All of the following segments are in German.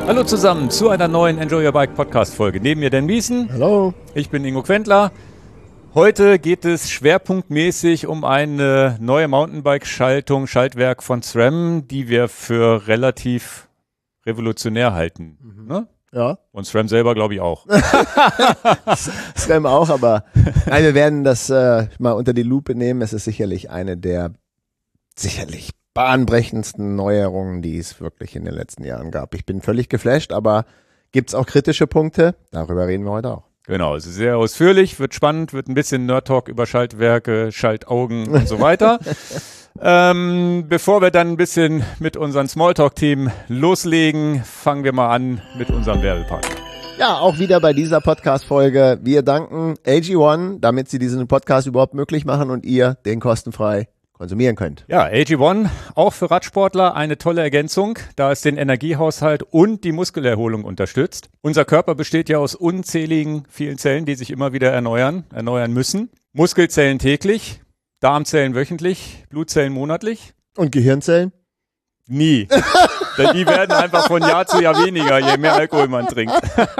Hallo zusammen zu einer neuen Enjoy Your Bike Podcast Folge. Neben mir Dan Wiesen. Hallo. Ich bin Ingo Quentler. Heute geht es schwerpunktmäßig um eine neue Mountainbike-Schaltwerk von SRAM, die wir für relativ revolutionär halten. Ne? Ja. Und SRAM selber glaube ich auch. SRAM auch, aber nein, wir werden das mal unter die Lupe nehmen. Es ist sicherlich eine der bahnbrechendsten Neuerungen, die es wirklich in den letzten Jahren gab. Ich bin völlig geflasht, aber gibt es auch kritische Punkte? Darüber reden wir heute auch. Genau, es ist sehr ausführlich, wird spannend, wird ein bisschen Nerd-Talk über Schaltwerke, Schaltaugen und so weiter. Bevor wir dann ein bisschen mit unserem Smalltalk-Team loslegen, fangen wir mal an mit unserem Werbepartner. Ja, auch wieder bei dieser Podcast-Folge. Wir danken AG1, damit sie diesen Podcast überhaupt möglich machen und ihr den kostenfrei konsumieren könnt. Ja, AG1, auch für Radsportler eine tolle Ergänzung, da es den Energiehaushalt und die Muskelerholung unterstützt. Unser Körper besteht ja aus unzähligen vielen Zellen, die sich immer wieder erneuern müssen. Muskelzellen täglich, Darmzellen wöchentlich, Blutzellen monatlich. Und Gehirnzellen? Nie. Denn die werden einfach von Jahr zu Jahr weniger, je mehr Alkohol man trinkt.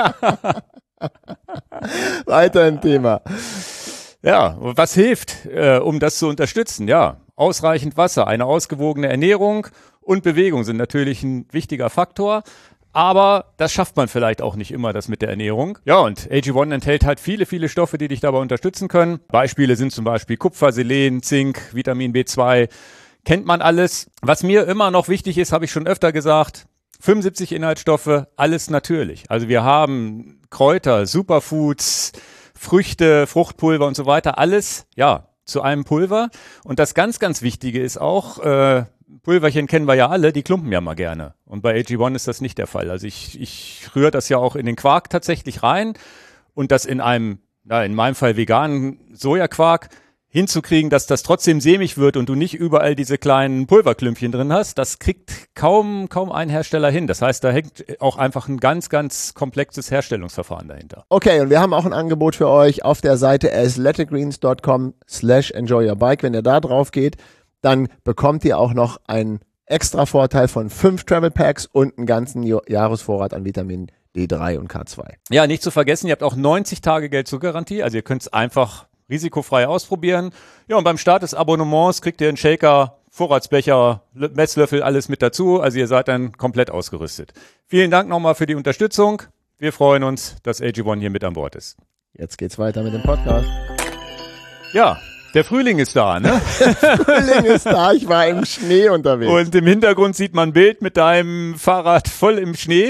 Weiter im Thema. Ja, was hilft, um das zu unterstützen? Ja, ausreichend Wasser, eine ausgewogene Ernährung und Bewegung sind natürlich ein wichtiger Faktor. Aber das schafft man vielleicht auch nicht immer, das mit der Ernährung. Ja, und AG1 enthält halt viele, viele Stoffe, die dich dabei unterstützen können. Beispiele sind zum Beispiel Kupfer, Selen, Zink, Vitamin B2. Kennt man alles. Was mir immer noch wichtig ist, habe ich schon öfter gesagt, 75 Inhaltsstoffe, alles natürlich. Also wir haben Kräuter, Superfoods, Früchte, Fruchtpulver und so weiter, alles, ja, zu einem Pulver. Und das ganz, ganz Wichtige ist auch, Pulverchen kennen wir ja alle, die klumpen ja mal gerne. Und bei AG1 ist das nicht der Fall. Also ich rühre das ja auch in den Quark tatsächlich rein und das in einem, in meinem Fall veganen Sojaquark hinzukriegen, dass das trotzdem sämig wird und du nicht überall diese kleinen Pulverklümpchen drin hast, das kriegt kaum ein Hersteller hin. Das heißt, da hängt auch einfach ein ganz, ganz komplexes Herstellungsverfahren dahinter. Okay, und wir haben auch ein Angebot für euch auf der Seite athleticgreens.com/enjoyyourbike. Wenn ihr da drauf geht, dann bekommt ihr auch noch einen extra Vorteil von 5 Travel Packs und einen ganzen Jahresvorrat an Vitamin D3 und K2. Ja, nicht zu vergessen, ihr habt auch 90 Tage Geld-Zurück-Garantie, also ihr könnt es einfach risikofrei ausprobieren. Ja, und beim Start des Abonnements kriegt ihr einen Shaker, Vorratsbecher, Messlöffel, alles mit dazu. Also ihr seid dann komplett ausgerüstet. Vielen Dank nochmal für die Unterstützung. Wir freuen uns, dass AG1 hier mit an Bord ist. Jetzt geht's weiter mit dem Podcast. Ja, der Frühling ist da, ne? Frühling ist da, ich war im Schnee unterwegs. Und im Hintergrund sieht man ein Bild mit deinem Fahrrad voll im Schnee.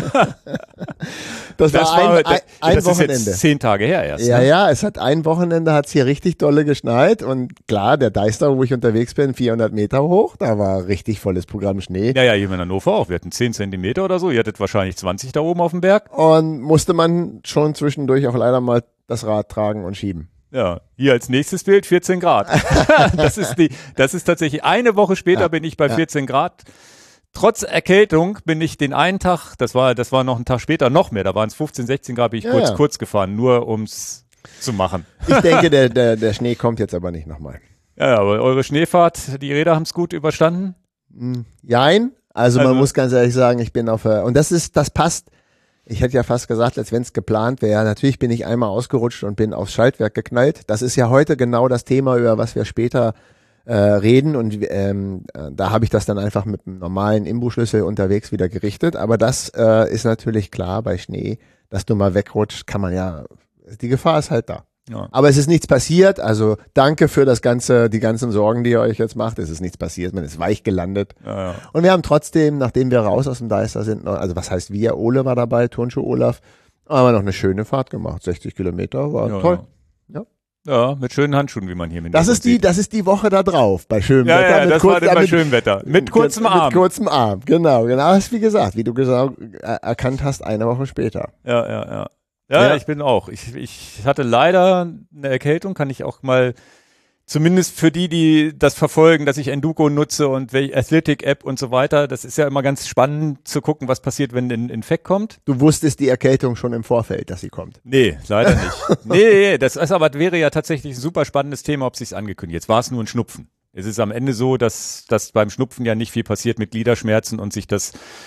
Das war ein das Wochenende. Ist jetzt 10 Tage her erst. Ja, ne? ja, es hat ein Wochenende, hat's hier richtig dolle geschneit und klar, der Deister, wo ich unterwegs bin, 400 Meter hoch, da war richtig volles Programm Schnee. Ja, hier in Hannover auch. Wir hatten 10 Zentimeter oder so. Ihr hattet wahrscheinlich 20 da oben auf dem Berg. Und musste man schon zwischendurch auch leider mal das Rad tragen und schieben. Ja, hier als nächstes Bild 14 Grad. Das ist tatsächlich eine Woche später bin ich bei 14 Grad. Trotz Erkältung bin ich den einen Tag, das war noch einen Tag später noch mehr, da waren es 15, 16 Grad, bin ich kurz gefahren, nur ums zu machen. Ich denke, der Schnee kommt jetzt aber nicht nochmal. Ja, aber eure Schneefahrt, die Räder haben es gut überstanden? Jein, also man muss ganz ehrlich sagen, ich bin und das passt. Ich hätte ja fast gesagt, als wenn es geplant wäre. Natürlich bin ich einmal ausgerutscht und bin aufs Schaltwerk geknallt. Das ist ja heute genau das Thema, über was wir später reden. Und da habe ich das dann einfach mit einem normalen Imbusschlüssel unterwegs wieder gerichtet. Aber das ist natürlich klar bei Schnee, dass du mal wegrutscht, kann man ja, die Gefahr ist halt da. Ja. Aber es ist nichts passiert, also danke für die ganzen Sorgen, die ihr euch jetzt macht. Es ist nichts passiert, man ist weich gelandet. Ja. Und wir haben trotzdem, nachdem wir raus aus dem Deister sind, also was heißt wir, Ole war dabei, Turnschuh Olaf, haben wir noch eine schöne Fahrt gemacht. 60 Kilometer, war toll. Ja, mit schönen Handschuhen, wie man hier mit das ist die Woche da drauf, bei schönem Wetter. Ja, das war dann bei schönem Wetter. Mit kurzem Arm. Mit kurzem Arm, genau. Das ist wie gesagt, wie du erkannt hast, eine Woche später. Ja, ich bin auch. Ich hatte leider eine Erkältung, kann ich auch mal, zumindest für die das verfolgen, dass ich Enduko nutze und Athletic-App und so weiter. Das ist ja immer ganz spannend zu gucken, was passiert, wenn ein Infekt kommt. Du wusstest die Erkältung schon im Vorfeld, dass sie kommt? Nee, leider nicht. Nee, das wäre ja tatsächlich ein super spannendes Thema, ob sich's angekündigt. Jetzt war es nur ein Schnupfen. Es ist am Ende so, dass beim Schnupfen ja nicht viel passiert mit Gliederschmerzen und sich das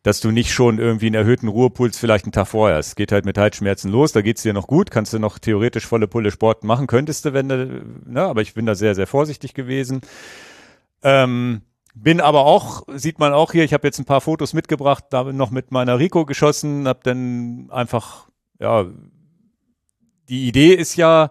dass du nicht schon irgendwie einen erhöhten Ruhepuls vielleicht einen Tag vorher hast. Es geht halt mit Halsschmerzen los, da geht's dir noch gut, kannst du noch theoretisch volle Pulle Sport machen, könntest du, wenn du, ne, aber ich bin da sehr, sehr vorsichtig gewesen. Bin aber auch, sieht man auch hier, ich habe jetzt ein paar Fotos mitgebracht, da noch mit meiner Rico geschossen, habe dann einfach, ja, die Idee ist ja,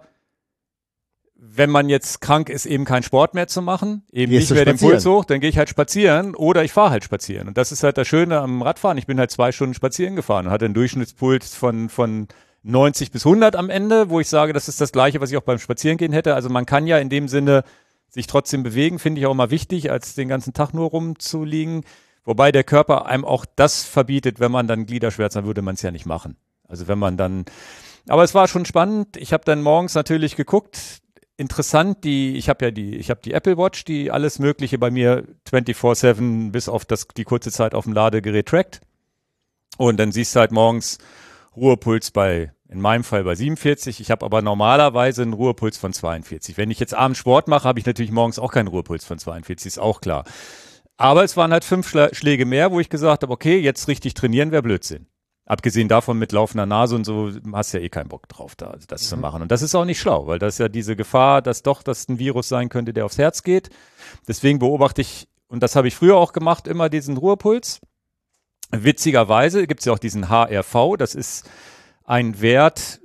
wenn man jetzt krank ist, eben keinen Sport mehr zu machen, eben nicht mehr den Puls hoch, dann gehe ich halt spazieren oder ich fahre halt spazieren. Und das ist halt das Schöne am Radfahren. Ich bin halt 2 Stunden spazieren gefahren und hatte einen Durchschnittspuls von 90 bis 100 am Ende, wo ich sage, das ist das Gleiche, was ich auch beim Spazierengehen hätte. Also man kann ja in dem Sinne sich trotzdem bewegen, finde ich auch mal wichtig, als den ganzen Tag nur rumzuliegen. Wobei der Körper einem auch das verbietet, wenn man dann Gliederschmerzen hat, würde man es ja nicht machen. Also wenn man dann, aber es war schon spannend. Ich habe dann morgens natürlich geguckt. Interessant, ich habe die Apple Watch, die alles Mögliche bei mir 24/7 bis auf die kurze Zeit auf dem Ladegerät trackt. Und dann siehst du halt morgens Ruhepuls in meinem Fall bei 47. Ich habe aber normalerweise einen Ruhepuls von 42. Wenn ich jetzt abends Sport mache, habe ich natürlich morgens auch keinen Ruhepuls von 42, ist auch klar. Aber es waren halt 5 Schläge mehr, wo ich gesagt habe, okay, jetzt richtig trainieren wäre Blödsinn. Abgesehen davon mit laufender Nase und so hast du ja eh keinen Bock drauf, das zu machen. Und das ist auch nicht schlau, weil das ist ja diese Gefahr, dass das ein Virus sein könnte, der aufs Herz geht. Deswegen beobachte ich, und das habe ich früher auch gemacht, immer diesen Ruhepuls. Witzigerweise gibt es ja auch diesen HRV, das ist ein Wert,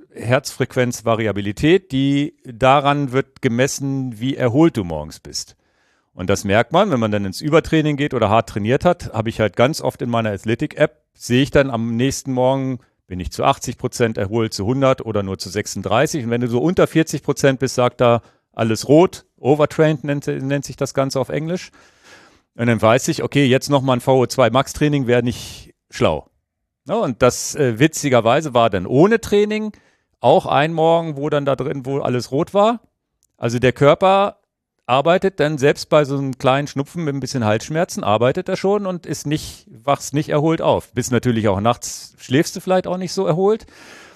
Herzfrequenzvariabilität, die daran wird gemessen, wie erholt du morgens bist. Und das merkt man, wenn man dann ins Übertraining geht oder hart trainiert hat, habe ich halt ganz oft in meiner Athletic-App, sehe ich dann am nächsten Morgen, bin ich zu 80% erholt, zu 100 oder nur zu 36. Und wenn du so unter 40% bist, sagt da alles rot, overtrained nennt sich das Ganze auf Englisch. Und dann weiß ich, okay, jetzt nochmal ein VO2 Max Training wäre nicht schlau. Ja, und das witzigerweise war dann ohne Training auch ein Morgen, wo dann da drin, wo alles rot war. Also der Körper arbeitet dann selbst bei so einem kleinen Schnupfen mit ein bisschen Halsschmerzen, arbeitet er schon und wachst nicht erholt auf. Bis natürlich auch nachts schläfst du vielleicht auch nicht so erholt.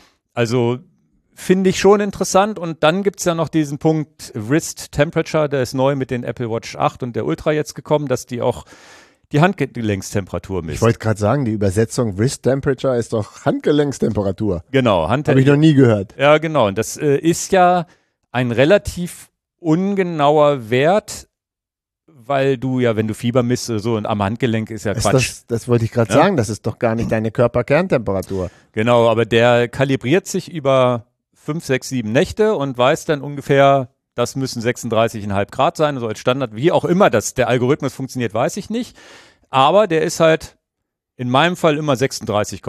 Also finde ich schon interessant. Und dann gibt's ja noch diesen Punkt Wrist Temperature, der ist neu mit den Apple Watch 8 und der Ultra jetzt gekommen, dass die auch die Handgelenkstemperatur misst. Ich wollte gerade sagen, die Übersetzung Wrist Temperature ist doch Handgelenkstemperatur. Genau. Habe ich noch nie gehört. Ja, genau. Und das ist ja ein relativ ungenauer Wert, weil du ja, wenn du Fieber misst oder so und am Handgelenk ist ja Quatsch. Das wollte ich gerade sagen, das ist doch gar nicht deine Körperkerntemperatur. Genau, aber der kalibriert sich über 5, 6, 7 Nächte und weiß dann ungefähr, das müssen 36,5 Grad sein, so als Standard. Wie auch immer der Algorithmus funktioniert, weiß ich nicht. Aber der ist halt in meinem Fall immer 36,6,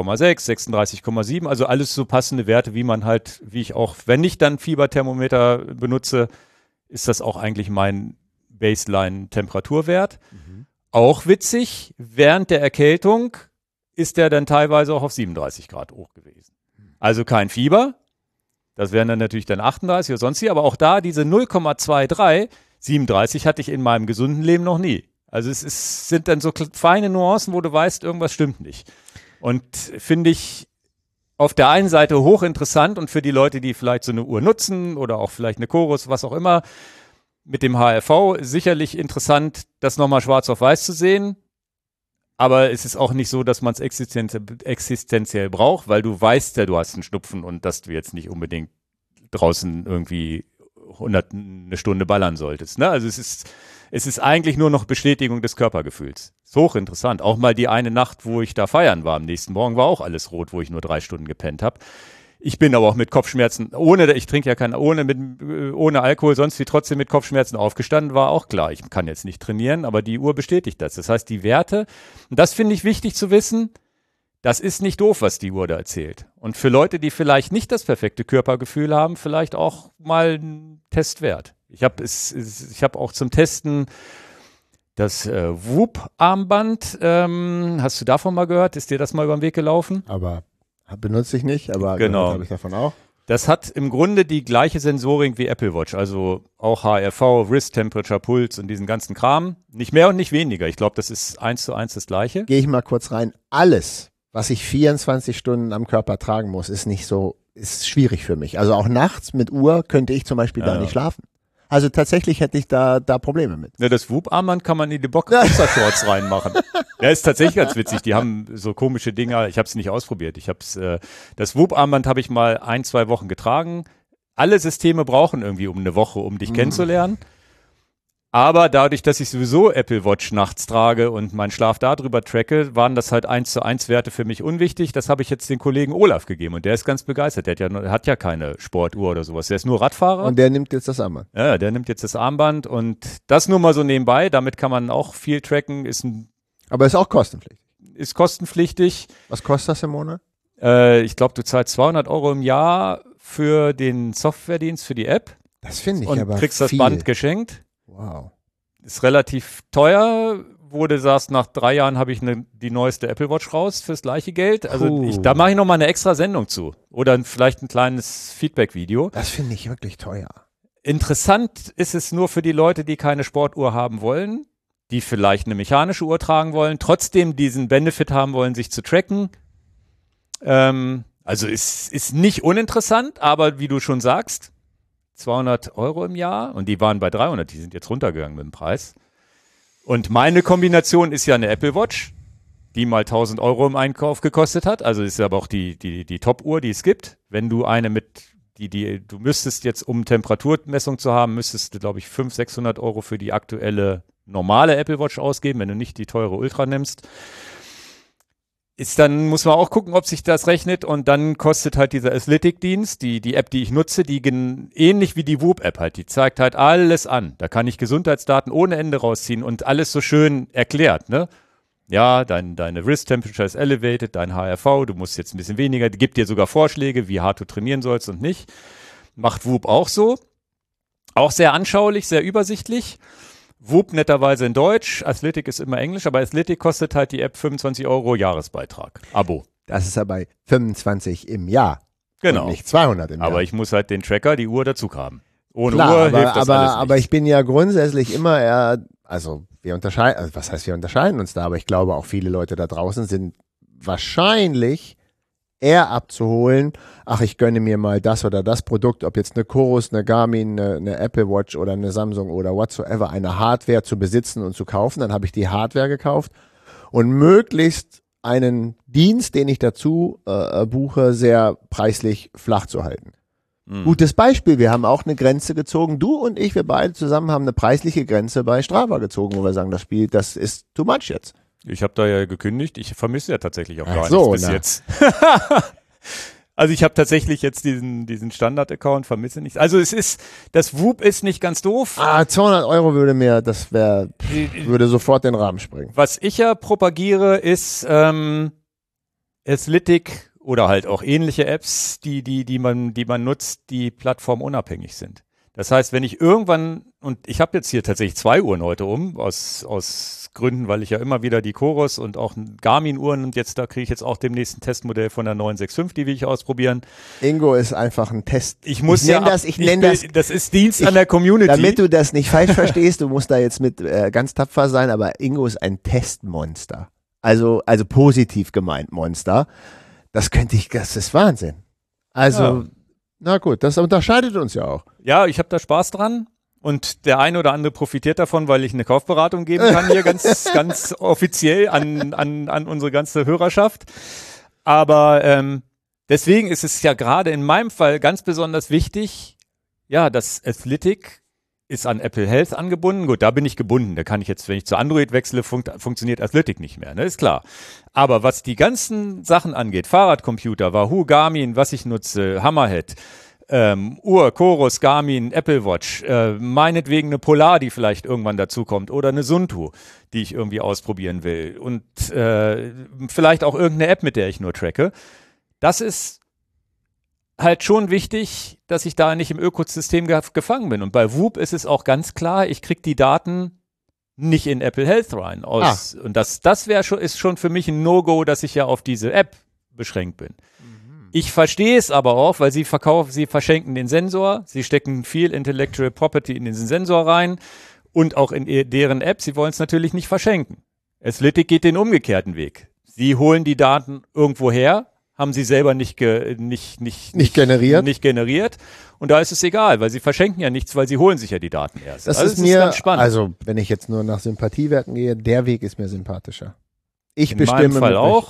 36,7, also alles so passende Werte, wie ich auch, wenn ich dann Fieberthermometer benutze, ist das auch eigentlich mein Baseline-Temperaturwert. Mhm. Auch witzig, während der Erkältung ist der dann teilweise auch auf 37 Grad hoch gewesen. Also kein Fieber, das wären dann natürlich dann 38 oder sonst wie, aber auch da diese 0,23, 37 hatte ich in meinem gesunden Leben noch nie. Also sind dann so feine Nuancen, wo du weißt, irgendwas stimmt nicht. Und finde ich auf der einen Seite hochinteressant und für die Leute, die vielleicht so eine Uhr nutzen oder auch vielleicht eine Chorus, was auch immer, mit dem HRV sicherlich interessant, das nochmal schwarz auf weiß zu sehen. Aber es ist auch nicht so, dass man es existenziell braucht, weil du weißt ja, du hast einen Schnupfen und dass du jetzt nicht unbedingt draußen irgendwie 100 eine Stunde ballern solltest. Ne? Also es ist eigentlich nur noch Bestätigung des Körpergefühls. Ist hochinteressant. Auch mal die eine Nacht, wo ich da feiern war, am nächsten Morgen war auch alles rot, wo ich nur 3 Stunden gepennt habe. Ich bin aber auch mit Kopfschmerzen, ich trinke ja ohne Alkohol, sonst wie trotzdem mit Kopfschmerzen aufgestanden, war auch klar. Ich kann jetzt nicht trainieren, aber die Uhr bestätigt das. Das heißt, die Werte, und das finde ich wichtig zu wissen, das ist nicht doof, was die Uhr da erzählt. Und für Leute, die vielleicht nicht das perfekte Körpergefühl haben, vielleicht auch mal ein Test wert. Ich habe auch zum Testen das Whoop-Armband. Hast du davon mal gehört? Ist dir das mal über den Weg gelaufen? Aber benutze ich nicht, aber genau. Habe ich davon auch. Das hat im Grunde die gleiche Sensorik wie Apple Watch, also auch HRV, Wrist Temperature, Puls und diesen ganzen Kram. Nicht mehr und nicht weniger. Ich glaube, das ist 1:1 das Gleiche. Gehe ich mal kurz rein. Alles, was ich 24 Stunden am Körper tragen muss, ist schwierig für mich. Also auch nachts mit Uhr könnte ich zum Beispiel gar nicht schlafen. Also tatsächlich hätte ich da Probleme mit. Ja, das Whoop-Armband kann man in die Boxershorts reinmachen. Ja, ist tatsächlich ganz witzig. Die haben so komische Dinger. Ich habe es nicht ausprobiert. Das Whoop-Armband habe ich mal 1-2 Wochen getragen. Alle Systeme brauchen irgendwie um eine Woche, um dich kennenzulernen. Aber dadurch, dass ich sowieso Apple Watch nachts trage und meinen Schlaf darüber tracke, waren das halt 1:1 Werte für mich unwichtig. Das habe ich jetzt den Kollegen Olaf gegeben und der ist ganz begeistert. Der hat ja keine Sportuhr oder sowas. Der ist nur Radfahrer. Und der nimmt jetzt das Armband. Ja, der nimmt jetzt das Armband und das nur mal so nebenbei. Damit kann man auch viel tracken. Aber ist auch kostenpflichtig. Ist kostenpflichtig. Was kostet das im Monat? Ich glaube, du zahlst 200 € im Jahr für den Softwaredienst, für die App. Das finde ich und aber kriegst viel. das Band geschenkt. Wow. Ist relativ teuer, wo du sagst, nach 3 Jahren habe ich die neueste Apple Watch raus fürs gleiche Geld. Also da mache ich nochmal eine extra Sendung zu. Oder vielleicht ein kleines Feedback-Video. Das finde ich wirklich teuer. Interessant ist es nur für die Leute, die keine Sportuhr haben wollen, die vielleicht eine mechanische Uhr tragen wollen, trotzdem diesen Benefit haben wollen, sich zu tracken. Also ist nicht uninteressant, aber wie du schon sagst, 200 € im Jahr und die waren bei 300, die sind jetzt runtergegangen mit dem Preis. Und meine Kombination ist ja eine Apple Watch, die mal 1.000 € im Einkauf gekostet hat. Also ist aber auch die Top-Uhr, die es gibt. Wenn du eine du müsstest jetzt, um Temperaturmessung zu haben, müsstest du, glaube ich, 500-600 € für die aktuelle normale Apple Watch ausgeben, wenn du nicht die teure Ultra nimmst. Dann muss man auch gucken, ob sich das rechnet und dann kostet halt dieser Athletic-Dienst, die App, die ich nutze, die ähnlich wie die Whoop-App halt, die zeigt halt alles an. Da kann ich Gesundheitsdaten ohne Ende rausziehen und alles so schön erklärt, ne? Ja, deine Wrist Temperature ist elevated, dein HRV, du musst jetzt ein bisschen weniger, die gibt dir sogar Vorschläge, wie hart du trainieren sollst und nicht. Macht Whoop auch so. Auch sehr anschaulich, sehr übersichtlich. Whoop netterweise in Deutsch, Athletic ist immer Englisch, aber Athletic kostet halt die App 25 € Jahresbeitrag, Abo. Das ist aber 25 im Jahr. Genau. Und nicht 200 im Jahr. Aber ich muss halt den Tracker, die Uhr dazu haben. Ohne Klar, Uhr hilft das alles nicht. Aber ich bin ja grundsätzlich immer eher, also wir unterscheiden, was heißt wir unterscheiden uns da, aber ich glaube auch viele Leute da draußen sind wahrscheinlich eher abzuholen, ach, ich gönne mir mal das oder das Produkt, ob jetzt eine Chorus, eine Garmin, eine Apple Watch oder eine Samsung oder whatsoever, eine Hardware zu besitzen und zu kaufen, dann habe ich die Hardware gekauft und möglichst einen Dienst, den ich dazu buche, sehr preislich flach zu halten. Gutes Beispiel, wir haben auch eine Grenze gezogen, du und ich, wir beide zusammen haben eine preisliche Grenze bei Strava gezogen, wo wir sagen, das Spiel, das ist too much jetzt. Ich habe da ja gekündigt, ich vermisse ja tatsächlich auch gar so, nichts bis jetzt. Also ich habe tatsächlich jetzt diesen Standard-Account, vermisse nichts. Also das Whoop ist nicht ganz doof. 200 € würde sofort den Rahmen sprengen. Was ich ja propagiere, ist Athletic oder halt auch ähnliche Apps, die man nutzt, die plattformunabhängig sind. Das heißt, wenn ich irgendwann, und ich habe jetzt hier tatsächlich 2 Uhren heute aus Gründen, weil ich ja immer wieder die Chorus und auch Garmin-Uhren und da kriege ich jetzt auch demnächst ein Testmodell von der 965, die will ich ausprobieren. Ingo ist einfach ein Test. Ich nenne das. Das ist Dienst an der Community. Damit du das nicht falsch verstehst, du musst da jetzt mit ganz tapfer sein, aber Ingo ist ein Testmonster. Also positiv gemeint Monster. Das ist Wahnsinn. Also, ja. Na gut, das unterscheidet uns ja auch. Ja, ich habe da Spaß dran und der eine oder andere profitiert davon, weil ich eine Kaufberatung geben kann hier ganz offiziell an unsere ganze Hörerschaft. Aber deswegen ist es ja gerade in meinem Fall ganz besonders wichtig, ja, das Athletic ist an Apple Health angebunden. Gut, da bin ich gebunden. Da kann ich jetzt, wenn ich zu Android wechsle, funktioniert Athletic nicht mehr, ne? Ist klar. Aber was die ganzen Sachen angeht, Fahrradcomputer, Wahoo, Garmin, was ich nutze, Hammerhead, Uhr, Chorus, Garmin, Apple Watch, meinetwegen eine Polar, die vielleicht irgendwann dazukommt oder eine Sunto, die ich irgendwie ausprobieren will und vielleicht auch irgendeine App, mit der ich nur tracke. Das ist halt schon wichtig, dass ich da nicht im Ökosystem gefangen bin. Und bei Whoop ist es auch ganz klar, ich kriege die Daten nicht in Apple Health rein. Und das ist schon für mich ein No-Go, dass ich ja auf diese App beschränkt bin. Ich verstehe es aber auch, weil sie verschenken den Sensor, sie stecken viel Intellectual Property in diesen Sensor rein und auch in deren App, sie wollen es natürlich nicht verschenken. Athletic geht den umgekehrten Weg. Sie holen die Daten irgendwo her, haben sie selber nicht generiert. Und da ist es egal, weil sie verschenken ja nichts, weil sie holen sich ja die Daten erst. Das ist mir ganz spannend. Also wenn ich jetzt nur nach Sympathiewerten gehe, der Weg ist mir sympathischer. Ich bestimme,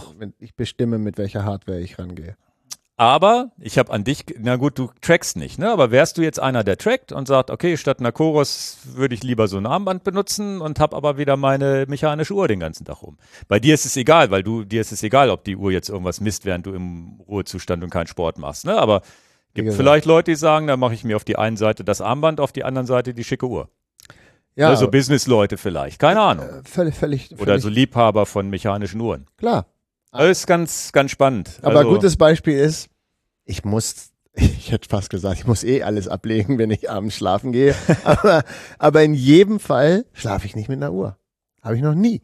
mit welcher Hardware ich rangehe. Aber ich habe an dich, na gut, du trackst nicht, ne? Aber wärst du jetzt einer, der trackt und sagt, okay, statt einer Chorus würde ich lieber so ein Armband benutzen und habe aber wieder meine mechanische Uhr den ganzen Tag rum. Bei dir ist es egal, weil dir ist es egal, ob die Uhr jetzt irgendwas misst, während du im Ruhezustand und keinen Sport machst, ne? Aber gibt vielleicht Leute, die sagen, da mache ich mir auf die einen Seite das Armband, auf die anderen Seite die schicke Uhr. Ja. Also Business-Leute vielleicht, keine Ahnung. Völlig. Oder so Liebhaber von mechanischen Uhren. Klar. Das ist ganz, ganz spannend. Aber ein gutes Beispiel ist, ich hätte fast gesagt, ich muss alles ablegen, wenn ich abends schlafen gehe. aber in jedem Fall schlafe ich nicht mit einer Uhr. Habe ich noch nie.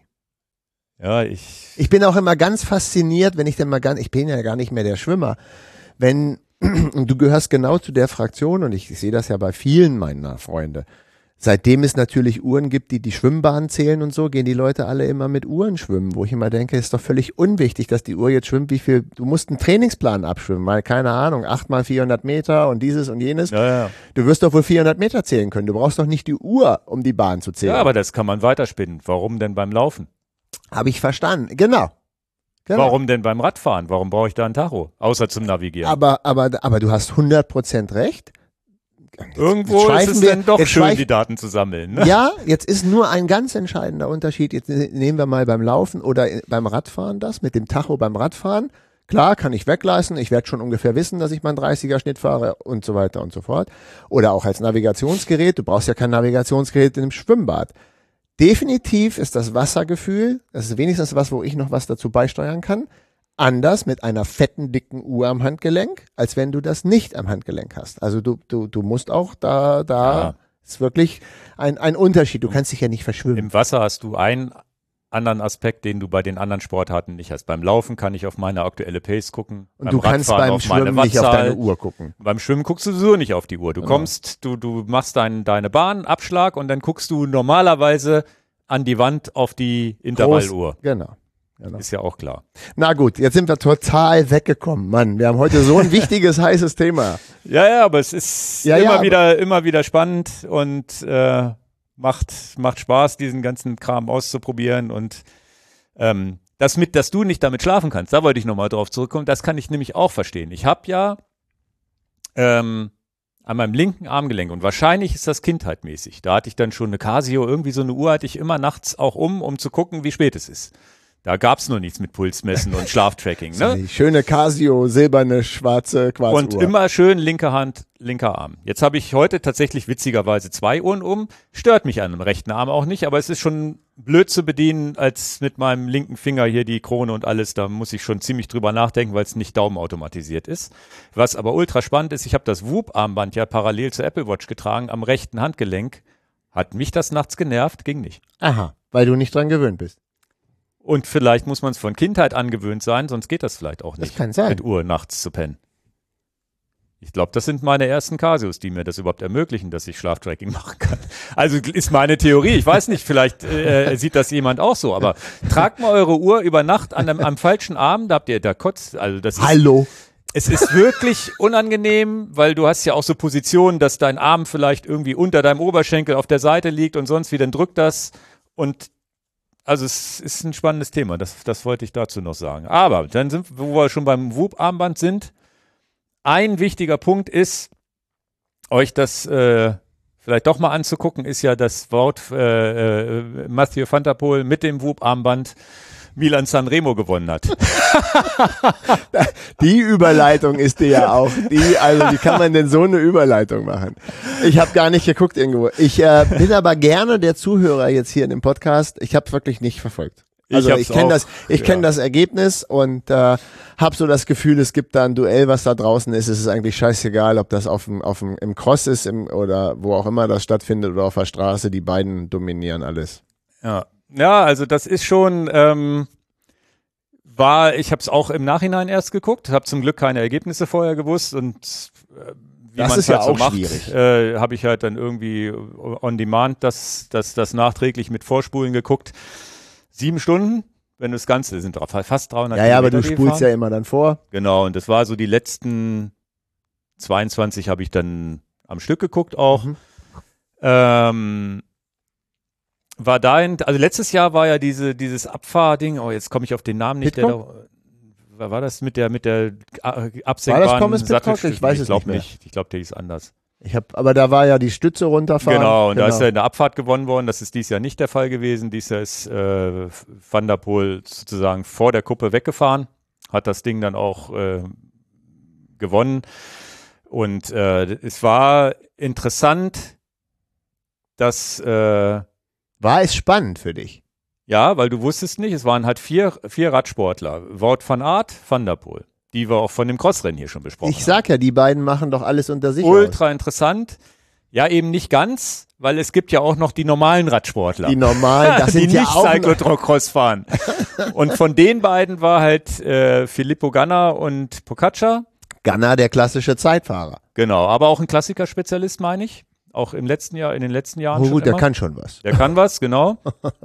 Ja, ich bin auch immer ganz fasziniert, wenn ich ich bin ja gar nicht mehr der Schwimmer. Und du gehörst genau zu der Fraktion, und ich sehe das ja bei vielen meiner Freunde. Seitdem es natürlich Uhren gibt, die Schwimmbahn zählen und so, gehen die Leute alle immer mit Uhren schwimmen, wo ich immer denke, ist doch völlig unwichtig, dass die Uhr jetzt schwimmt, du musst einen Trainingsplan abschwimmen, mal keine Ahnung, 8 mal 400 Meter und dieses und jenes. Ja. Du wirst doch wohl 400 Meter zählen können, du brauchst doch nicht die Uhr, um die Bahn zu zählen. Ja, aber das kann man weiterspinnen. Warum denn beim Laufen? Habe ich verstanden, genau. Warum denn beim Radfahren? Warum brauche ich da ein Tacho? Außer zum Navigieren. Aber du hast 100% recht. Irgendwo ist es dann doch schön, die Daten zu sammeln. Ne? Ja, jetzt ist nur ein ganz entscheidender Unterschied. Jetzt nehmen wir mal beim Laufen oder beim Radfahren das mit dem Tacho beim Radfahren. Klar, kann ich wegleisten. Ich werde schon ungefähr wissen, dass ich meinen 30er Schnitt fahre und so weiter und so fort. Oder auch als Navigationsgerät. Du brauchst ja kein Navigationsgerät in einem Schwimmbad. Definitiv ist das Wassergefühl, das ist wenigstens was, wo ich noch was dazu beisteuern kann, anders mit einer fetten, dicken Uhr am Handgelenk, als wenn du das nicht am Handgelenk hast. Also du musst auch da ist wirklich ein Unterschied. Du kannst dich ja nicht verschwimmen. Im Wasser hast du einen anderen Aspekt, den du bei den anderen Sportarten nicht hast. Beim Laufen kann ich auf meine aktuelle Pace gucken. Und du kannst beim Schwimmen nicht auf deine Uhr gucken. Beim Schwimmen guckst du sowieso nicht auf die Uhr. Du machst deine Bahn, Abschlag, und dann guckst du normalerweise an die Wand auf die Intervalluhr. Genau. Ist ja auch klar. Na gut, jetzt sind wir total weggekommen. Mann, wir haben heute so ein wichtiges, heißes Thema. Ja, aber es ist immer wieder spannend und macht Spaß, diesen ganzen Kram auszuprobieren. Und dass du nicht damit schlafen kannst, da wollte ich nochmal drauf zurückkommen, das kann ich nämlich auch verstehen. Ich habe ja an meinem linken Armgelenk, und wahrscheinlich ist das kindheitmäßig, da hatte ich dann schon eine Casio, irgendwie so eine Uhr hatte ich immer nachts auch um zu gucken, wie spät es ist. Da gab's noch nichts mit Pulsmessen und Schlaftracking. Ne? Die schöne Casio, silberne, schwarze Quarzuhr. Und immer schön linke Hand, linker Arm. Jetzt habe ich heute tatsächlich witzigerweise 2 Uhren um. Stört mich an dem rechten Arm auch nicht, aber es ist schon blöd zu bedienen, als mit meinem linken Finger hier die Krone und alles. Da muss ich schon ziemlich drüber nachdenken, weil es nicht daumenautomatisiert ist. Was aber ultra spannend ist, ich habe das Whoop-Armband ja parallel zur Apple Watch getragen am rechten Handgelenk. Hat mich das nachts genervt? Ging nicht. Aha, weil du nicht dran gewöhnt bist. Und vielleicht muss man es von Kindheit angewöhnt sein, sonst geht das vielleicht auch nicht. Das kann sein. Mit Uhr nachts zu pennen. Ich glaube, das sind meine ersten Casios, die mir das überhaupt ermöglichen, dass ich Schlaftracking machen kann. Also ist meine Theorie. Ich weiß nicht, vielleicht sieht das jemand auch so, aber tragt mal eure Uhr über Nacht am falschen Arm, da habt ihr da kotzt. Also das ist, Hallo. Es ist wirklich unangenehm, weil du hast ja auch so Positionen, dass dein Arm vielleicht irgendwie unter deinem Oberschenkel auf der Seite liegt und sonst wie, dann drückt das. Und also es ist ein spannendes Thema, das wollte ich dazu noch sagen. Aber dann wo wir schon beim Whoop-Armband sind, ein wichtiger Punkt ist, euch das vielleicht doch mal anzugucken, ist ja das Wort Mathieu van der Poel mit dem Whoop-Armband Milan Sanremo gewonnen hat. Die Überleitung ist dir ja auch. Wie kann man denn so eine Überleitung machen? Ich habe gar nicht geguckt irgendwo. Ich bin aber gerne der Zuhörer jetzt hier in dem Podcast. Ich habe wirklich nicht verfolgt. Also ich kenne das Ergebnis und habe so das Gefühl, es gibt da ein Duell, was da draußen ist. Es ist eigentlich scheißegal, ob das im Cross ist oder wo auch immer das stattfindet oder auf der Straße. Die beiden dominieren alles. Ja, also das ist schon, ich habe es auch im Nachhinein erst geguckt, habe zum Glück keine Ergebnisse vorher gewusst und wie man es halt so macht, habe ich halt dann irgendwie on demand das nachträglich mit Vorspulen geguckt. 7 Stunden wenn du das Ganze, sind fast 300 Ja, aber du Kilometer spulst ja gefahren. immer dann vor. Genau, und das war so die letzten 22 habe ich dann am Stück geguckt auch. War dahin, also letztes Jahr war ja dieses Abfahrding, jetzt komme ich auf den Namen nicht, war das mit der absenkbaren War das Pommes Pitcock? Ich weiß es glaube nicht mehr. nicht. Ich glaube, der hieß anders. Aber da war ja die Stütze runterfahren. Genau, und da ist ja eine Abfahrt gewonnen worden. Das ist dieses Jahr nicht der Fall gewesen. Dieses Jahr ist Van der Poel sozusagen vor der Kuppe weggefahren, hat das Ding dann auch gewonnen. Und es war interessant, dass War es spannend für dich? ja, weil du wusstest nicht, es waren halt vier Radsportler. Wout van Aert, Van der Poel, die wir auch von dem Crossrennen hier schon besprochen haben. Ich sag ja, die beiden machen doch alles unter sich Ultra interessant. Ja, eben nicht ganz, weil es gibt ja auch noch die normalen Radsportler. Die normalen, das die sind ja nicht auch Cyclocross fahren. Und von den beiden war halt Filippo Ganna und Pogačar. Ganna, der klassische Zeitfahrer. Genau, aber auch ein Klassikerspezialist, meine ich. Auch in den letzten Jahren Oh, schon gut, der immer. kann schon was. Der kann was, genau.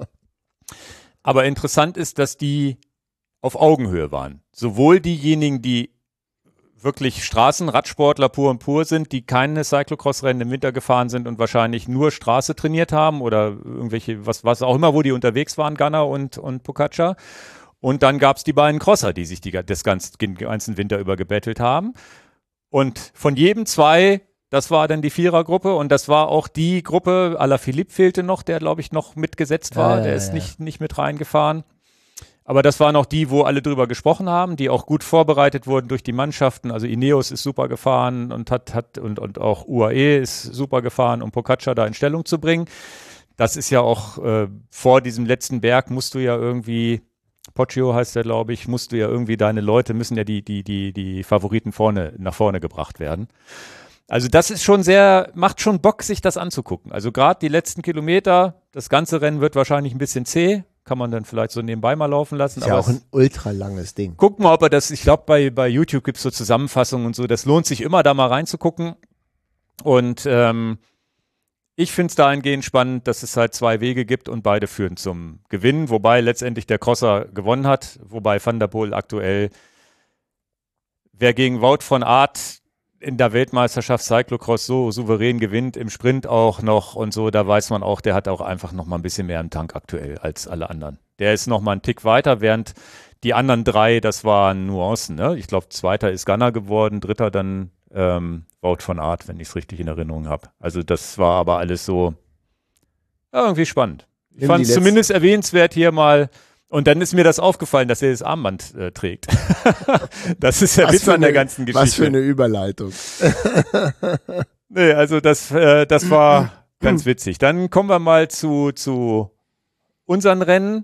Aber interessant ist, dass die auf Augenhöhe waren. Sowohl diejenigen, die wirklich Straßenradsportler pur und pur sind, die keine Cyclocross-Rennen im Winter gefahren sind und wahrscheinlich nur Straße trainiert haben oder irgendwelche, was auch immer, wo die unterwegs waren, Ganna und Pogačar. Und dann gab es die beiden Crosser, die sich den ganzen Winter über gebettelt haben. Und von jedem zwei, das war dann die Vierergruppe und das war auch die Gruppe, Alaphilippe fehlte noch, der glaube ich noch mitgesetzt war, der ist nicht mit reingefahren. Aber das waren auch die, wo alle drüber gesprochen haben, die auch gut vorbereitet wurden durch die Mannschaften. Also Ineos ist super gefahren und und auch UAE ist super gefahren, um Pogačar da in Stellung zu bringen. Das ist ja auch vor diesem letzten Berg musst du ja irgendwie, Poggio heißt der, glaube ich, musst du ja irgendwie, deine Leute müssen ja die Favoriten nach vorne gebracht werden. Also das ist schon macht schon Bock, sich das anzugucken. Also gerade die letzten Kilometer, das ganze Rennen wird wahrscheinlich ein bisschen zäh, kann man dann vielleicht so nebenbei mal laufen lassen. Ist ja auch ein ultra langes Ding. Guck mal, ob er das, ich glaube bei YouTube gibt es so Zusammenfassungen und so, das lohnt sich immer, da mal reinzugucken. Und ich finde es dahingehend spannend, dass es halt zwei Wege gibt und beide führen zum Gewinnen, wobei letztendlich der Crosser gewonnen hat, wobei Van der Poel aktuell, wer gegen Wout van Aert in der Weltmeisterschaft Cyclocross so souverän gewinnt, im Sprint auch noch und so, da weiß man auch, der hat auch einfach noch mal ein bisschen mehr im Tank aktuell als alle anderen. Der ist noch mal einen Tick weiter, während die anderen drei, das waren Nuancen, ne? Ich glaube, zweiter ist Ganna geworden, dritter dann Wout van Aert, wenn ich es richtig in Erinnerung habe. Also das war aber alles so irgendwie spannend. Ich fand es zumindest erwähnenswert hier mal. Und dann ist mir das aufgefallen, dass er das Armband trägt. Das ist der Witz an der ganzen Geschichte. Was für eine Überleitung. Nee, also das war ganz witzig. Dann kommen wir mal zu unseren Rennen.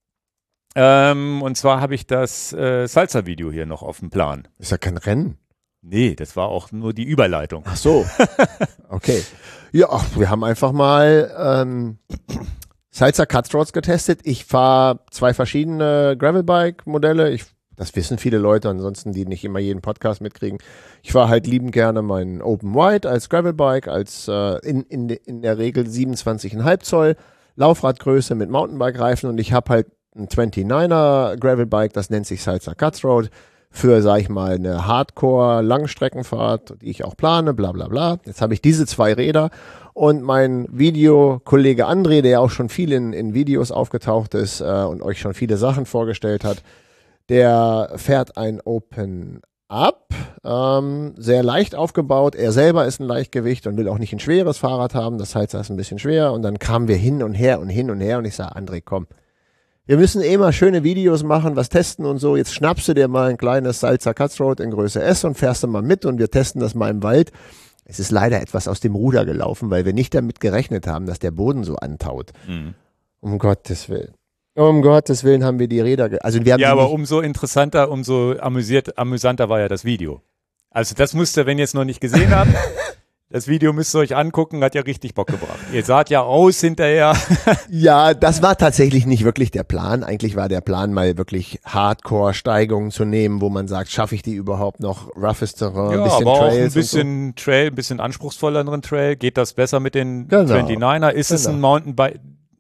Und zwar habe ich das Salsa-Video hier noch auf dem Plan. Ist ja kein Rennen. Nee, das war auch nur die Überleitung. Ach so. Okay. Ja, wir haben einfach mal Salsa Cutthroats getestet. Ich fahre 2 verschiedene Gravelbike-Modelle. Das wissen viele Leute, ansonsten die nicht immer jeden Podcast mitkriegen. Ich fahre halt liebend gerne meinen Open Wide als Gravelbike, als in der Regel 27,5 Zoll Laufradgröße mit Mountainbike-Reifen und ich habe halt ein 29er Gravelbike, das nennt sich Salsa Cutthroat. Für, sag ich mal, eine Hardcore-Langstreckenfahrt, die ich auch plane, bla bla bla. Jetzt habe ich diese 2 Räder und mein Videokollege André, der ja auch schon viel in Videos aufgetaucht ist und euch schon viele Sachen vorgestellt hat, der fährt ein Open Up, sehr leicht aufgebaut. Er selber ist ein Leichtgewicht und will auch nicht ein schweres Fahrrad haben, das heißt, das ist ein bisschen schwer. Und dann kamen wir hin und her und ich sage, André, komm. Wir müssen mal schöne Videos machen, was testen und so. Jetzt schnappst du dir mal ein kleines Salsa Cutthroat in Größe S und fährst du mal mit und wir testen das mal im Wald. Es ist leider etwas aus dem Ruder gelaufen, weil wir nicht damit gerechnet haben, dass der Boden so antaut. Mhm. Um Gottes Willen. Um Gottes Willen haben wir die Räder, wir haben ja, aber umso interessanter, umso amüsanter war ja das Video. Also das müsst ihr, wenn ihr es noch nicht gesehen habt, das Video müsst ihr euch angucken, hat ja richtig Bock gebracht. Ihr saht ja aus hinterher. Ja, das war tatsächlich nicht wirklich der Plan. Eigentlich war der Plan, mal wirklich Hardcore-Steigungen zu nehmen, wo man sagt, schaffe ich die überhaupt noch? Roughes Terrain, ja, bisschen aber Trails auch ein bisschen so. Trail, ein bisschen anspruchsvolleren Trail. Geht das besser mit den genau. 29er? Ist es ein Mountainbike?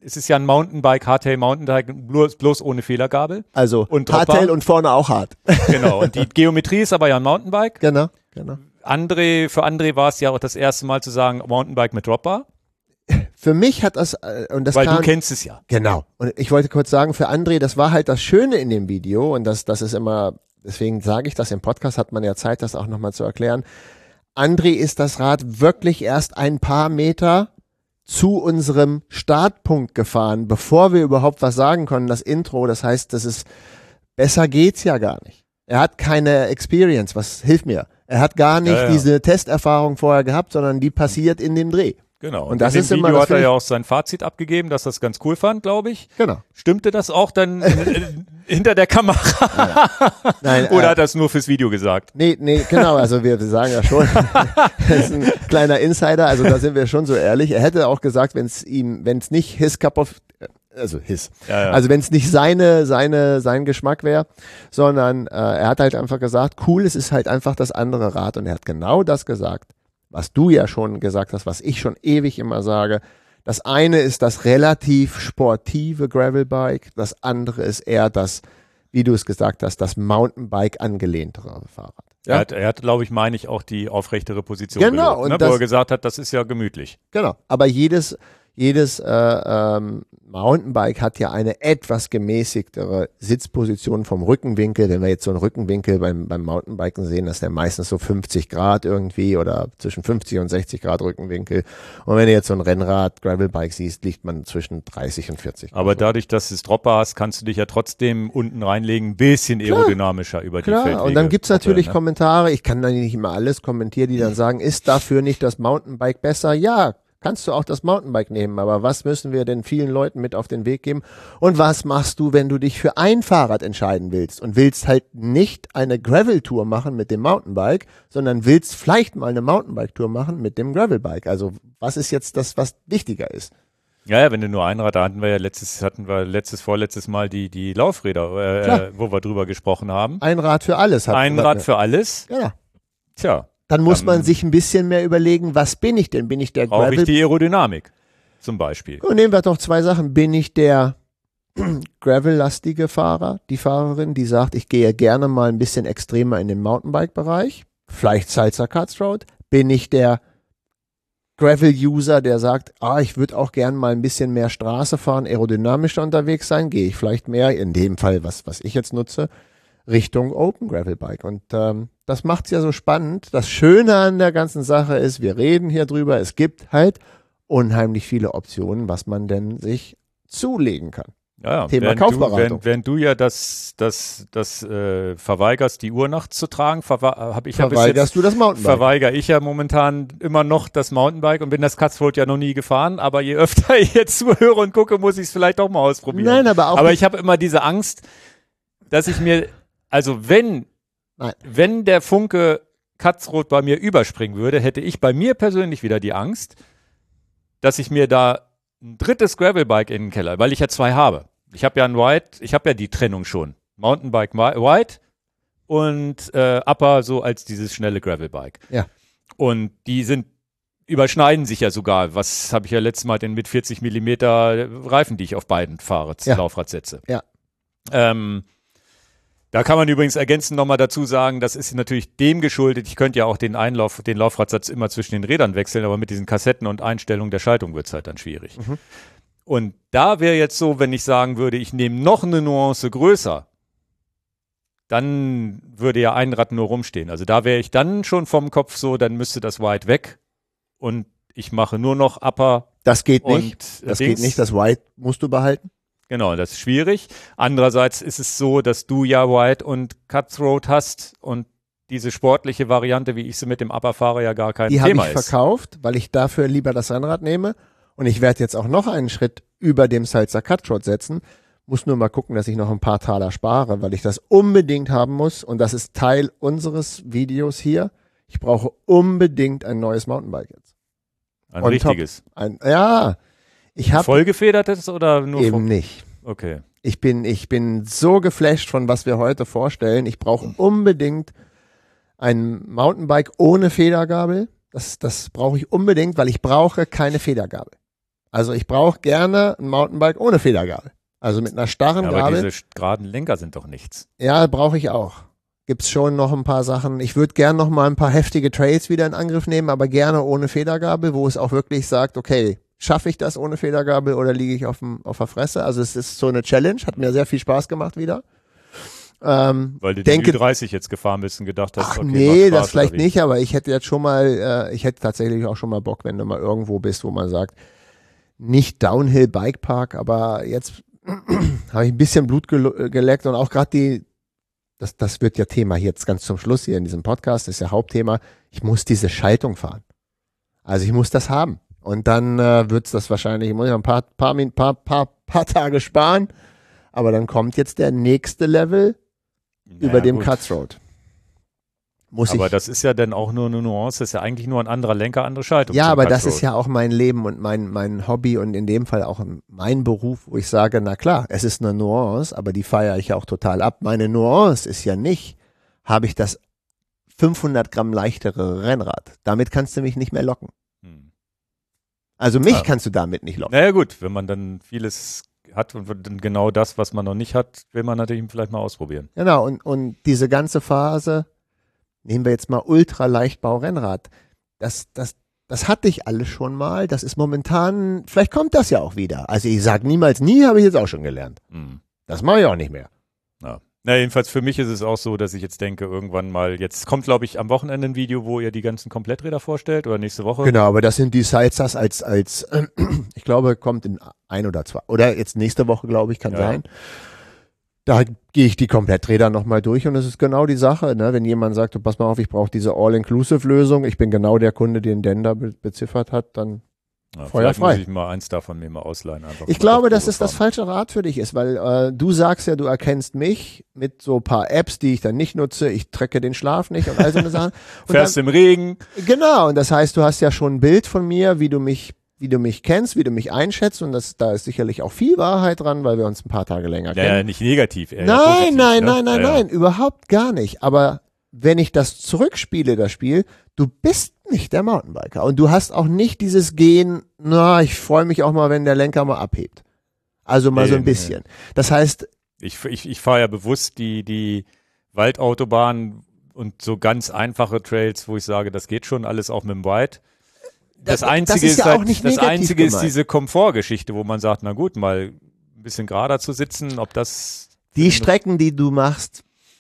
es ist ja ein Mountainbike, Hardtail Mountainbike, bloß ohne Federgabel. Also und Hardtail und vorne auch hart. Genau, und die Geometrie ist aber ja ein Mountainbike. Genau. Für André war es ja auch das erste Mal zu sagen, Mountainbike mit Dropbar. Für mich hat das, und das Weil du kennst es ja. Genau. Und ich wollte kurz sagen, für André, das war halt das Schöne in dem Video und das ist immer, deswegen sage ich das, im Podcast hat man ja Zeit, das auch nochmal zu erklären. André ist das Rad wirklich erst ein paar Meter zu unserem Startpunkt gefahren, bevor wir überhaupt was sagen konnten, das Intro. Das heißt, besser geht's ja gar nicht. Er hat keine Experience, was hilft mir? Er hat gar nicht diese Testerfahrung vorher gehabt, sondern die passiert in dem Dreh. Genau. Und das in dem ist immer, Video das hat er ja auch sein Fazit abgegeben, dass er es ganz cool fand, glaube ich. Genau. Stimmte das auch dann hinter der Kamera? Nein, Oder hat er es nur fürs Video gesagt? Nee, genau, also wir sagen ja schon, das ist ein kleiner Insider, also da sind wir schon so ehrlich. Er hätte auch gesagt, wenn es nicht his cup of, also also wenn es nicht sein Geschmack wäre, sondern er hat halt einfach gesagt, cool, es ist halt einfach das andere Rad und er hat genau das gesagt, was du ja schon gesagt hast, was ich schon ewig immer sage. Das eine ist das relativ sportive Gravelbike, das andere ist eher das, wie du es gesagt hast, das Mountainbike angelehntere Fahrrad. Ja? Er hat, glaube ich, meine ich, auch die aufrechtere Position genau, gelobt, wo er gesagt hat, das ist ja gemütlich. Genau, aber jedes Mountainbike hat ja eine etwas gemäßigtere Sitzposition vom Rückenwinkel. Wenn wir jetzt so einen Rückenwinkel beim Mountainbiken sehen, dass der meistens so 50 Grad irgendwie oder zwischen 50 und 60 Grad Rückenwinkel. Und wenn du jetzt so ein Rennrad, Gravelbike siehst, liegt man zwischen 30 und 40 Grad. Aber dadurch, dass du es Dropper hast, kannst du dich ja trotzdem unten reinlegen, ein bisschen aerodynamischer über die Feldwege. Und dann gibt's natürlich Kommentare, ich kann dann nicht immer alles kommentieren, die dann sagen, ist dafür nicht das Mountainbike besser? Ja, kannst du auch das Mountainbike nehmen, aber was müssen wir denn vielen Leuten mit auf den Weg geben? Und was machst du, wenn du dich für ein Fahrrad entscheiden willst und willst halt nicht eine Gravel-Tour machen mit dem Mountainbike, sondern willst vielleicht mal eine Mountainbike-Tour machen mit dem Gravelbike? Also was ist jetzt das, was wichtiger ist? Ja, wenn du nur ein Rad, da hatten wir vorletztes Mal die Laufräder, wo wir drüber gesprochen haben. Ein Rad für alles. Ein Rad für alles? Genau. Tja. Dann muss man sich ein bisschen mehr überlegen, was bin ich denn? Bin ich der Gravel? Brauche ich die Aerodynamik zum Beispiel? Und nehmen wir doch zwei Sachen. Bin ich der Gravel-lastige Fahrer, die Fahrerin, die sagt, ich gehe gerne mal ein bisschen extremer in den Mountainbike-Bereich, vielleicht Salsa Cutthroat? Bin ich der Gravel-User, der sagt, ich würde auch gern mal ein bisschen mehr Straße fahren, aerodynamischer unterwegs sein? Gehe ich vielleicht mehr, in dem Fall, was ich jetzt nutze, Richtung Open Gravelbike. Und das macht's ja so spannend. Das Schöne an der ganzen Sache ist, wir reden hier drüber, es gibt halt unheimlich viele Optionen, was man denn sich zulegen kann. Ja, Thema Kaufberatung. Während du ja das verweigerst, die Uhr nachts zu tragen, verweigerst du das Mountainbike? Verweigere ich ja momentan immer noch das Mountainbike und bin das Cutthroat ja noch nie gefahren, aber je öfter ich jetzt zuhöre und gucke, muss ich es vielleicht auch mal ausprobieren. Nein, aber ich habe immer diese Angst, dass ich mir, also wenn der Funke Cutthroat bei mir überspringen würde, hätte ich bei mir persönlich wieder die Angst, dass ich mir da ein drittes Gravelbike in den Keller, weil ich ja zwei habe. Ich habe ja ein White, ich habe ja die Trennung schon. Mountainbike White und Upper so als dieses schnelle Gravelbike. Ja. Und die überschneiden sich ja sogar. Was habe ich ja letztes Mal denn mit 40 Millimeter Reifen, die ich auf beiden Laufrad setze. Ja. Da kann man übrigens ergänzend nochmal dazu sagen, das ist natürlich dem geschuldet, ich könnte ja auch den Laufradsatz immer zwischen den Rädern wechseln, aber mit diesen Kassetten und Einstellungen der Schaltung wird es halt dann schwierig. Mhm. Und da wäre jetzt so, wenn ich sagen würde, ich nehme noch eine Nuance größer, dann würde ja ein Rad nur rumstehen. Also da wäre ich dann schon vom Kopf so, dann müsste das White weg und ich mache nur noch Upper. Das geht nicht. Das geht nicht. Das White musst du behalten. Genau, das ist schwierig. Andererseits ist es so, dass du ja White und Cutthroat hast und diese sportliche Variante, wie ich sie mit dem Upper fahre, ja gar kein Thema ist. Die habe ich verkauft, weil ich dafür lieber das Rennrad nehme und ich werde jetzt auch noch einen Schritt über dem Salsa Cutthroat setzen. Muss nur mal gucken, dass ich noch ein paar Taler spare, weil ich das unbedingt haben muss und das ist Teil unseres Videos hier. Ich brauche unbedingt ein neues Mountainbike jetzt. Ein richtiges? Vollgefedertes oder nur eben nicht. Okay. Ich bin so geflasht von was wir heute vorstellen. Ich brauche unbedingt ein Mountainbike ohne Federgabel. Das brauche ich unbedingt, weil ich brauche keine Federgabel. Also ich brauche gerne ein Mountainbike ohne Federgabel. Also mit einer starren aber Gabel. diese geraden Lenker sind doch nichts. Ja, brauche ich auch. Gibt's schon noch ein paar Sachen. Ich würde gern noch mal ein paar heftige Trails wieder in Angriff nehmen, aber gerne ohne Federgabel, wo es auch wirklich sagt, okay, schaffe ich das ohne Federgabel oder liege ich auf der Fresse? Also es ist so eine Challenge, hat mir sehr viel Spaß gemacht wieder. Weil du den Ü30 jetzt gefahren bist und gedacht hast, ach okay, nee, macht Spaß, das vielleicht oder wie? nicht, aber ich hätte jetzt schon mal, ich hätte tatsächlich auch schon mal Bock, wenn du mal irgendwo bist, wo man sagt, nicht Downhill Bikepark, aber jetzt habe ich ein bisschen Blut geleckt und auch gerade das wird ja Thema jetzt ganz zum Schluss hier in diesem Podcast, das ist ja Hauptthema, ich muss diese Schaltung fahren. Also ich muss das haben. Und dann wird's das wahrscheinlich, ich muss ja ein paar Tage sparen, aber dann kommt jetzt der nächste Level über dem gut. Cutthroat. Aber das ist ja dann auch nur eine Nuance, das ist ja eigentlich nur ein anderer Lenker, andere Schaltung. Ja, zum aber das Cutthroat. ist ja auch mein Leben und mein Hobby und in dem Fall auch mein Beruf, wo ich sage, na klar, es ist eine Nuance, aber die feiere ich ja auch total ab. Meine Nuance ist ja nicht, habe ich das 500 Gramm leichtere Rennrad. Damit kannst du mich nicht mehr locken. Also mich kannst du damit nicht locken. Naja gut, wenn man dann vieles hat und dann genau das, was man noch nicht hat, will man natürlich vielleicht mal ausprobieren. Genau, und diese ganze Phase, nehmen wir jetzt mal Ultraleichtbau-Rennrad, das hatte ich alles schon mal, das ist momentan, vielleicht kommt das ja auch wieder. Also ich sage niemals nie, habe ich jetzt auch schon gelernt. Das mache ich auch nicht mehr. Ja. Na, jedenfalls für mich ist es auch so, dass ich jetzt denke, irgendwann mal, jetzt kommt glaube ich am Wochenende ein Video, wo ihr die ganzen Kompletträder vorstellt oder nächste Woche. Genau, aber das sind die Sidestars als ich glaube, kommt in 1 oder 2, oder jetzt nächste Woche, glaube ich, kann sein. Da gehe ich die Kompletträder nochmal durch und das ist genau die Sache, ne? Wenn jemand sagt, pass mal auf, ich brauche diese All-Inclusive-Lösung, ich bin genau der Kunde, den Dan da beziffert hat, dann vielleicht feuerfrei. muss ich mal eins davon mir mal ausleihen. Einfach Ich mal glaube, auf dass Probe es das fahren. falsche Rad für dich ist, weil du sagst ja, du erkennst mich mit so ein paar Apps, die ich dann nicht nutze, ich trecke den Schlaf nicht und all so eine Sachen. Und Fährst im Regen. Genau, und das heißt, du hast ja schon ein Bild von mir, wie du mich kennst, wie du mich einschätzt und da ist sicherlich auch viel Wahrheit dran, weil wir uns ein paar Tage länger kennen. Ja, nicht negativ. Eher Nein, positiv, ne? nein, überhaupt gar nicht. Aber wenn ich das zurückspiele, das Spiel, du bist nicht der Mountainbiker und du hast auch nicht dieses Gen, na, ich freue mich auch mal, wenn der Lenker mal abhebt. Also mal so ein bisschen. Das heißt, Ich fahre ja bewusst die Waldautobahn und so ganz einfache Trails, wo ich sage, das geht schon alles auch mit dem Wide. Das Einzige ist ja halt, auch nicht das negativ Einzige ist gemeint. diese Komfortgeschichte, wo man sagt, na gut, mal ein bisschen gerader zu sitzen, ob das Die Strecken, die du machst,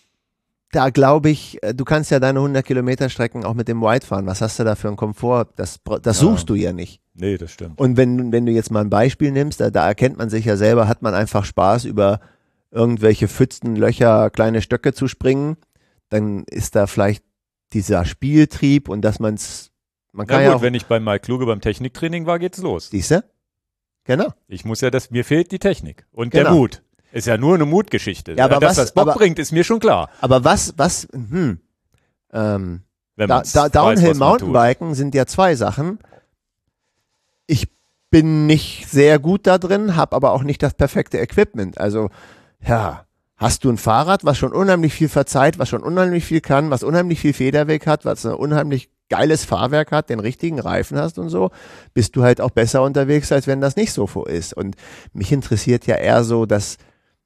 da glaube ich, du kannst ja deine 100 Kilometer Strecken auch mit dem Wide fahren. Was hast du da für einen Komfort? Das suchst du ja nicht. Nee, das stimmt. Und wenn du jetzt mal ein Beispiel nimmst, da erkennt man sich ja selber, hat man einfach Spaß, über irgendwelche Pfützen, Löcher, kleine Stöcke zu springen, dann ist da vielleicht dieser Spieltrieb und dass man kann Na ja gut, auch, wenn ich bei Mike Kluge beim Techniktraining war, geht's los. siehst du? Genau. Ich muss ja mir fehlt die Technik und Genau. der Mut. Ist ja nur eine Mutgeschichte. Ja, aber dass das Bock aber- bringt, ist mir schon klar. Aber Wenn man's weiß, Downhill was man tut. Mountainbiken sind ja zwei Sachen. Ich bin nicht sehr gut da drin, habe aber auch nicht das perfekte Equipment. Also, ja, hast du ein Fahrrad, was schon unheimlich viel verzeiht, was schon unheimlich viel kann, was unheimlich viel Federweg hat, was ein unheimlich geiles Fahrwerk hat, den richtigen Reifen hast und so, bist du halt auch besser unterwegs, als wenn das nicht so ist. Und mich interessiert ja eher so, dass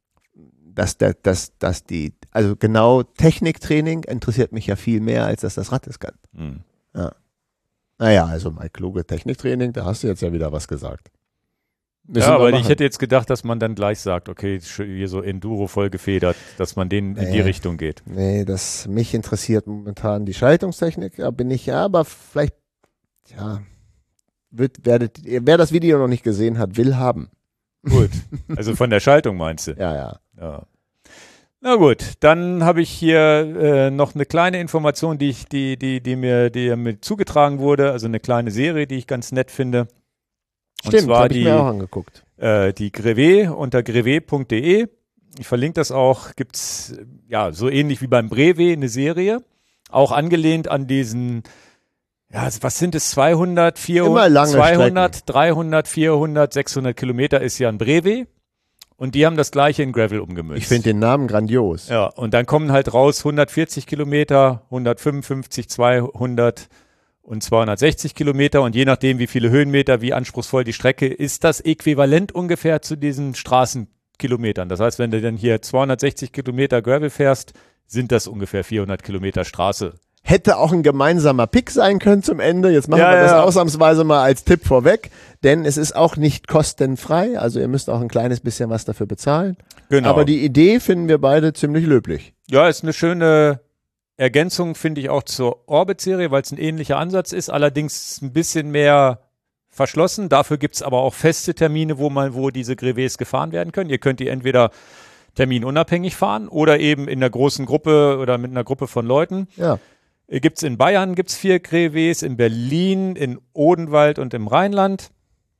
also genau Techniktraining interessiert mich ja viel mehr, als dass das Rad es kann. Ja. Naja, also Mike Kluge Techniktraining, da hast du jetzt ja wieder was gesagt. Ja, aber ich hätte jetzt gedacht, dass man dann gleich sagt, okay, hier so Enduro voll gefedert, dass man in die Richtung geht. Nee, mich interessiert momentan die Schaltungstechnik, da bin ich ja, aber vielleicht, ja, wer das Video noch nicht gesehen hat, will haben. Gut, also von der Schaltung meinst du? Ja. Ja. Na gut, dann habe ich hier noch eine kleine Information, die mir zugetragen wurde, also eine kleine Serie, die ich ganz nett finde. Und Stimmt, zwar habe ich mir auch angeguckt. die Grevé unter grevé.de. Ich verlinke das auch, gibt's ja so ähnlich wie beim Brevet eine Serie, auch angelehnt an diesen, ja, was sind es, 200, 400, Immer lange 200, 300, 400, 600 Kilometer ist ja ein Brevet. Und die haben das gleiche in Gravel umgemünzt. Ich finde den Namen grandios. Ja, und dann kommen halt raus 140 Kilometer, 155, 200 und 260 Kilometer und je nachdem, wie viele Höhenmeter, wie anspruchsvoll die Strecke, ist das äquivalent ungefähr zu diesen Straßenkilometern. Das heißt, wenn du dann hier 260 Kilometer Gravel fährst, sind das ungefähr 400 Kilometer Straße. Hätte auch ein gemeinsamer Pick sein können zum Ende. Jetzt machen wir das ausnahmsweise mal als Tipp vorweg, denn es ist auch nicht kostenfrei. Also ihr müsst auch ein kleines bisschen was dafür bezahlen. Genau. Aber die Idee finden wir beide ziemlich löblich. Ja, ist eine schöne Ergänzung, finde ich, auch zur Orbit-Serie, weil es ein ähnlicher Ansatz ist. Allerdings ein bisschen mehr verschlossen. Dafür gibt es aber auch feste Termine, wo diese Grevés gefahren werden können. Ihr könnt die entweder terminunabhängig fahren oder eben in einer großen Gruppe oder mit einer Gruppe von Leuten. Ja. Gibt's in Bayern 4 Grevés, in Berlin, in Odenwald und im Rheinland.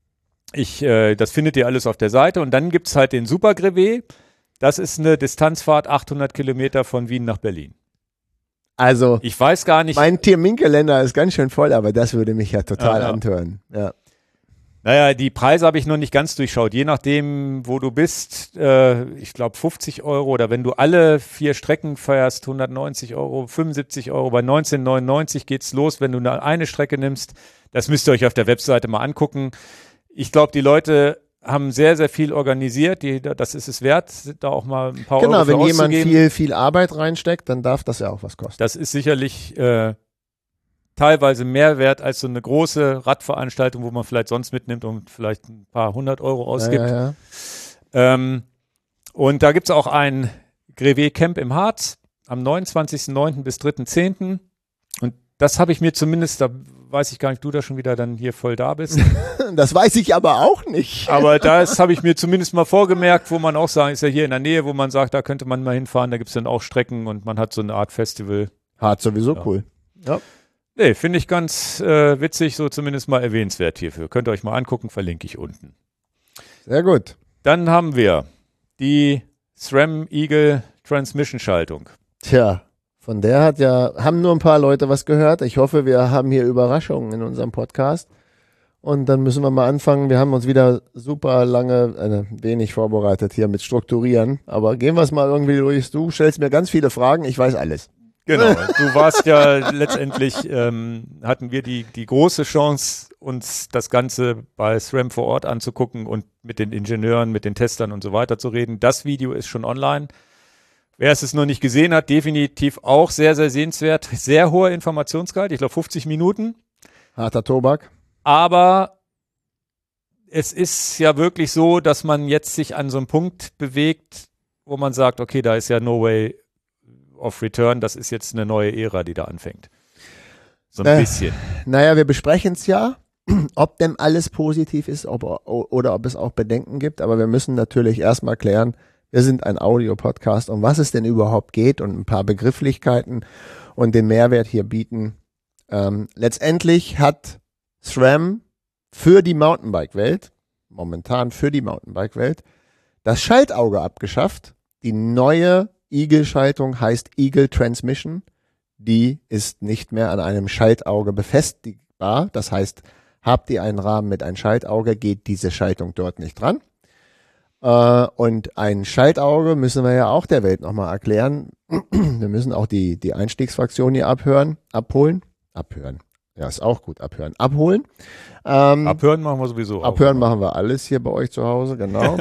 Das findet ihr alles auf der Seite. Und dann gibt's halt den Super Grevé. Das ist eine Distanzfahrt 800 Kilometer von Wien nach Berlin. Also, ich weiß gar nicht. Mein Terminkalender ist ganz schön voll, aber das würde mich ja total antören. Ja. Naja, die Preise habe ich noch nicht ganz durchschaut. Je nachdem, wo du bist, ich glaube 50 Euro oder wenn du alle 4 Strecken fährst, 190 Euro, 75 Euro. Bei 19,99 geht's los, wenn du eine Strecke nimmst. Das müsst ihr euch auf der Webseite mal angucken. Ich glaube, die Leute haben sehr, sehr viel organisiert. Das ist es wert, da auch mal ein paar Euro für wenn jemand auszugeben. viel Arbeit reinsteckt, dann darf das ja auch was kosten. Das ist sicherlich teilweise mehr wert als so eine große Radveranstaltung, wo man vielleicht sonst mitnimmt und vielleicht ein paar 100 Euro ausgibt. Ja. Und da gibt es auch ein Grevé Camp im Harz am 29.09. bis 3.10. Und das habe ich mir zumindest, da weiß ich gar nicht, du da schon wieder dann hier voll da bist. Das weiß ich aber auch nicht. Aber das habe ich mir zumindest mal vorgemerkt, wo man auch sagt, ist ja hier in der Nähe, wo man sagt, da könnte man mal hinfahren, da gibt es dann auch Strecken und man hat so eine Art Festival. Harz sowieso cool. Ja. Nee, finde ich ganz witzig, so zumindest mal erwähnenswert hierfür. Könnt ihr euch mal angucken, verlinke ich unten. Sehr gut. Dann haben wir die SRAM Eagle Transmission Schaltung. Tja, von der haben nur ein paar Leute was gehört. Ich hoffe, wir haben hier Überraschungen in unserem Podcast. Und dann müssen wir mal anfangen. Wir haben uns wieder super lange, wenig vorbereitet hier mit Strukturieren. Aber gehen wir es mal irgendwie durch. Du stellst mir ganz viele Fragen, ich weiß alles. Genau, du warst ja letztendlich, hatten wir die große Chance, uns das Ganze bei SRAM vor Ort anzugucken und mit den Ingenieuren, mit den Testern und so weiter zu reden. Das Video ist schon online. Wer es noch nicht gesehen hat, definitiv auch sehr, sehr sehenswert. Sehr hoher Informationsgehalt, ich glaube 50 Minuten. Harter Tobak. Aber es ist ja wirklich so, dass man jetzt sich an so einem Punkt bewegt, wo man sagt, okay, da ist ja no way of return, das ist jetzt eine neue Ära, die da anfängt. So ein bisschen. Naja, wir besprechen es ja, ob denn alles positiv ist oder ob es auch Bedenken gibt, aber wir müssen natürlich erstmal klären, wir sind ein Audio-Podcast, um was es denn überhaupt geht und ein paar Begrifflichkeiten und den Mehrwert hier bieten. Letztendlich hat SRAM für die Mountainbike-Welt, momentan für die Mountainbike-Welt, das Schaltauge abgeschafft. Die neue Eagle-Schaltung heißt Eagle Transmission. Die ist nicht mehr an einem Schaltauge befestigbar. Das heißt, habt ihr einen Rahmen mit einem Schaltauge, geht diese Schaltung dort nicht dran. Und ein Schaltauge müssen wir ja auch der Welt nochmal erklären. Wir müssen auch die Einstiegsfraktion hier abholen. Ja, ist auch gut, abholen. Abhören machen wir sowieso auch. Abhören machen wir alles hier bei euch zu Hause, genau.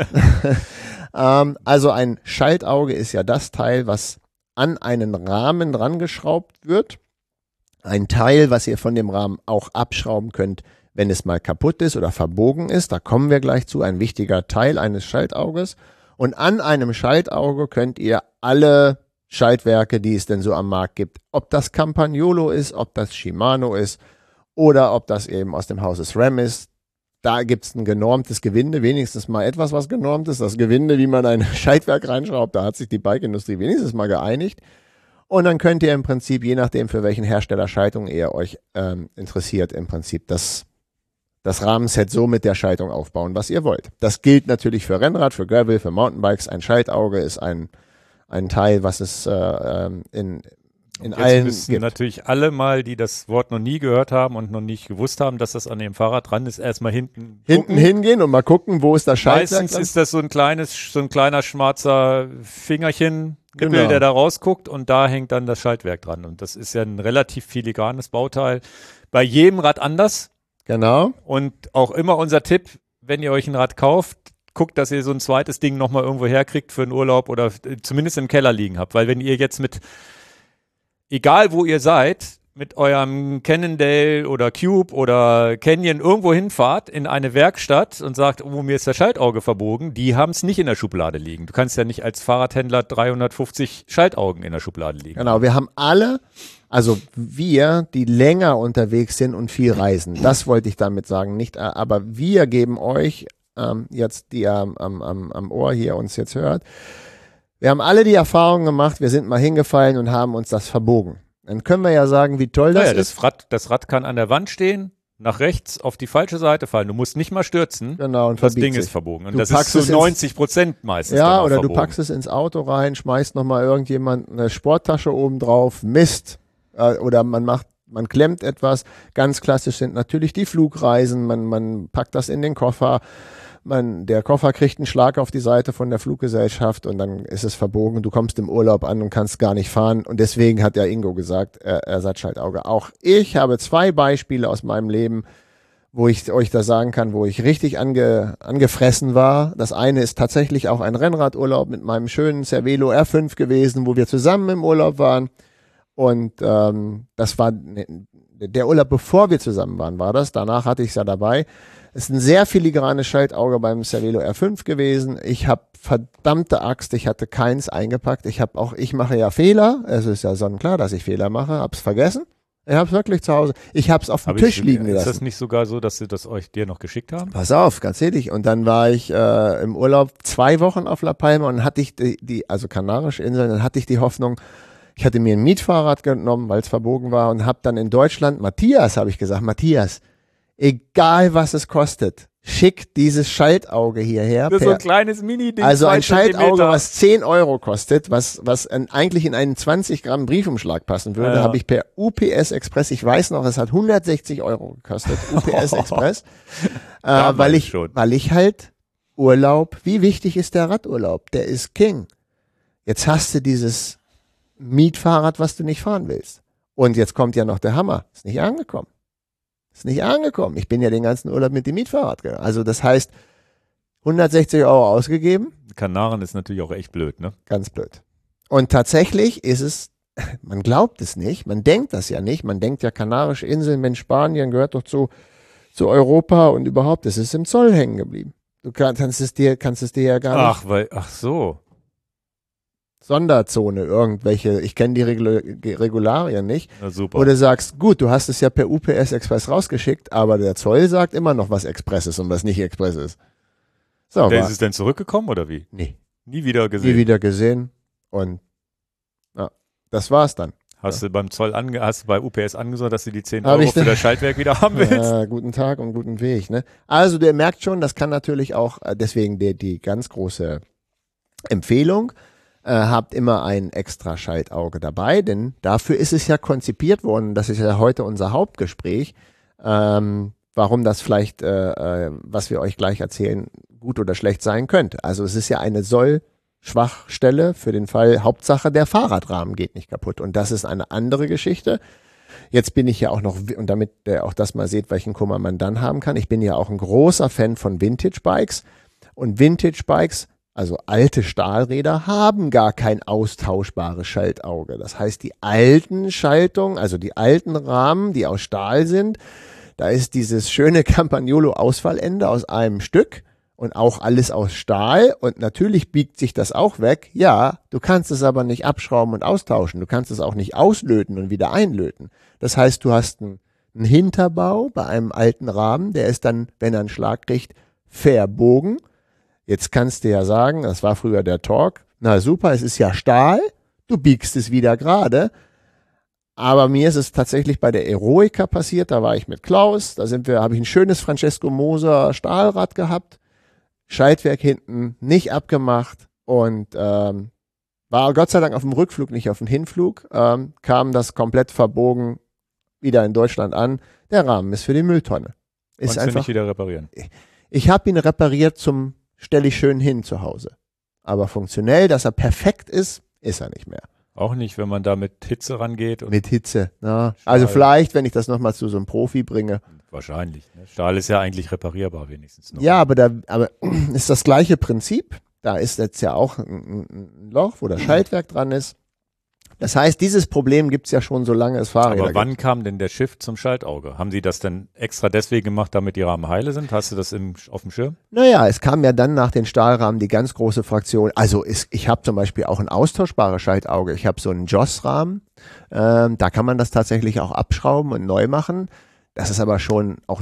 Also ein Schaltauge ist ja das Teil, was an einen Rahmen dran geschraubt wird. Ein Teil, was ihr von dem Rahmen auch abschrauben könnt, wenn es mal kaputt ist oder verbogen ist. Da kommen wir gleich zu, ein wichtiger Teil eines Schaltauges. Und an einem Schaltauge könnt ihr alle Schaltwerke, die es denn so am Markt gibt, ob das Campagnolo ist, ob das Shimano ist oder ob das eben aus dem Hause SRAM ist. Da gibt es ein genormtes Gewinde, wenigstens mal etwas, was genormt ist. Das Gewinde, wie man ein Schaltwerk reinschraubt, da hat sich die Bike-Industrie wenigstens mal geeinigt. Und dann könnt ihr im Prinzip, je nachdem für welchen Hersteller Schaltung ihr euch interessiert, im Prinzip das Rahmenset so mit der Schaltung aufbauen, was ihr wollt. Das gilt natürlich für Rennrad, für Gravel, für Mountainbikes. Ein Schaltauge ist ein Teil, was es In Jetzt allen müssen gibt. natürlich alle mal, die das Wort noch nie gehört haben und noch nicht gewusst haben, dass das an dem Fahrrad dran ist, erstmal hinten gucken. Hingehen und mal gucken, wo ist das Schaltwerk. Meistens ist das so ein kleiner schwarzer Fingerchen, Genau. der da rausguckt und da hängt dann das Schaltwerk dran. Und das ist ja ein relativ filigranes Bauteil. Bei jedem Rad anders. Genau. Und auch immer unser Tipp, wenn ihr euch ein Rad kauft, guckt, dass ihr so ein zweites Ding nochmal irgendwo herkriegt für einen Urlaub oder zumindest im Keller liegen habt. Weil wenn ihr jetzt egal wo ihr seid, mit eurem Cannondale oder Cube oder Canyon irgendwo hinfahrt in eine Werkstatt und sagt, oh, mir ist das Schaltauge verbogen, die haben es nicht in der Schublade liegen. Du kannst ja nicht als Fahrradhändler 350 Schaltaugen in der Schublade liegen. Genau, wir haben alle, also wir, die länger unterwegs sind und viel reisen, das wollte ich damit sagen, nicht, aber wir geben euch, jetzt die am Ohr hier uns jetzt hört, wir haben alle die Erfahrung gemacht, wir sind mal hingefallen und haben uns das verbogen. Dann können wir ja sagen, wie toll das ist. Das Rad kann an der Wand stehen, nach rechts auf die falsche Seite fallen. Du musst nicht mal stürzen. Genau, und das Ding sich. ist verbogen. Und Du das ist so 90% meistens. Ja, oder verbogen. du packst es ins Auto rein, schmeißt nochmal irgendjemand eine Sporttasche oben drauf, Mist. Oder man klemmt etwas. Ganz klassisch sind natürlich die Flugreisen. Man packt das in den Koffer. Der Koffer kriegt einen Schlag auf die Seite von der Fluggesellschaft und dann ist es verbogen. Du kommst im Urlaub an und kannst gar nicht fahren. Und deswegen hat ja Ingo gesagt, Ersatzschaltauge. Auch ich habe 2 Beispiele aus meinem Leben, wo ich euch da sagen kann, wo ich richtig angefressen war. Das eine ist tatsächlich auch ein Rennradurlaub mit meinem schönen Cervelo R5 gewesen, wo wir zusammen im Urlaub waren. Und das war der Urlaub, bevor wir zusammen waren, war das. Danach hatte ich es ja dabei. Es ist ein sehr filigranes Schaltauge beim Cervelo R5 gewesen. Ich habe verdammte Axt, ich hatte keins eingepackt. Ich mache ja Fehler. Es ist ja sonnenklar, dass ich Fehler mache. Hab's vergessen. Ich hab's wirklich zu Hause. Ich hab's auf dem Tisch liegen gelassen. Ist das nicht sogar so, dass sie das dir noch geschickt haben? Pass auf, ganz ehrlich. Und dann war ich im Urlaub 2 Wochen auf La Palma und hatte ich also Kanarische Inseln, dann hatte ich die Hoffnung, ich hatte mir ein Mietfahrrad genommen, weil es verbogen war und habe dann in Deutschland, habe ich gesagt, Matthias, egal was es kostet, schick dieses Schaltauge hierher. Das ist so ein kleines Mini-Ding. Also ein Schaltauge, was 10 Euro kostet, was eigentlich in einen 20 Gramm Briefumschlag passen würde, habe ich per UPS Express, ich weiß noch, es hat 160 Euro gekostet, UPS Express, weil ich halt Urlaub, wie wichtig ist der Radurlaub? Der ist King. Jetzt hast du dieses Mietfahrrad, was du nicht fahren willst. Und jetzt kommt ja noch der Hammer, ist nicht angekommen. Ich bin ja den ganzen Urlaub mit dem Mietfahrrad gegangen. Also das heißt, 160 Euro ausgegeben. Kanaren ist natürlich auch echt blöd, ne? Ganz blöd. Und tatsächlich ist es, man glaubt es nicht, man denkt das ja nicht. Man denkt ja, Kanarische Inseln, Mensch, Spanien gehört doch zu Europa und überhaupt, es ist im Zoll hängen geblieben. Du kannst es dir ja gar nicht. Ach so. Sonderzone, irgendwelche, ich kenne die Regularien nicht. Na super. Oder sagst, gut, du hast es ja per UPS Express rausgeschickt, aber der Zoll sagt immer noch, was Express ist und was nicht Express ist. So, Ist es denn zurückgekommen oder wie? Nee. Nie wieder gesehen? Nie wieder gesehen und ja, das war's dann. Hast du beim Zoll hast du bei UPS angesorgt, dass du die 10 Euro für das Schaltwerk wieder haben willst? Guten Tag und guten Weg. Ne? Also der merkt schon, das kann natürlich auch, deswegen die ganz große Empfehlung, habt immer ein extra Schaltauge dabei, denn dafür ist es ja konzipiert worden, das ist ja heute unser Hauptgespräch, warum das vielleicht, was wir euch gleich erzählen, gut oder schlecht sein könnte. Also es ist ja eine Soll-Schwachstelle für den Fall, Hauptsache der Fahrradrahmen geht nicht kaputt und das ist eine andere Geschichte. Jetzt bin ich ja auch noch, und damit ihr auch das mal seht, welchen Kummer man dann haben kann, ich bin ja auch ein großer Fan von Vintage-Bikes und Vintage-Bikes, also alte Stahlräder, haben gar kein austauschbares Schaltauge. Das heißt, die alten Schaltungen, also die alten Rahmen, die aus Stahl sind, da ist dieses schöne Campagnolo-Ausfallende aus einem Stück und auch alles aus Stahl und natürlich biegt sich das auch weg. Ja, du kannst es aber nicht abschrauben und austauschen. Du kannst es auch nicht auslöten und wieder einlöten. Das heißt, du hast einen Hinterbau bei einem alten Rahmen, der ist dann, wenn er einen Schlag kriegt, verbogen. Jetzt kannst du ja sagen, das war früher der Torque, na super, es ist ja Stahl, du biegst es wieder gerade. Aber mir ist es tatsächlich bei der Eroica passiert, da war ich mit Klaus, habe ich ein schönes Francesco Moser Stahlrad gehabt, Schaltwerk hinten nicht abgemacht und War Gott sei Dank auf dem Rückflug, nicht auf dem Hinflug, kam das komplett verbogen wieder in Deutschland an. Der Rahmen ist für die Mülltonne. Ist Konntest einfach, du nicht wieder reparieren? ich habe ihn repariert stelle ich schön hin zu Hause. Aber funktionell, dass er perfekt ist er nicht mehr. Auch nicht, wenn man da mit Hitze rangeht? Und Mit Hitze. Ja. Also vielleicht, wenn ich das nochmal zu so einem Profi bringe. Wahrscheinlich. Ne? Stahl ist ja eigentlich reparierbar wenigstens noch. Ja, aber ist das gleiche Prinzip. Da ist jetzt ja auch ein Loch, wo das Schaltwerk dran ist. Das heißt, dieses Problem gibt es ja schon, solange es Fahrräder Aber wann gibt. kam denn der Shift zum Schaltauge? Haben Sie das denn extra deswegen gemacht, damit die Rahmen heile sind? Hast du das auf dem Schirm? Naja, es kam ja dann nach den Stahlrahmen die ganz große Fraktion. Also ich habe zum Beispiel auch ein austauschbares Schaltauge. Ich habe so einen Joss-Rahmen. Da kann man das tatsächlich auch abschrauben und neu machen. Das ist aber schon auch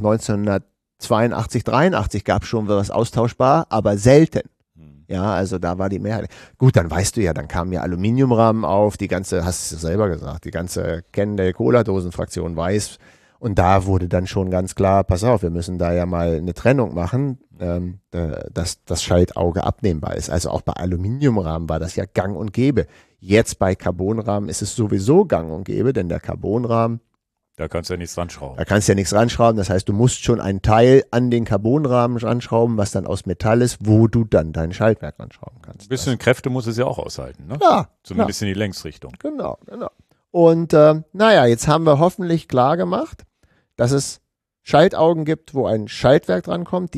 1982, 83 gab es schon was austauschbar, aber selten. Ja, also da war die Mehrheit. Gut, dann weißt du ja, dann kamen ja Aluminiumrahmen auf, die ganze, hast du selber gesagt, die ganze Cannondale-Cola-Dosen-Fraktion weiß. Und da wurde dann schon ganz klar, pass auf, wir müssen da ja mal eine Trennung machen, dass das Schaltauge abnehmbar ist. Also auch bei Aluminiumrahmen war das ja gang und gäbe. Jetzt bei Carbonrahmen ist es sowieso gang und gäbe, denn der Carbonrahmen, Da kannst du ja nichts ranschrauben. da kannst du ja nichts ranschrauben. Das heißt, du musst schon einen Teil an den Carbonrahmen ranschrauben, was dann aus Metall ist, wo du dann dein Schaltwerk ranschrauben kannst. Ein bisschen Kräfte muss es ja auch aushalten, ne? Ja, Zumindest in die Längsrichtung. genau. Und naja, jetzt haben wir hoffentlich klar gemacht, dass es Schaltaugen gibt, wo ein Schaltwerk drankommt,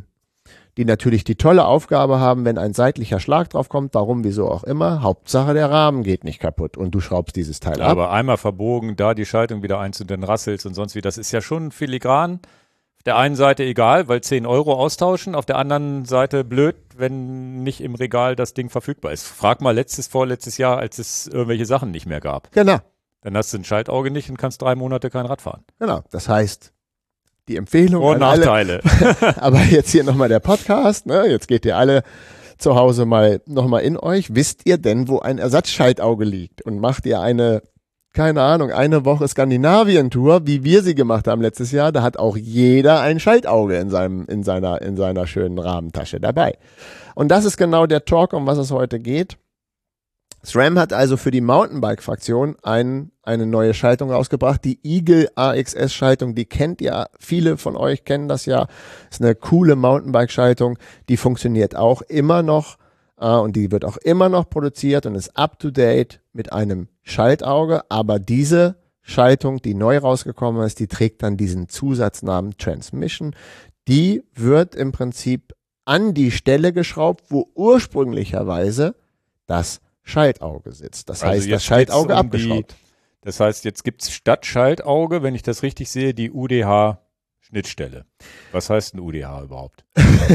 die natürlich die tolle Aufgabe haben, wenn ein seitlicher Schlag drauf kommt, warum, wieso auch immer, Hauptsache der Rahmen geht nicht kaputt und du schraubst dieses Teil Ja, ab. aber einmal verbogen, da die Schaltung wieder einzudenken, rasselst und sonst wie, das ist ja schon filigran. Auf der einen Seite egal, weil 10 Euro austauschen, auf der anderen Seite blöd, wenn nicht im Regal das Ding verfügbar ist. Frag mal vorletztes Jahr, als es irgendwelche Sachen nicht mehr gab. Genau. Dann hast du ein Schaltauge nicht und kannst 3 Monate kein Rad fahren. Genau. Das heißt, die Empfehlung Vor- und an alle, Nachteile. aber jetzt hier nochmal der Podcast, ne? Jetzt geht ihr alle zu Hause nochmal in euch. Wisst ihr denn, wo ein Ersatzschaltauge liegt? Und macht ihr eine Woche Skandinavien-Tour, wie wir sie gemacht haben letztes Jahr, da hat auch jeder ein Schaltauge in seiner schönen Rahmentasche dabei. Und das ist genau der Talk, um was es heute geht. SRAM hat also für die Mountainbike-Fraktion eine neue Schaltung rausgebracht, die Eagle AXS-Schaltung, die kennt ihr, viele von euch kennen das ja, ist eine coole Mountainbike-Schaltung, die funktioniert auch immer noch und die wird auch immer noch produziert und ist up-to-date mit einem Schaltauge, aber diese Schaltung, die neu rausgekommen ist, die trägt dann diesen Zusatznamen Transmission, die wird im Prinzip an die Stelle geschraubt, wo ursprünglicherweise das Schaltauge sitzt. Das heißt, das Schaltauge abgeschraubt. Das heißt, jetzt gibt es statt Schaltauge, wenn ich das richtig sehe, die UDH-Schnittstelle. Was heißt ein UDH überhaupt?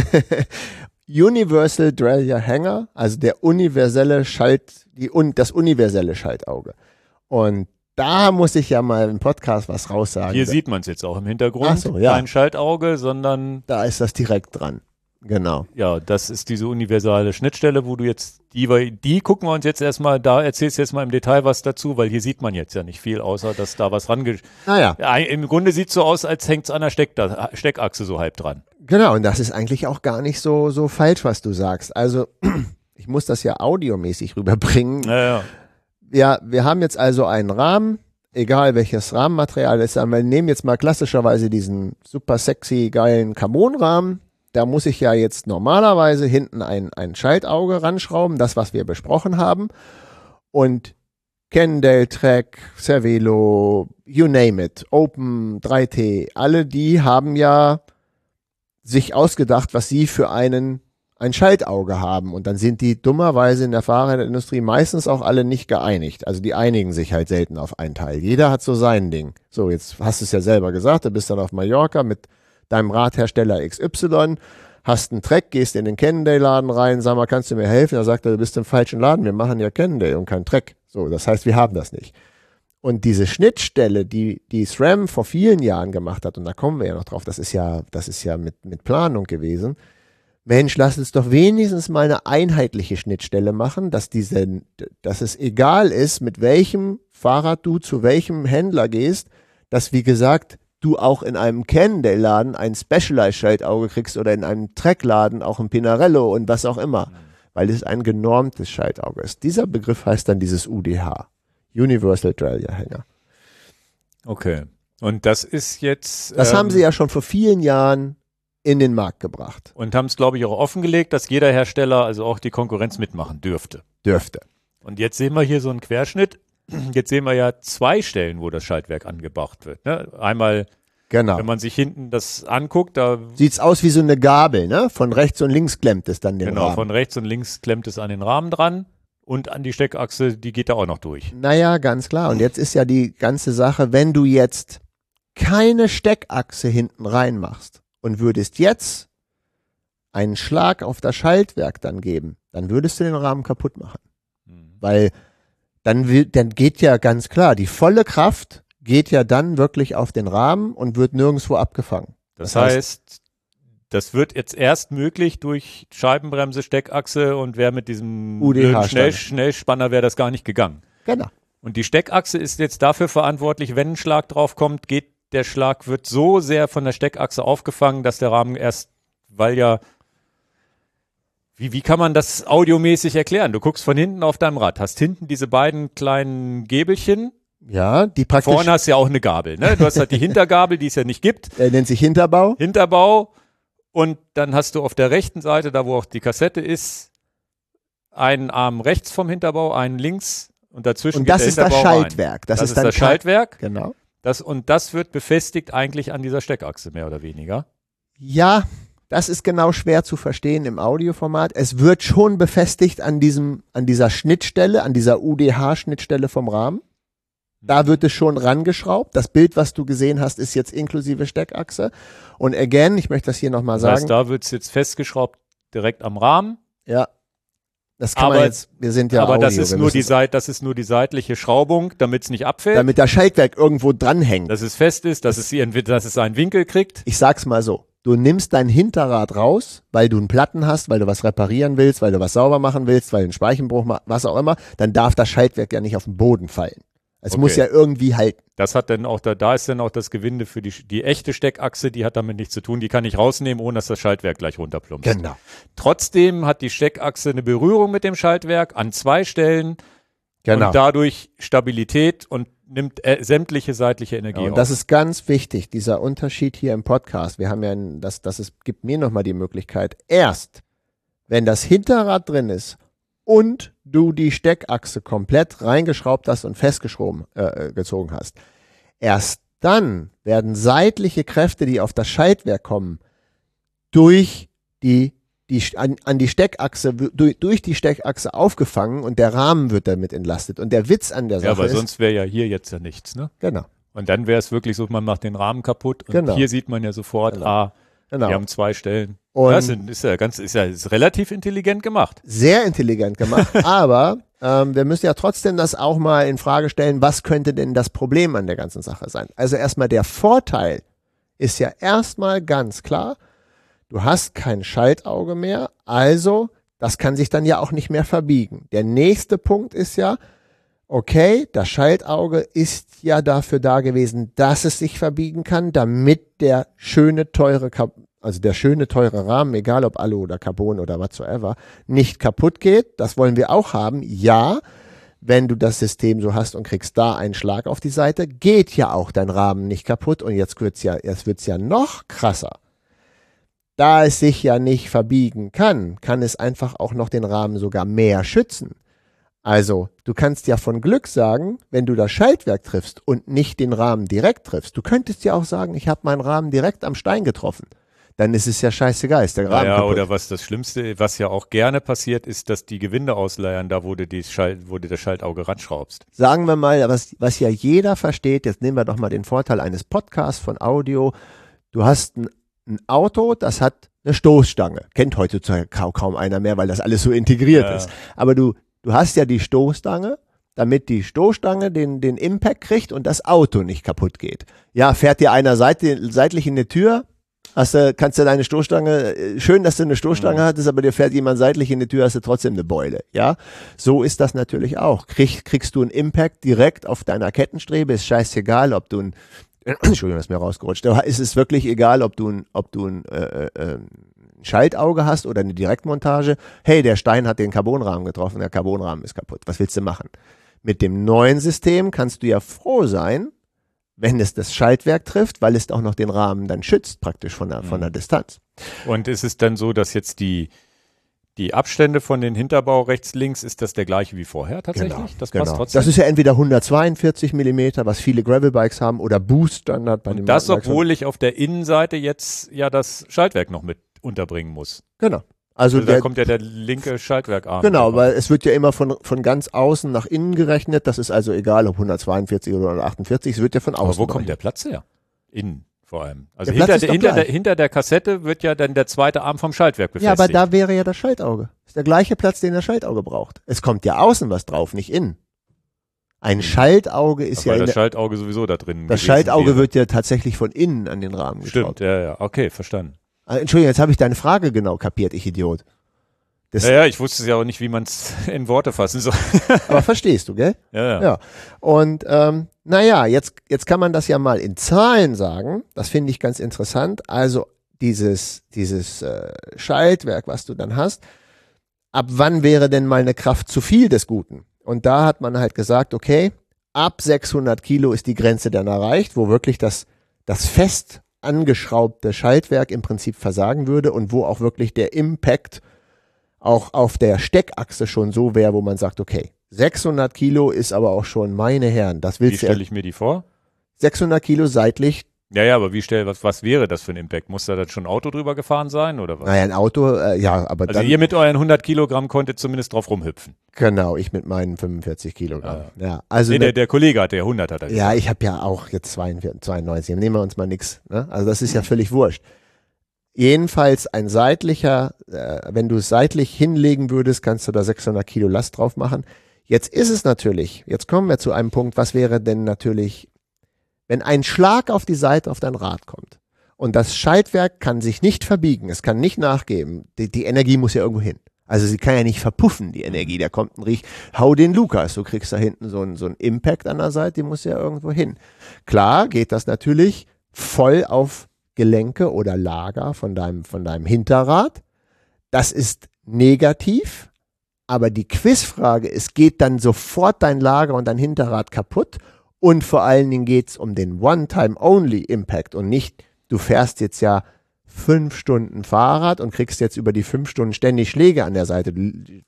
Universal Derailleur Hanger, also der universelle das universelle Schaltauge. Und da muss ich ja mal im Podcast was raussagen. Hier sieht man es jetzt auch im Hintergrund. Ach so, ja. Kein Schaltauge, sondern Da ist das direkt dran. Genau. ja, das ist diese universale Schnittstelle, wo du jetzt die gucken wir uns jetzt erstmal, da erzählst du jetzt mal im Detail was dazu, weil hier sieht man jetzt ja nicht viel, außer dass da was Naja, ja, im Grunde sieht es so aus, als hängt es an der Steckachse so halb dran. genau. Und das ist eigentlich auch gar nicht so falsch, was du sagst. Also, ich muss das ja audiomäßig rüberbringen. Ja. Ja, wir haben jetzt also einen Rahmen, egal welches Rahmenmaterial es ist. Wir nehmen jetzt mal klassischerweise diesen super sexy, geilen Carbonrahmen. Da muss ich ja jetzt normalerweise hinten ein Schaltauge ranschrauben, das, was wir besprochen haben. Und Cannondale, Trek, Cervelo, you name it, Open, 3T, alle die haben ja sich ausgedacht, was sie für ein Schaltauge haben. Und dann sind die dummerweise in der Fahrradindustrie meistens auch alle nicht geeinigt. Also die einigen sich halt selten auf ein Teil. Jeder hat so sein Ding. So, jetzt hast du es ja selber gesagt, du bist dann auf Mallorca mit deinem Radhersteller XY, hast einen Trek, gehst in den Cannondale-Laden rein, sag mal, kannst du mir helfen? Da sagt er, du bist im falschen Laden, wir machen ja Cannondale und kein Trek. So, das heißt, wir haben das nicht. Und diese Schnittstelle, die SRAM vor vielen Jahren gemacht hat, und da kommen wir ja noch drauf, das ist ja mit Planung gewesen. Mensch, lass uns doch wenigstens mal eine einheitliche Schnittstelle machen, dass es egal ist, mit welchem Fahrrad du zu welchem Händler gehst, dass, wie gesagt, du auch in einem Cannondale-Laden ein Specialized-Schaltauge kriegst oder in einem Trek-Laden auch ein Pinarello und was auch immer. weil es ein genormtes Schaltauge ist. Dieser Begriff heißt dann dieses UDH, Universal Derailleur Hanger. Okay. Und das ist jetzt... Das haben sie ja schon vor vielen Jahren in den Markt gebracht. Und haben es, glaube ich, auch offengelegt, dass jeder Hersteller, also auch die Konkurrenz mitmachen dürfte. Und jetzt sehen wir hier so einen Querschnitt. Jetzt sehen wir ja 2 Stellen, wo das Schaltwerk angebracht wird. Ne? Einmal, Genau. wenn man sich hinten das anguckt, da... Sieht's aus wie so eine Gabel, ne? Von rechts und links klemmt es dann den Genau, Rahmen. von rechts und links klemmt es an den Rahmen dran und an die Steckachse, die geht da auch noch durch. Naja, ganz klar. Und jetzt ist ja die ganze Sache, wenn du jetzt keine Steckachse hinten reinmachst und würdest jetzt einen Schlag auf das Schaltwerk dann geben, dann würdest du den Rahmen kaputt machen. Weil dann geht ja ganz klar, die volle Kraft geht ja dann wirklich auf den Rahmen und wird nirgendwo abgefangen. Das heißt, das wird jetzt erst möglich durch Scheibenbremse, Steckachse und wäre mit diesem Schnellspanner wäre das gar nicht gegangen. Genau. Und die Steckachse ist jetzt dafür verantwortlich, wenn ein Schlag drauf kommt, der Schlag wird so sehr von der Steckachse aufgefangen, dass der Rahmen erst, weil ja, wie kann man das audiomäßig erklären? Du guckst von hinten auf deinem Rad, hast hinten diese beiden kleinen Gäbelchen. Ja, die praktisch. Vorne hast du ja auch eine Gabel, ne? Du hast halt die Hintergabel, die es ja nicht gibt. Der nennt sich Hinterbau. Und dann hast du auf der rechten Seite, da wo auch die Kassette ist, einen Arm rechts vom Hinterbau, einen links und dazwischen und das geht ist der das Hinterbau Schaltwerk. Das ist das Schaltwerk. Genau. Das wird befestigt eigentlich an dieser Steckachse, mehr oder weniger. Ja, das ist genau schwer zu verstehen im Audioformat. Es wird schon befestigt an dieser Schnittstelle, an dieser UDH-Schnittstelle vom Rahmen. Da wird es schon rangeschraubt. Das Bild, was du gesehen hast, ist jetzt inklusive Steckachse. Und again, ich möchte das hier nochmal sagen. Das heißt, da wird es jetzt festgeschraubt direkt am Rahmen. Ja. Das kann man jetzt, wir sind ja aber Audio, das ist nur die seitliche Schraubung, damit es nicht abfällt. Damit das Schaltwerk irgendwo dranhängt. Dass es fest ist, dass es einen Winkel kriegt. Ich sag's mal so. Du nimmst dein Hinterrad raus, weil du einen Platten hast, weil du was reparieren willst, weil du was sauber machen willst, weil du einen Speichenbruch machst, was auch immer. Dann darf das Schaltwerk ja nicht auf den Boden fallen. Es muss ja irgendwie halten. Das hat dann auch da ist dann auch das Gewinde für die echte Steckachse, die hat damit nichts zu tun, die kann ich rausnehmen, ohne dass das Schaltwerk gleich runterplumpst. Genau. Trotzdem hat die Steckachse eine Berührung mit dem Schaltwerk an 2 Stellen und dadurch Stabilität und nimmt sämtliche seitliche Energie auf. Und das ist ganz wichtig, dieser Unterschied hier im Podcast. Wir haben ja, gibt mir nochmal die Möglichkeit, erst, wenn das Hinterrad drin ist und du die Steckachse komplett reingeschraubt hast und festgezogen hast, erst dann werden seitliche Kräfte, die auf das Schaltwerk kommen, durch die Steckachse aufgefangen und der Rahmen wird damit entlastet. Und der Witz an der Sache ist... Ja, aber sonst wäre ja hier jetzt ja nichts, ne? Genau. Und dann wäre es wirklich so, man macht den Rahmen kaputt und hier sieht man ja sofort, wir haben 2 Stellen. Und das ist relativ intelligent gemacht. Sehr intelligent gemacht, aber wir müssen ja trotzdem das auch mal in Frage stellen, was könnte denn das Problem an der ganzen Sache sein? Also erstmal der Vorteil ist ja erstmal ganz klar, du hast kein Schaltauge mehr, also das kann sich dann ja auch nicht mehr verbiegen. Der nächste Punkt ist ja, okay, das Schaltauge ist ja dafür da gewesen, dass es sich verbiegen kann, damit der schöne, teure Rahmen, egal ob Alu oder Carbon oder whatsoever, nicht kaputt geht. Das wollen wir auch haben. Ja, wenn du das System so hast und kriegst da einen Schlag auf die Seite, geht ja auch dein Rahmen nicht kaputt. Und jetzt wird's ja noch krasser. Da es sich ja nicht verbiegen kann es einfach auch noch den Rahmen sogar mehr schützen. Also, du kannst ja von Glück sagen, wenn du das Schaltwerk triffst und nicht den Rahmen direkt triffst. Du könntest ja auch sagen, ich habe meinen Rahmen direkt am Stein getroffen. Dann ist es ja scheißegal, ist der Rahmen kaputt. Oder was das Schlimmste, was ja auch gerne passiert, ist, dass die Gewinde ausleiern, da wo du das Schaltauge ranschraubst. Sagen wir mal, was ja jeder versteht, jetzt nehmen wir doch mal den Vorteil eines Podcasts von Audio. Du hast ein Auto, das hat eine Stoßstange. Kennt heutzutage kaum einer mehr, weil das alles so integriert ist. Aber du hast ja die Stoßstange, damit die Stoßstange den Impact kriegt und das Auto nicht kaputt geht. Ja, fährt dir einer seitlich in die Tür, kannst du deine Stoßstange, schön, dass du eine Stoßstange hattest, aber dir fährt jemand seitlich in die Tür, hast du trotzdem eine Beule, ja? So ist das natürlich auch. Kriegst du einen Impact direkt auf deiner Kettenstrebe, ist scheißegal, ob du Entschuldigung, das ist mir rausgerutscht, aber ist es wirklich egal, ob du ein Schaltauge hast oder eine Direktmontage, hey, der Stein hat den Carbonrahmen getroffen, der Carbonrahmen ist kaputt, was willst du machen? Mit dem neuen System kannst du ja froh sein, wenn es das Schaltwerk trifft, weil es auch noch den Rahmen dann schützt, praktisch von der Distanz. Und ist es dann so, dass jetzt die Abstände von den Hinterbau rechts, links, ist das der gleiche wie vorher tatsächlich? Genau, Das passt genau. trotzdem? Das ist ja entweder 142 Millimeter, was viele Gravelbikes haben, oder Boost-Standard bei den Und das, Mountainbikes. obwohl ich auf der Innenseite jetzt ja das Schaltwerk noch mit unterbringen muss. Genau. Also da kommt ja der linke Schaltwerkarm. Genau, weil es wird ja immer von ganz außen nach innen gerechnet. Das ist also egal, ob 142 oder 148, es wird ja von außen. Aber wo kommt der Platz her? Innen vor allem. Also Der Platz ist doch gleich. hinter der Kassette wird ja dann der zweite Arm vom Schaltwerk befestigt. Ja, aber da wäre ja das Schaltauge. Das ist der gleiche Platz, den das Schaltauge braucht. Es kommt ja außen was drauf, nicht innen. Ein Schaltauge ist ja weil das Schaltauge sowieso da drin. Das Schaltauge wird ja tatsächlich von innen an den Rahmen geschraubt. Stimmt, ja, okay, verstanden. Entschuldigung, jetzt habe ich deine Frage genau kapiert, ich Idiot. Ja, ich wusste es ja auch nicht, wie man es in Worte fassen soll. Aber verstehst du, gell? Ja. Und jetzt kann man das ja mal in Zahlen sagen. Das finde ich ganz interessant. Also dieses Schaltwerk, was du dann hast, ab wann wäre denn mal eine Kraft zu viel des Guten? Und da hat man halt gesagt, okay, ab 600 Kilo ist die Grenze dann erreicht, wo wirklich das fest angeschraubte Schaltwerk im Prinzip versagen würde und wo auch wirklich der Impact auch auf der Steckachse schon so wäre, wo man sagt, okay, 600 Kilo ist aber auch schon, meine Herren, das willst du. Wie stelle ich mir die vor? 600 Kilo seitlich. Ja, aber was wäre das für ein Impact? Muss da dann schon ein Auto drüber gefahren sein oder was? Naja, ein Auto, ja, aber also dann. ihr mit euren 100 Kilogramm konntet zumindest drauf rumhüpfen. Genau, ich mit meinen 45 Kilogramm. Ja. Also nee, der Kollege hatte ja 100, hat er gesagt. Ja, ich habe ja auch jetzt 92, nehmen wir uns mal nix. Ne? Also das ist ja völlig wurscht. Jedenfalls ein seitlicher, wenn du es seitlich hinlegen würdest, kannst du da 600 Kilo Last drauf machen. Jetzt ist es natürlich, jetzt kommen wir zu einem Punkt, was wäre denn natürlich, wenn ein Schlag auf die Seite auf dein Rad kommt und das Schaltwerk kann sich nicht verbiegen, es kann nicht nachgeben, die Energie muss ja irgendwo hin. Also sie kann ja nicht verpuffen, die Energie, da kommt ein hau den Lukas, du kriegst da hinten so ein Impact an der Seite, die muss ja irgendwo hin. Klar geht das natürlich voll auf Gelenke oder Lager von deinem Hinterrad. Das ist negativ, aber die Quizfrage ist, geht dann sofort dein Lager und dein Hinterrad kaputt? Und vor allen Dingen geht es um den One-Time-Only-Impact und nicht, du fährst jetzt ja 5 Stunden Fahrrad und kriegst jetzt über die 5 Stunden ständig Schläge an der Seite.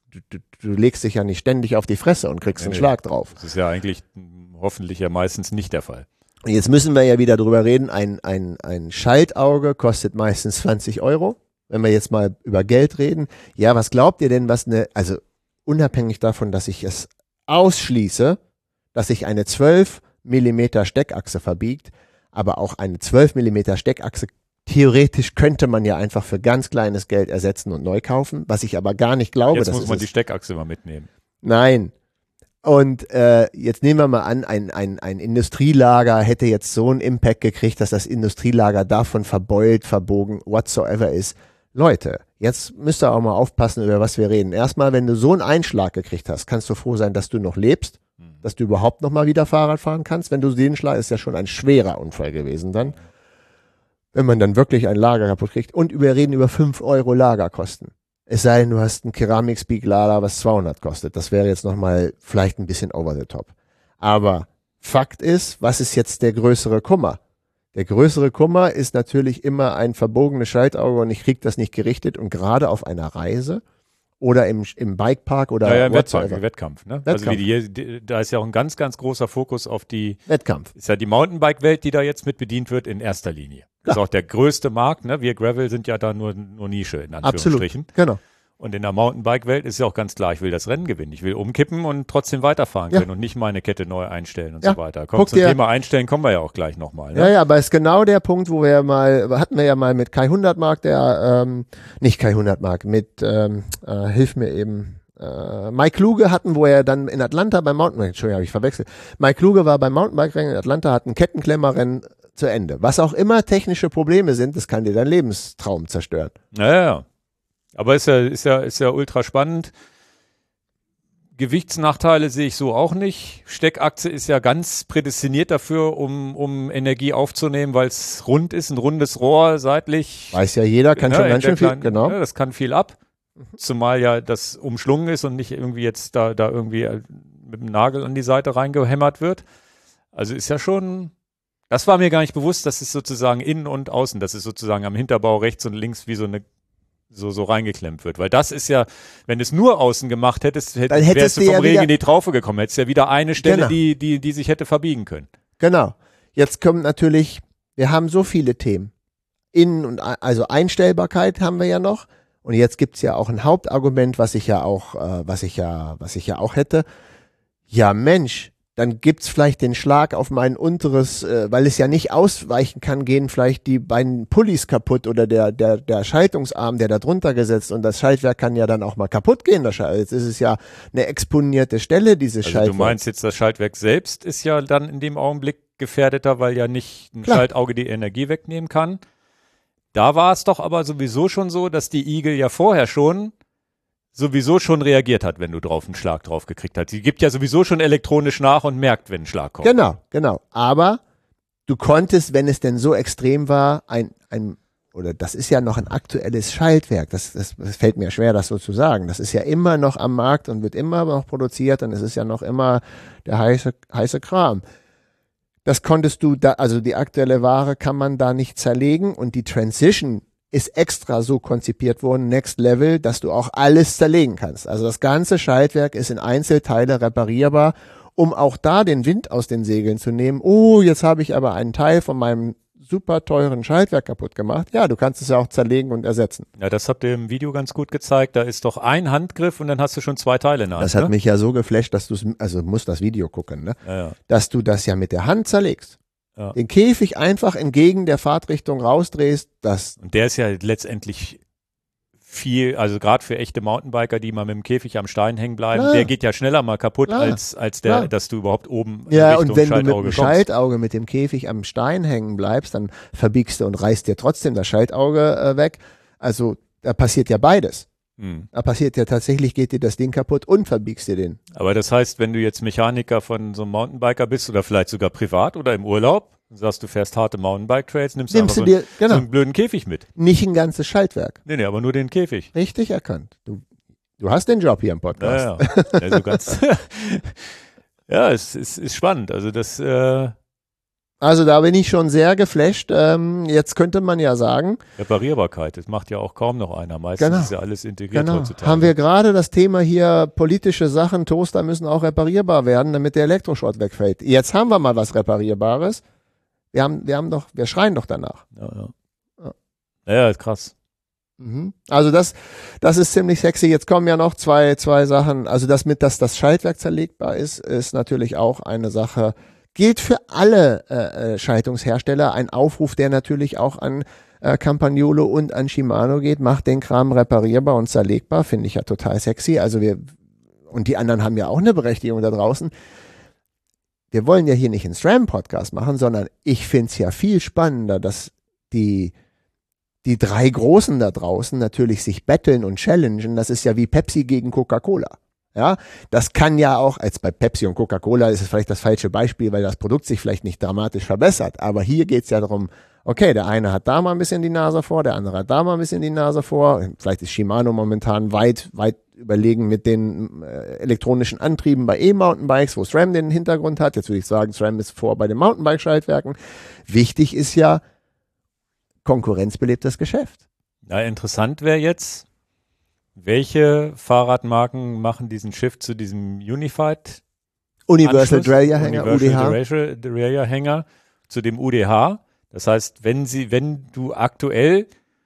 Du legst dich ja nicht ständig auf die Fresse und kriegst einen Schlag drauf. Das ist ja eigentlich hoffentlich ja meistens nicht der Fall. Jetzt müssen wir ja wieder drüber reden, ein Schaltauge kostet meistens 20 €. Wenn wir jetzt mal über Geld reden. Ja, was glaubt ihr denn, also unabhängig davon, dass ich es ausschließe, dass sich eine 12 Millimeter Steckachse verbiegt, aber auch eine 12 Millimeter Steckachse theoretisch könnte man ja einfach für ganz kleines Geld ersetzen und neu kaufen, was ich aber gar nicht glaube. Jetzt muss man die Steckachse mal mitnehmen. Nein. Und jetzt nehmen wir mal an, ein Industrielager hätte jetzt so einen Impact gekriegt, dass das Industrielager davon verbeult, verbogen, whatsoever ist. Leute, jetzt müsst ihr auch mal aufpassen, über was wir reden. Erstmal, wenn du so einen Einschlag gekriegt hast, kannst du froh sein, dass du noch lebst, dass du überhaupt noch mal wieder Fahrrad fahren kannst. Wenn du den Schlag, ist ja schon ein schwerer Unfall gewesen dann. Wenn man dann wirklich ein Lager kaputt kriegt. Und wir reden über 5 € Lagerkosten. Es sei denn, du hast einen Keramik-Speak-Lader, was 200 kostet. Das wäre jetzt nochmal vielleicht ein bisschen over the top. Aber Fakt ist, was ist jetzt der größere Kummer? Der größere Kummer ist natürlich immer ein verbogenes Schaltauge und ich kriege das nicht gerichtet. Und gerade auf einer Reise oder im Bikepark oder im Wettkampf. Ne? Also da ist ja auch ein ganz, ganz großer Fokus auf die Wettkampf. Ist ja die Mountainbike-Welt, die da jetzt mit bedient wird in erster Linie. Das ist auch der größte Markt. Ne? Wir Gravel sind ja da nur Nische in Anführungsstrichen. Absolut, genau. Und in der Mountainbike-Welt ist ja auch ganz klar, ich will das Rennen gewinnen. Ich will umkippen und trotzdem weiterfahren können und nicht meine Kette neu einstellen und so weiter. Zum Thema Einstellen kommen wir ja auch gleich nochmal. Ne? Ja, aber ist genau der Punkt, wo wir hatten wir ja mal mit Kai 100 Mark, nicht Kai 100 Mark, mit, hilf mir eben, Mike Kluge hatten, wo er dann in Atlanta beim Mountainbike, Entschuldigung, habe ich verwechselt. Mike Kluge war beim Mountainbike-Rennen in Atlanta, hat ein Kettenklemmerrennen zu Ende. Was auch immer technische Probleme sind, das kann dir deinen Lebenstraum zerstören. Ja. Aber ist ja ultra spannend. Gewichtsnachteile sehe ich so auch nicht. Steckachse ist ja ganz prädestiniert dafür, um Energie aufzunehmen, weil es rund ist, ein rundes Rohr seitlich. Weiß ja jeder, kann schon ganz schön viel, genau. Ja, das kann viel ab. Zumal ja das umschlungen ist und nicht irgendwie jetzt da irgendwie mit dem Nagel an die Seite reingehämmert wird. Also ist ja schon, das war mir gar nicht bewusst, dass es sozusagen innen und außen, dass es sozusagen am Hinterbau rechts und links wie so reingeklemmt wird. Weil das ist ja, wenn es nur außen gemacht hättest, wärst du vom Regen in die Traufe gekommen. Hättest ja wieder eine Stelle, genau, die sich hätte verbiegen können. Genau. Jetzt kommt natürlich, wir haben so viele Themen. Also Einstellbarkeit haben wir ja noch. Und jetzt gibt's ja auch ein Hauptargument, was ich ja auch hätte. Ja, Mensch, dann gibt's vielleicht den Schlag auf mein unteres, weil es ja nicht ausweichen kann, gehen vielleicht die beiden Pullis kaputt oder der Schaltungsarm, der da drunter gesetzt, und das Schaltwerk kann ja dann auch mal kaputt gehen. Jetzt ist es ja eine exponierte Stelle, dieses Schaltwerk. Du meinst jetzt, das Schaltwerk selbst ist ja dann in dem Augenblick gefährdeter, weil ja nicht ein Schaltauge die Energie wegnehmen kann. Da war es doch aber sowieso schon so, dass die Igel ja vorher sowieso schon reagiert hat, wenn du einen Schlag drauf gekriegt hast. Die gibt ja sowieso schon elektronisch nach und merkt, wenn ein Schlag kommt. Genau. Aber du konntest, wenn es denn so extrem war, oder das ist ja noch ein aktuelles Schaltwerk, das fällt mir schwer, das so zu sagen. Das ist ja immer noch am Markt und wird immer noch produziert, und es ist ja noch immer der heiße Kram. Das konntest du also die aktuelle Ware kann man da nicht zerlegen, und die Transition ist extra so konzipiert worden, Next Level, dass du auch alles zerlegen kannst. Also das ganze Schaltwerk ist in Einzelteile reparierbar, um auch da den Wind aus den Segeln zu nehmen. Oh, jetzt habe ich aber einen Teil von meinem super teuren Schaltwerk kaputt gemacht. Ja, du kannst es ja auch zerlegen und ersetzen. Ja, das habt ihr im Video ganz gut gezeigt. Da ist doch ein Handgriff und dann hast du schon 2 Teile in der Hand. Das hat mich ja so geflasht, dass musst das Video gucken, ne? Ja. Dass du das ja mit der Hand zerlegst. Ja. Den Käfig einfach entgegen der Fahrtrichtung rausdrehst. Und der ist ja letztendlich viel, also gerade für echte Mountainbiker, die mal mit dem Käfig am Stein hängen bleiben, der geht ja schneller mal kaputt, als dass du überhaupt oben Richtung Schaltauge kommst. Ja, und wenn du mit dem Schaltauge mit dem Käfig am Stein hängen bleibst, dann verbiegst du und reißt dir trotzdem das Schaltauge weg. Also da passiert ja beides. Da passiert ja tatsächlich, geht dir das Ding kaputt und verbiegst dir den. Aber das heißt, wenn du jetzt Mechaniker von so einem Mountainbiker bist oder vielleicht sogar privat oder im Urlaub, sagst du fährst harte Mountainbike-Trails, nimmst du so einen blöden Käfig mit. Nicht ein ganzes Schaltwerk. Nee, aber nur den Käfig. Richtig erkannt. Du hast den Job hier im Podcast. Ja. Also ganz ja, es ist spannend. Also das Also da bin ich schon sehr geflasht. Jetzt könnte man ja sagen. Reparierbarkeit, das macht ja auch kaum noch einer. Meistens ist ja alles integriert heutzutage. Haben wir gerade das Thema hier, politische Sachen, Toaster müssen auch reparierbar werden, damit der Elektroschrott wegfällt. Jetzt haben wir mal was Reparierbares. Wir schreien doch danach. Ja, ist krass. Also das ist ziemlich sexy. Jetzt kommen ja noch zwei Sachen. Also dass das Schaltwerk zerlegbar ist natürlich auch eine Sache. Gilt für alle Schaltungshersteller. Ein Aufruf, der natürlich auch an Campagnolo und an Shimano geht. Macht den Kram reparierbar und zerlegbar. Finde ich ja total sexy. Also und die anderen haben ja auch eine Berechtigung da draußen. Wir wollen ja hier nicht einen SRAM-Podcast machen, sondern ich finde es ja viel spannender, dass die 3 Großen da draußen natürlich sich battlen und challengen. Das ist ja wie Pepsi gegen Coca-Cola. Ja, das kann ja auch, als bei Pepsi und Coca-Cola ist es vielleicht das falsche Beispiel, weil das Produkt sich vielleicht nicht dramatisch verbessert. Aber hier geht es ja darum, okay, der eine hat da mal ein bisschen die Nase vor, der andere hat da mal ein bisschen die Nase vor. Vielleicht ist Shimano momentan weit überlegen mit den elektronischen Antrieben bei E-Mountainbikes, wo SRAM den Hintergrund hat. Jetzt würde ich sagen, SRAM ist vor bei den Mountainbike-Schaltwerken. Wichtig ist ja, Konkurrenz belebt das Geschäft. Ja, interessant wäre jetzt, welche Fahrradmarken machen diesen Shift zu diesem Universal Derailleur-Hänger, Derailleur-Hänger, zu dem UDH. Das heißt, wenn du aktuell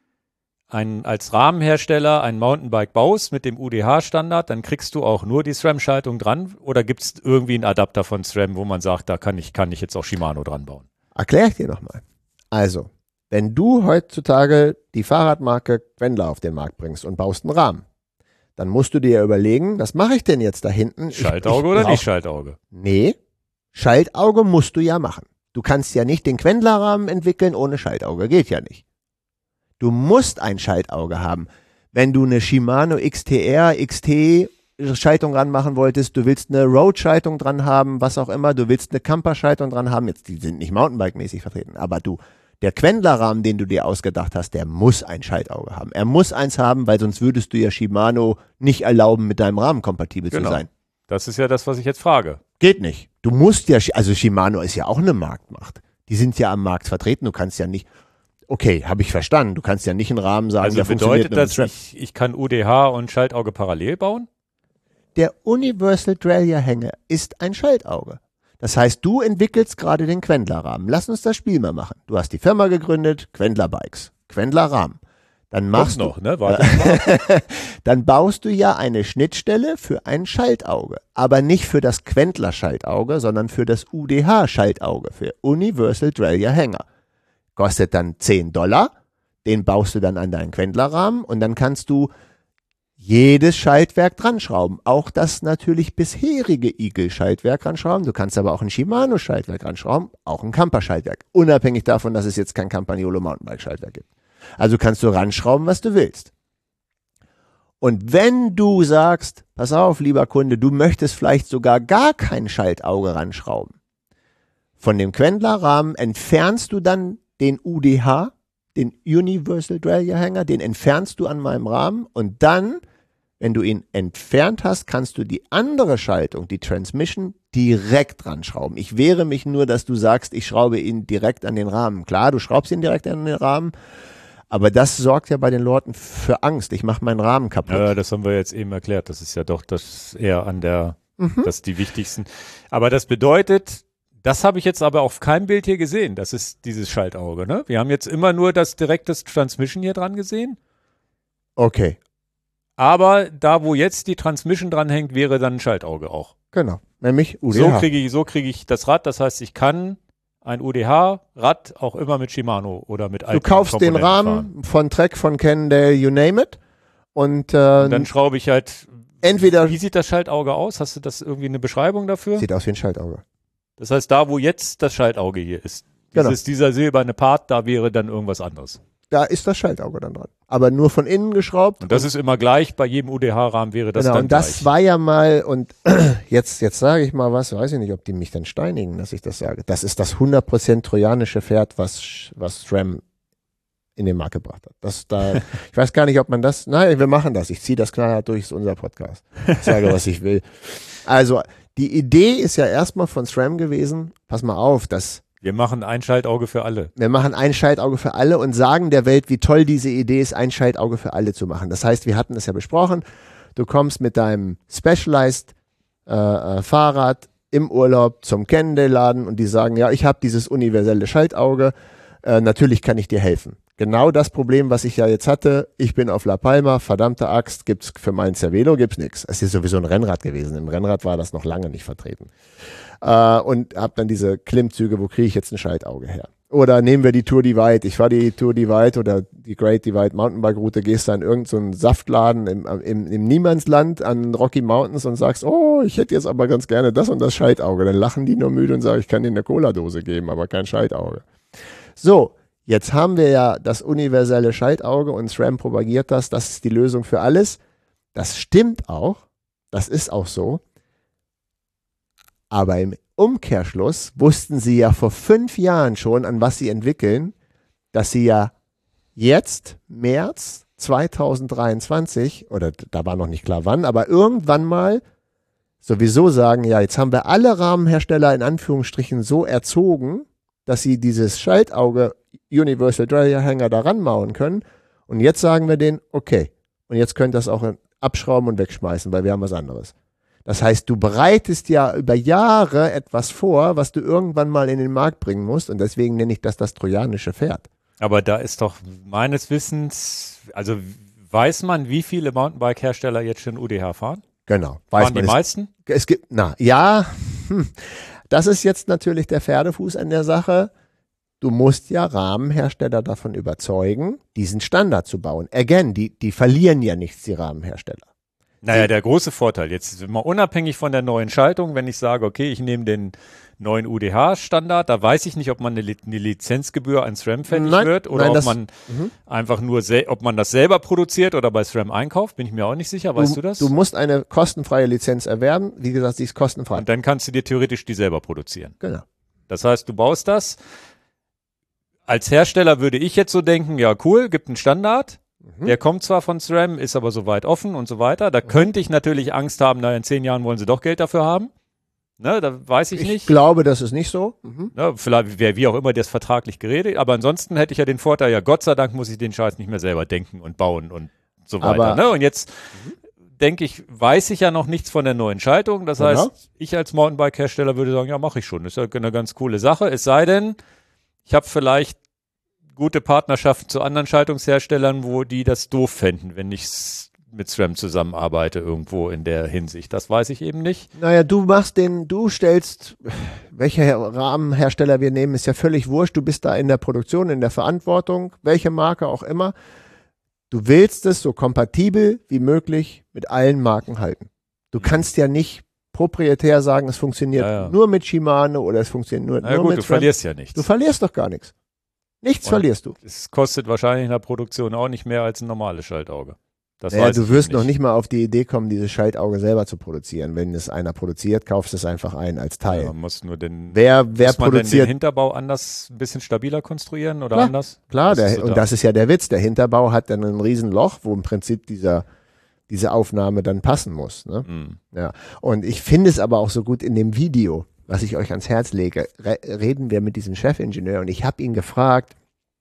als Rahmenhersteller ein Mountainbike baust mit dem UDH-Standard, dann kriegst du auch nur die SRAM-Schaltung dran, oder gibt es irgendwie einen Adapter von SRAM, wo man sagt, da kann ich jetzt auch Shimano dran bauen? Erkläre ich dir nochmal. Also, wenn du heutzutage die Fahrradmarke Quendler auf den Markt bringst und baust einen Rahmen, dann musst du dir überlegen, was mache ich denn jetzt da hinten? Schaltauge oder nicht Schaltauge? Nee, Schaltauge musst du ja machen. Du kannst ja nicht den Quendler-Rahmen entwickeln ohne Schaltauge, geht ja nicht. Du musst ein Schaltauge haben. Wenn du eine Shimano XTR, XT Schaltung ranmachen wolltest, du willst eine Road-Schaltung dran haben, was auch immer, du willst eine Camper-Schaltung dran haben, jetzt, die sind nicht Mountainbike-mäßig vertreten, aber der Quendler-Rahmen, den du dir ausgedacht hast, der muss ein Schaltauge haben. Er muss eins haben, weil sonst würdest du ja Shimano nicht erlauben, mit deinem Rahmen kompatibel zu sein. Das ist ja das, was ich jetzt frage. Geht nicht. Du musst ja, also Shimano ist ja auch eine Marktmacht. Die sind ja am Markt vertreten, du kannst ja nicht, okay, habe ich verstanden, du kannst ja nicht einen Rahmen sagen, also der funktioniert bedeutet das, ich kann UDH und Schaltauge parallel bauen? Der Universal Derailleur Hänger ist ein Schaltauge. Das heißt, du entwickelst gerade den Quendler-Rahmen. Lass uns das Spiel mal machen. Du hast die Firma gegründet, Quendler Bikes, Quendler Rahmen. Dann machst noch, ne? Warte mal. Dann baust du ja eine Schnittstelle für ein Schaltauge, aber nicht für das Quendler-Schaltauge, sondern für das UDH-Schaltauge, für Universal Derailleur Hänger. Kostet dann $10, den baust du dann an deinen Quendler-Rahmen und dann kannst du jedes Schaltwerk dran schrauben. Auch das natürlich bisherige Eagle-Schaltwerk dran schrauben. Du kannst aber auch ein Shimano-Schaltwerk dran schrauben, auch ein Camper-Schaltwerk. Unabhängig davon, dass es jetzt kein Campagnolo Mountainbike-Schaltwerk gibt. Also kannst du ranschrauben, was du willst. Und wenn du sagst, pass auf, lieber Kunde, du möchtest vielleicht sogar gar kein Schaltauge ranschrauben. Von dem Quendler-Rahmen entfernst du dann den UDH, den Universal Derailleur Hänger, den entfernst du an meinem Rahmen und dann, wenn du ihn entfernt hast, kannst du die andere Schaltung, die Transmission, direkt dran schrauben. Ich wehre mich nur, dass du sagst, ich schraube ihn direkt an den Rahmen. Klar, du schraubst ihn direkt an den Rahmen, aber das sorgt ja bei den Leuten für Angst. Ich mache meinen Rahmen kaputt. Ja, das haben wir jetzt eben erklärt. Das ist ja doch das eher an der, das die wichtigsten. Aber das bedeutet, das habe ich jetzt aber auf keinem Bild hier gesehen. Das ist dieses Schaltauge, ne? Wir haben jetzt immer nur das direkte Transmission hier dran gesehen. Okay. Aber da, wo jetzt die Transmission dran hängt, wäre dann ein Schaltauge auch. Genau. Nämlich UDH. So kriege ich das Rad. Das heißt, ich kann ein UDH-Rad auch immer mit Shimano oder mit alten Du kaufst den Rahmen von Trek, von Cannondale, you name it. Und dann schraube ich halt. Entweder. Wie sieht das Schaltauge aus? Hast du das irgendwie eine Beschreibung dafür? Sieht aus wie ein Schaltauge. Das heißt, da, wo jetzt das Schaltauge hier ist, genau. Dieser silberne Part, da wäre dann irgendwas anderes. Da ist das Schaltauge dann dran. Aber nur von innen geschraubt. Und das ist immer gleich, bei jedem UDH-Rahmen wäre das genau, dann und das gleich. war ja mal, und jetzt sage ich mal was, weiß ich nicht, ob die mich dann steinigen, dass ich das sage. Das ist das 100% trojanische Pferd, was SRAM in den Markt gebracht hat. Ich weiß gar nicht, ob man das, nein, wir machen das. Ich ziehe das knallhart durch, ist unser Podcast. Ich sage, was ich will. Also, die Idee ist ja erstmal von SRAM gewesen, pass mal auf, wir machen ein Schaltauge für alle. Wir machen ein Schaltauge für alle und sagen der Welt, wie toll diese Idee ist, ein Schaltauge für alle zu machen. Das heißt, wir hatten es ja besprochen, du kommst mit deinem Specialized Fahrrad im Urlaub zum Cannondale-Laden und die sagen, ja, ich habe dieses universelle Schaltauge, natürlich kann ich dir helfen. Genau das Problem, was ich ja jetzt hatte, ich bin auf La Palma, verdammte Axt, gibt's für mein Cervelo gibt's nichts. Es ist sowieso ein Rennrad gewesen, im Rennrad war das noch lange nicht vertreten. Und habe dann diese Klimmzüge, wo kriege ich jetzt ein Schaltauge her? Oder nehmen wir die Tour Divide. Ich fahre die Tour Divide oder die Great Divide Mountainbike Route, gehst da in irgendeinen Saftladen im Niemandsland an Rocky Mountains und sagst, oh, ich hätte jetzt aber ganz gerne das und das Schaltauge. Dann lachen die nur müde und sagen, ich kann dir eine Cola-Dose geben, aber kein Schaltauge. So, jetzt haben wir ja das universelle Schaltauge und SRAM propagiert das ist die Lösung für alles. Das stimmt auch, das ist auch so. Aber im Umkehrschluss wussten sie ja vor 5 Jahren schon, an was sie entwickeln, dass sie ja jetzt, März 2023, oder da war noch nicht klar wann, aber irgendwann mal sowieso sagen, ja, jetzt haben wir alle Rahmenhersteller in Anführungsstrichen so erzogen, dass sie dieses Schaltauge Universal Derailleur Hänger da ranmauen können. Und jetzt sagen wir denen, okay, und jetzt könnt ihr das auch abschrauben und wegschmeißen, weil wir haben was anderes. Das heißt, du bereitest ja über Jahre etwas vor, was du irgendwann mal in den Markt bringen musst. Und deswegen nenne ich das trojanische Pferd. Aber da ist doch meines Wissens, also weiß man, wie viele Mountainbike-Hersteller jetzt schon UDH fahren? Genau. Fahren die meisten? Es gibt, das ist jetzt natürlich der Pferdefuß an der Sache. Du musst ja Rahmenhersteller davon überzeugen, diesen Standard zu bauen. Again, die verlieren ja nichts, die Rahmenhersteller. Naja, der große Vorteil, jetzt sind wir unabhängig von der neuen Schaltung, wenn ich sage, okay, ich nehme den neuen UDH-Standard, da weiß ich nicht, ob man eine Lizenzgebühr an SRAM fällig wird oder ob man einfach nur, ob man das selber produziert oder bei SRAM einkauft, bin ich mir auch nicht sicher, weißt du das? Du musst eine kostenfreie Lizenz erwerben, wie gesagt, sie ist kostenfrei. Und dann kannst du dir theoretisch die selber produzieren. Genau. Das heißt, du baust das. Als Hersteller würde ich jetzt so denken, ja cool, gibt einen Standard. Der kommt zwar von SRAM, ist aber soweit offen und so weiter. Da könnte ich natürlich Angst haben, na, in 10 Jahren wollen sie doch Geld dafür haben. Ne, da weiß ich nicht. Ich glaube, das ist nicht so. Ne, vielleicht wäre wie auch immer das vertraglich geredet. Aber ansonsten hätte ich ja den Vorteil, ja Gott sei Dank muss ich den Scheiß nicht mehr selber denken und bauen und so weiter. Ne? Und jetzt denke ich, weiß ich ja noch nichts von der neuen Schaltung. Das heißt, ich als Mountainbike-Hersteller würde sagen, ja mache ich schon. Das ist ja eine ganz coole Sache. Es sei denn, ich habe vielleicht gute Partnerschaften zu anderen Schaltungsherstellern, wo die das doof fänden, wenn ich mit SRAM zusammenarbeite irgendwo in der Hinsicht. Das weiß ich eben nicht. Naja, du stellst, welcher Rahmenhersteller wir nehmen, ist ja völlig wurscht. Du bist da in der Produktion, in der Verantwortung, welche Marke auch immer. Du willst es so kompatibel wie möglich mit allen Marken halten. Du kannst ja nicht proprietär sagen, es funktioniert nur mit Shimano oder es funktioniert nur gut, mit du SRAM. verlierst ja nichts. Du verlierst doch gar nichts. Nichts verlierst du. Es kostet wahrscheinlich in der Produktion auch nicht mehr als ein normales Schaltauge. Das Naja, weiß du ich wirst nicht. noch nicht mal auf die Idee kommen, dieses Schaltauge selber zu produzieren. Wenn es einer produziert, kaufst du es einfach ein als Teil. Man muss nur wer muss man denn produziert? den Hinterbau anders, ein bisschen stabiler konstruieren oder Klar, anders? Klar, Das ist so und das ist ja der Witz. Der Hinterbau hat dann ein Riesenloch, wo im Prinzip diese Aufnahme dann passen muss. Ne? Ja. Und ich finde es aber auch so gut in dem Video, was ich euch ans Herz lege, reden wir mit diesem Chefingenieur und ich habe ihn gefragt,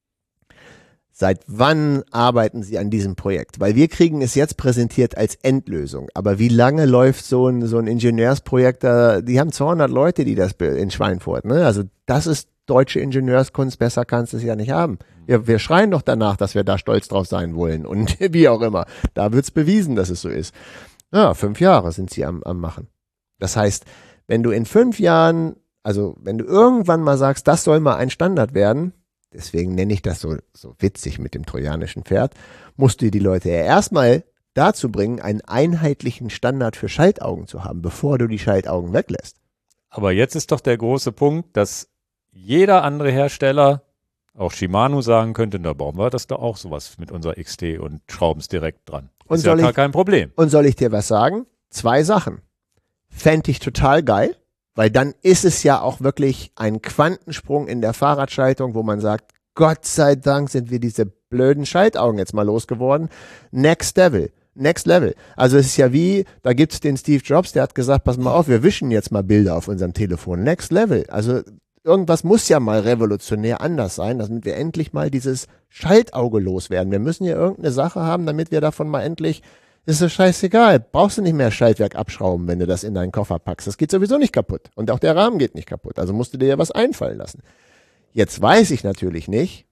seit wann arbeiten Sie an diesem Projekt? Weil wir kriegen es jetzt präsentiert als Endlösung. Aber wie lange läuft so ein Ingenieursprojekt da? Die haben 200 Leute, die das in Schweinfurt. Ne? Also das ist deutsche Ingenieurskunst. Besser kannst du es ja nicht haben. Wir schreien doch danach, dass wir da stolz drauf sein wollen. Und wie auch immer. Da wird's bewiesen, dass es so ist. Ja, 5 Jahre sind sie am Machen. Das heißt, wenn du in 5 Jahren, also wenn du irgendwann mal sagst, das soll mal ein Standard werden, deswegen nenne ich das so witzig mit dem trojanischen Pferd, musst du die Leute ja erstmal dazu bringen, einen einheitlichen Standard für Schaltaugen zu haben, bevor du die Schaltaugen weglässt. Aber jetzt ist doch der große Punkt, dass jeder andere Hersteller, auch Shimano, sagen könnte, da bauen wir das da auch sowas mit unserer XT und schrauben es direkt dran. Ist ja gar kein Problem. Und soll ich dir was sagen? 2 Sachen. Fände ich total geil. Weil dann ist es ja auch wirklich ein Quantensprung in der Fahrradschaltung, wo man sagt, Gott sei Dank sind wir diese blöden Schaltaugen jetzt mal losgeworden. Next Level. Also es ist ja wie, da gibt's den Steve Jobs, der hat gesagt, pass mal auf, wir wischen jetzt mal Bilder auf unserem Telefon. Next Level. Also irgendwas muss ja mal revolutionär anders sein, damit wir endlich mal dieses Schaltauge loswerden. Wir müssen ja irgendeine Sache haben, damit wir davon mal endlich... Ist so scheißegal. Brauchst du nicht mehr Schaltwerk abschrauben, wenn du das in deinen Koffer packst. Das geht sowieso nicht kaputt. Und auch der Rahmen geht nicht kaputt. Also musst du dir ja was einfallen lassen. Jetzt weiß ich natürlich nicht,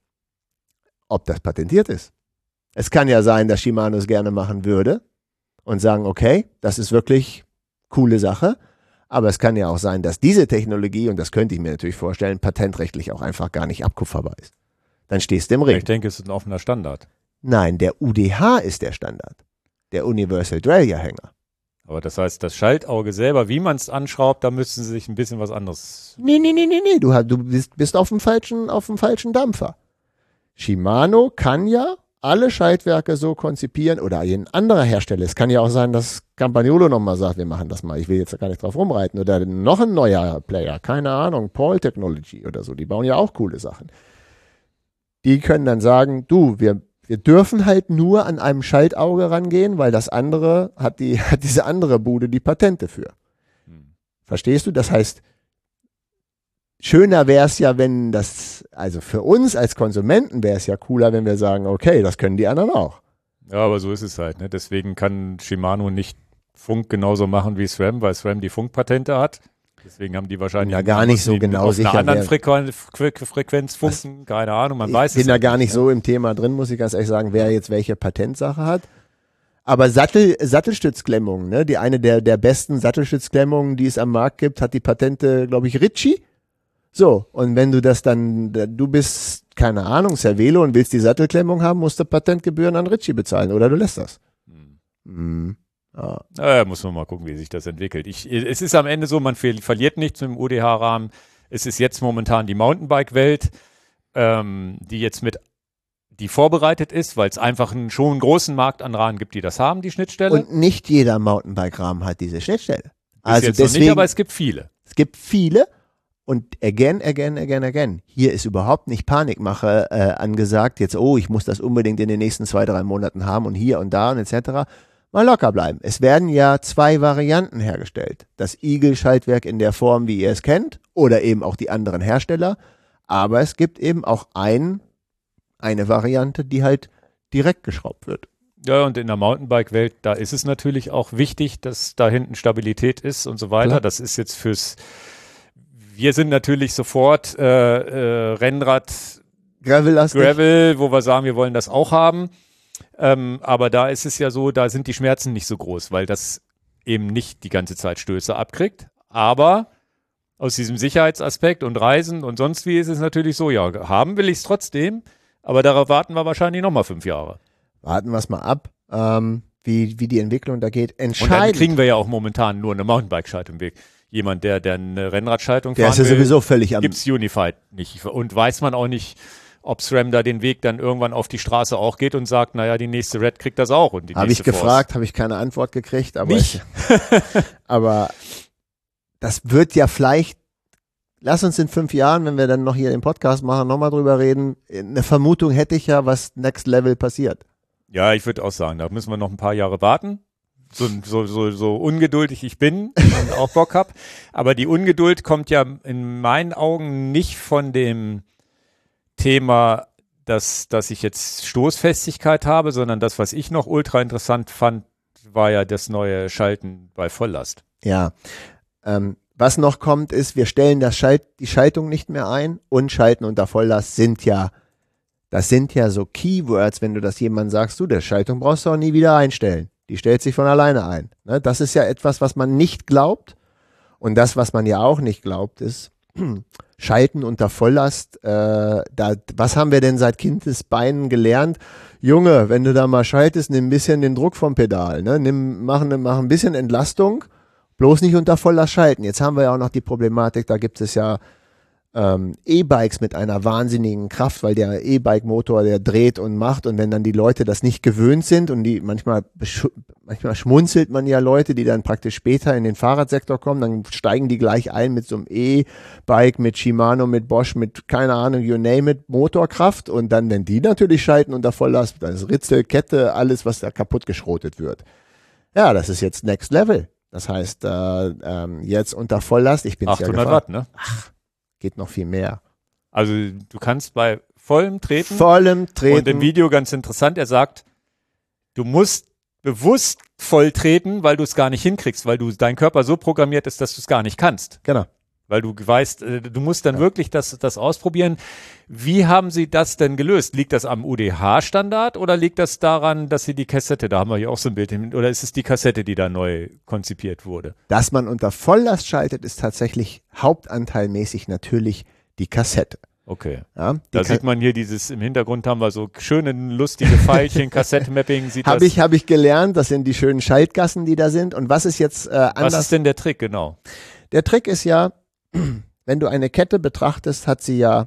ob das patentiert ist. Es kann ja sein, dass Shimano es gerne machen würde und sagen, okay, das ist wirklich coole Sache. Aber es kann ja auch sein, dass diese Technologie, und das könnte ich mir natürlich vorstellen, patentrechtlich auch einfach gar nicht abkupferbar ist. Dann stehst du im Ring. Ich denke, es ist ein offener Standard. Nein, der UDH ist der Standard. Der Universal Derailleur-Hänger. Aber das heißt, das Schaltauge selber, wie man es anschraubt, da müssten sie sich ein bisschen was anderes... Nee. Du bist auf dem falschen Dampfer. Shimano kann ja alle Schaltwerke so konzipieren oder ein anderer Hersteller. Es kann ja auch sein, dass Campagnolo nochmal sagt, wir machen das mal. Ich will jetzt gar nicht drauf rumreiten. Oder noch ein neuer Player, keine Ahnung, Paul Technology oder so. Die bauen ja auch coole Sachen. Die können dann sagen, du, wir dürfen halt nur an einem Schaltauge rangehen, weil das andere hat diese andere Bude die Patente für. Verstehst du? Das heißt, schöner wäre es ja, wenn das, also für uns als Konsumenten wäre es ja cooler, wenn wir sagen, okay, das können die anderen auch. Ja, aber so ist es halt. Ne? Deswegen kann Shimano nicht Funk genauso machen wie SRAM, weil SRAM die Funkpatente hat. Deswegen haben die wahrscheinlich ja gar nicht so genau auf sicher. einer anderen Frequenz funken, keine Ahnung, man weiß es nicht. Ich bin da gar nicht ne? so im Thema drin, muss ich ganz ehrlich sagen, wer jetzt welche Patentsache hat. Aber Sattelstützklemmungen, ne? Die eine der besten Sattelstützklemmungen, die es am Markt gibt, hat die Patente, glaube ich, Ritchie. So, und wenn du das dann, du bist, keine Ahnung, Cervelo und willst die Sattelklemmung haben, musst du Patentgebühren an Ritchie bezahlen oder du lässt das. Muss man mal gucken, wie sich das entwickelt. Es ist am Ende so, man verliert nichts mit dem UDH-Rahmen. Es ist jetzt momentan die Mountainbike-Welt, die vorbereitet ist, weil es einfach schon einen großen Markt an Rahmen gibt, die das haben, die Schnittstelle. Und nicht jeder Mountainbike-Rahmen hat diese Schnittstelle. Also jetzt deswegen, noch nicht, aber es gibt viele. Es gibt viele und again. Hier ist überhaupt nicht Panikmache angesagt. Jetzt, ich muss das unbedingt in den nächsten 2-3 Monaten haben und hier und da und etc. Mal locker bleiben. Es werden ja 2 Varianten hergestellt. Das Eagle-Schaltwerk in der Form, wie ihr es kennt, oder eben auch die anderen Hersteller. Aber es gibt eben auch eine Variante, die halt direkt geschraubt wird. Ja, und in der Mountainbike-Welt, da ist es natürlich auch wichtig, dass da hinten Stabilität ist und so weiter. Klar. Das ist jetzt wir sind natürlich sofort Rennrad, Gravel, wo wir sagen, wir wollen das auch haben. Aber da ist es ja so, da sind die Schmerzen nicht so groß, weil das eben nicht die ganze Zeit Stöße abkriegt. Aber aus diesem Sicherheitsaspekt und Reisen und sonst wie ist es natürlich so, ja, haben will ich es trotzdem, aber darauf warten wir wahrscheinlich nochmal 5 Jahre. Warten wir es mal ab, wie die Entwicklung da geht. Entscheidend. Und dann kriegen wir ja auch momentan nur eine Mountainbike-Schaltung weg. Jemand, der eine Rennradschaltung fahren will, der ist ja sowieso völlig gibt's Unified nicht. Und weiß man auch nicht, ob SRAM da den Weg dann irgendwann auf die Straße auch geht und sagt, naja, die nächste Red kriegt das auch. Habe ich gefragt, habe ich keine Antwort gekriegt. Aber nicht? Aber das wird ja vielleicht, lass uns in 5 Jahren, wenn wir dann noch hier den Podcast machen, nochmal drüber reden. Eine Vermutung hätte ich ja, was Next Level passiert. Ja, ich würde auch sagen, da müssen wir noch ein paar Jahre warten. So ungeduldig ich bin und auch Bock hab. Aber die Ungeduld kommt ja in meinen Augen nicht von dem Thema, dass ich jetzt Stoßfestigkeit habe, sondern das, was ich noch ultra interessant fand, war ja das neue Schalten bei Volllast. Ja, was noch kommt ist, wir stellen die Schaltung nicht mehr ein und Schalten unter Volllast das sind ja so Keywords, wenn du das jemandem sagst, der Schaltung brauchst du auch nie wieder einstellen. Die stellt sich von alleine ein. Ne? Das ist ja etwas, was man nicht glaubt. Und das, was man ja auch nicht glaubt, ist Schalten unter Volllast. Was haben wir denn seit Kindesbeinen gelernt? Junge, wenn du da mal schaltest, nimm ein bisschen den Druck vom Pedal. Ne? Mach ein bisschen Entlastung, bloß nicht unter Volllast schalten. Jetzt haben wir ja auch noch die Problematik, da gibt es ja E-Bikes mit einer wahnsinnigen Kraft, weil der E-Bike-Motor, der dreht und macht, und wenn dann die Leute das nicht gewöhnt sind und die manchmal schmunzelt man ja Leute, die dann praktisch später in den Fahrradsektor kommen, dann steigen die gleich ein mit so einem E-Bike, mit Shimano, mit Bosch, mit keine Ahnung, you name it, Motorkraft, und dann, wenn die natürlich schalten unter Volllast, dann ist Ritzel, Kette, alles, was da kaputt geschrotet wird. Ja, das ist jetzt Next Level. Das heißt, jetzt unter Volllast, ich bin 800 Watt, ne? Geht noch viel mehr. Also du kannst bei vollem Treten. Und im Video ganz interessant, er sagt, du musst bewusst voll treten, weil du es gar nicht hinkriegst, weil dein Körper so programmiert ist, dass du es gar nicht kannst. Genau. Weil du weißt, du musst dann wirklich das ausprobieren. Wie haben Sie das denn gelöst? Liegt das am UDH-Standard oder liegt das daran, dass Sie die Kassette, da haben wir hier auch so ein Bild hin, oder ist es die Kassette, die da neu konzipiert wurde? Dass man unter Volllast schaltet, ist tatsächlich hauptanteilmäßig natürlich die Kassette. Okay. Ja, da sieht man hier im Hintergrund haben wir so schöne, lustige Pfeilchen, Kassette-Mapping. Habe ich gelernt, das sind die schönen Schaltgassen, die da sind. Und was ist jetzt anders? Was ist denn der Trick, genau? Der Trick ist ja, wenn du eine Kette betrachtest, hat sie ja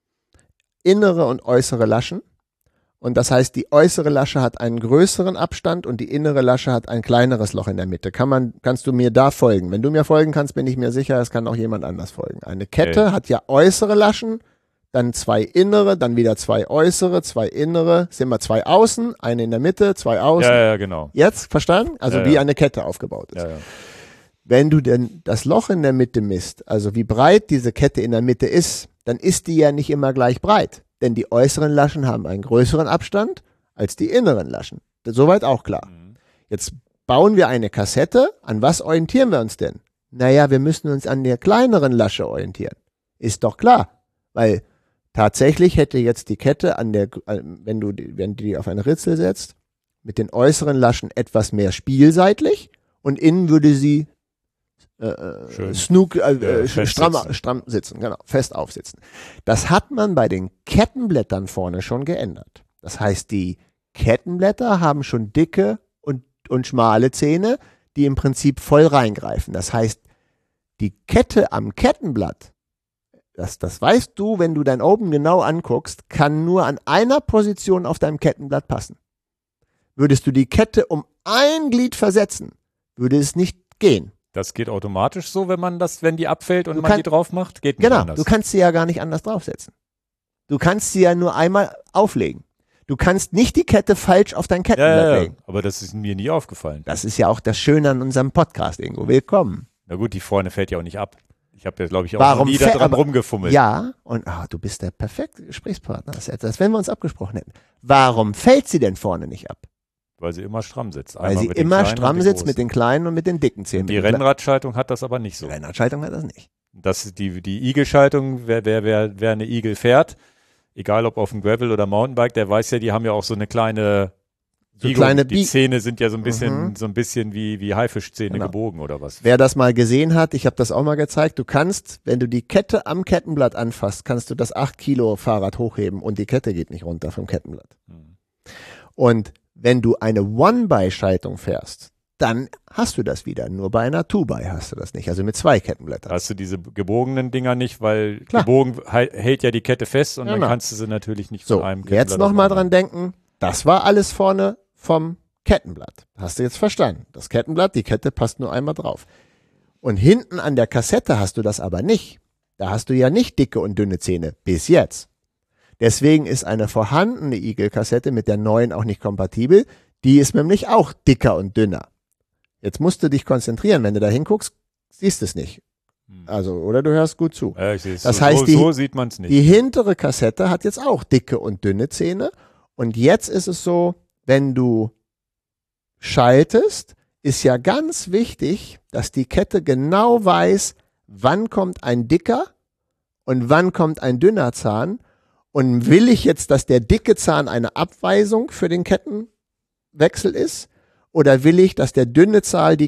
innere und äußere Laschen. Und das heißt, die äußere Lasche hat einen größeren Abstand und die innere Lasche hat ein kleineres Loch in der Mitte. Kannst du mir da folgen? Wenn du mir folgen kannst, bin ich mir sicher, es kann auch jemand anders folgen. Eine Kette hat ja äußere Laschen, dann 2 innere, dann wieder 2 äußere, 2 innere, sind wir 2 außen, eine in der Mitte, 2 außen. Ja, genau. Jetzt verstanden? Also wie eine Kette aufgebaut ist. Ja. Wenn du denn das Loch in der Mitte misst, also wie breit diese Kette in der Mitte ist, dann ist die ja nicht immer gleich breit. Denn die äußeren Laschen haben einen größeren Abstand als die inneren Laschen. Soweit auch klar. Jetzt bauen wir eine Kassette. An was orientieren wir uns denn? Naja, wir müssen uns an der kleineren Lasche orientieren. Ist doch klar. Weil tatsächlich hätte jetzt die Kette wenn du die auf eine Ritzel setzt, mit den äußeren Laschen etwas mehr spielseitlich und innen würde sie stramm sitzen, genau, fest aufsitzen. Das hat man bei den Kettenblättern vorne schon geändert. Das heißt, die Kettenblätter haben schon dicke und und schmale Zähne, die im Prinzip voll reingreifen. Das heißt, die Kette am Kettenblatt, das weißt du, wenn du dein Open genau anguckst, kann nur an einer Position auf deinem Kettenblatt passen. Würdest du die Kette um ein Glied versetzen, würde es nicht gehen. Das geht automatisch so, wenn die abfällt und man die drauf macht? Geht nicht anders. Du kannst sie ja gar nicht anders draufsetzen. Du kannst sie ja nur einmal auflegen. Du kannst nicht die Kette falsch auf dein Kettenblatt legen. Aber das ist mir nie aufgefallen. Das ist ja auch das Schöne an unserem Podcast, Ingo. Willkommen. Na gut, die vorne fällt ja auch nicht ab. Ich habe ja, glaube ich, auch nie da dran rumgefummelt. Ja, und du bist der perfekte Gesprächspartner. Das ist etwas, wenn wir uns abgesprochen hätten. Warum fällt sie denn vorne nicht ab? Weil sie immer stramm sitzt. Weil sie immer stramm sitzt mit den kleinen und mit den dicken Zähnen. Die Rennradschaltung hat das aber nicht so. Die Rennradschaltung hat das nicht. Die Igel-Schaltung, wer eine Igel fährt, egal ob auf dem Gravel oder Mountainbike, der weiß ja, die haben ja auch so eine kleine Biegung. Die Zähne sind ja so ein bisschen wie Haifischzähne gebogen oder was. Wer das mal gesehen hat, ich habe das auch mal gezeigt, du kannst, wenn du die Kette am Kettenblatt anfasst, kannst du das 8 Kilo Fahrrad hochheben und die Kette geht nicht runter vom Kettenblatt. Und wenn du eine One-by-Schaltung fährst, dann hast du das wieder. Nur bei einer Two-by hast du das nicht, also mit 2 Kettenblättern. Hast du diese gebogenen Dinger nicht, weil gebogen hält ja die Kette fest und dann kannst du sie natürlich nicht von einem Kettenblatt. Jetzt nochmal dran denken, das war alles vorne vom Kettenblatt. Hast du jetzt verstanden? Das Kettenblatt, die Kette passt nur einmal drauf. Und hinten an der Kassette hast du das aber nicht. Da hast du ja nicht dicke und dünne Zähne, bis jetzt. Deswegen ist eine vorhandene Eagle-Kassette mit der neuen auch nicht kompatibel. Die ist nämlich auch dicker und dünner. Jetzt musst du dich konzentrieren. Wenn du da hinguckst, siehst du es nicht. Also, oder du hörst gut zu. Ja, ich sehe es. Das heißt, so sieht man es nicht. Die hintere Kassette hat jetzt auch dicke und dünne Zähne. Und jetzt ist es so, wenn du schaltest, ist ja ganz wichtig, dass die Kette genau weiß, wann kommt ein dicker und wann kommt ein dünner Zahn. Und will ich jetzt, dass der dicke Zahn eine Abweisung für den Kettenwechsel ist? Oder will ich, dass der dünne Zahn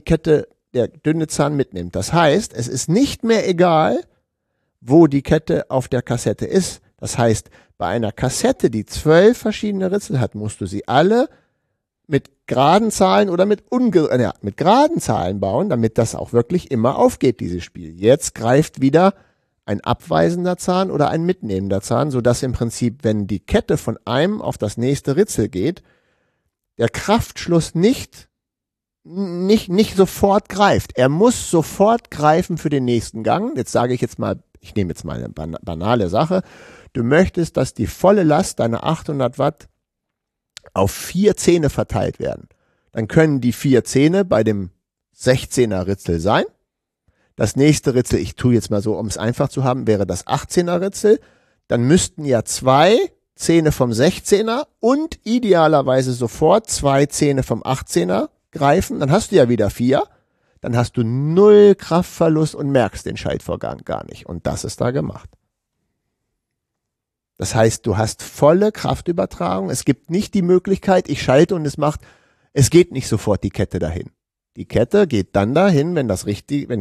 mitnimmt? Das heißt, es ist nicht mehr egal, wo die Kette auf der Kassette ist. Das heißt, bei einer Kassette, die 12 verschiedene Ritzel hat, musst du sie alle mit geraden Zahlen oder mit geraden Zahlen bauen, damit das auch wirklich immer aufgeht, dieses Spiel. Jetzt greift wieder ein abweisender Zahn oder ein mitnehmender Zahn, sodass im Prinzip, wenn die Kette von einem auf das nächste Ritzel geht, der Kraftschluss nicht sofort greift. Er muss sofort greifen für den nächsten Gang. Jetzt sage ich ich nehme jetzt mal eine banale Sache. Du möchtest, dass die volle Last deiner 800 Watt auf 4 Zähne verteilt werden. Dann können die 4 Zähne bei dem 16er Ritzel sein. Das nächste Ritzel, ich tue jetzt mal so, um es einfach zu haben, wäre das 18er Ritzel. Dann müssten ja 2 Zähne vom 16er und idealerweise sofort 2 Zähne vom 18er greifen. Dann hast du ja wieder 4. Dann hast du 0 Kraftverlust und merkst den Schaltvorgang gar nicht. Und das ist da gemacht. Das heißt, du hast volle Kraftübertragung. Es gibt nicht die Möglichkeit, ich schalte und es geht nicht sofort die Kette dahin. Die Kette geht dann dahin, wenn der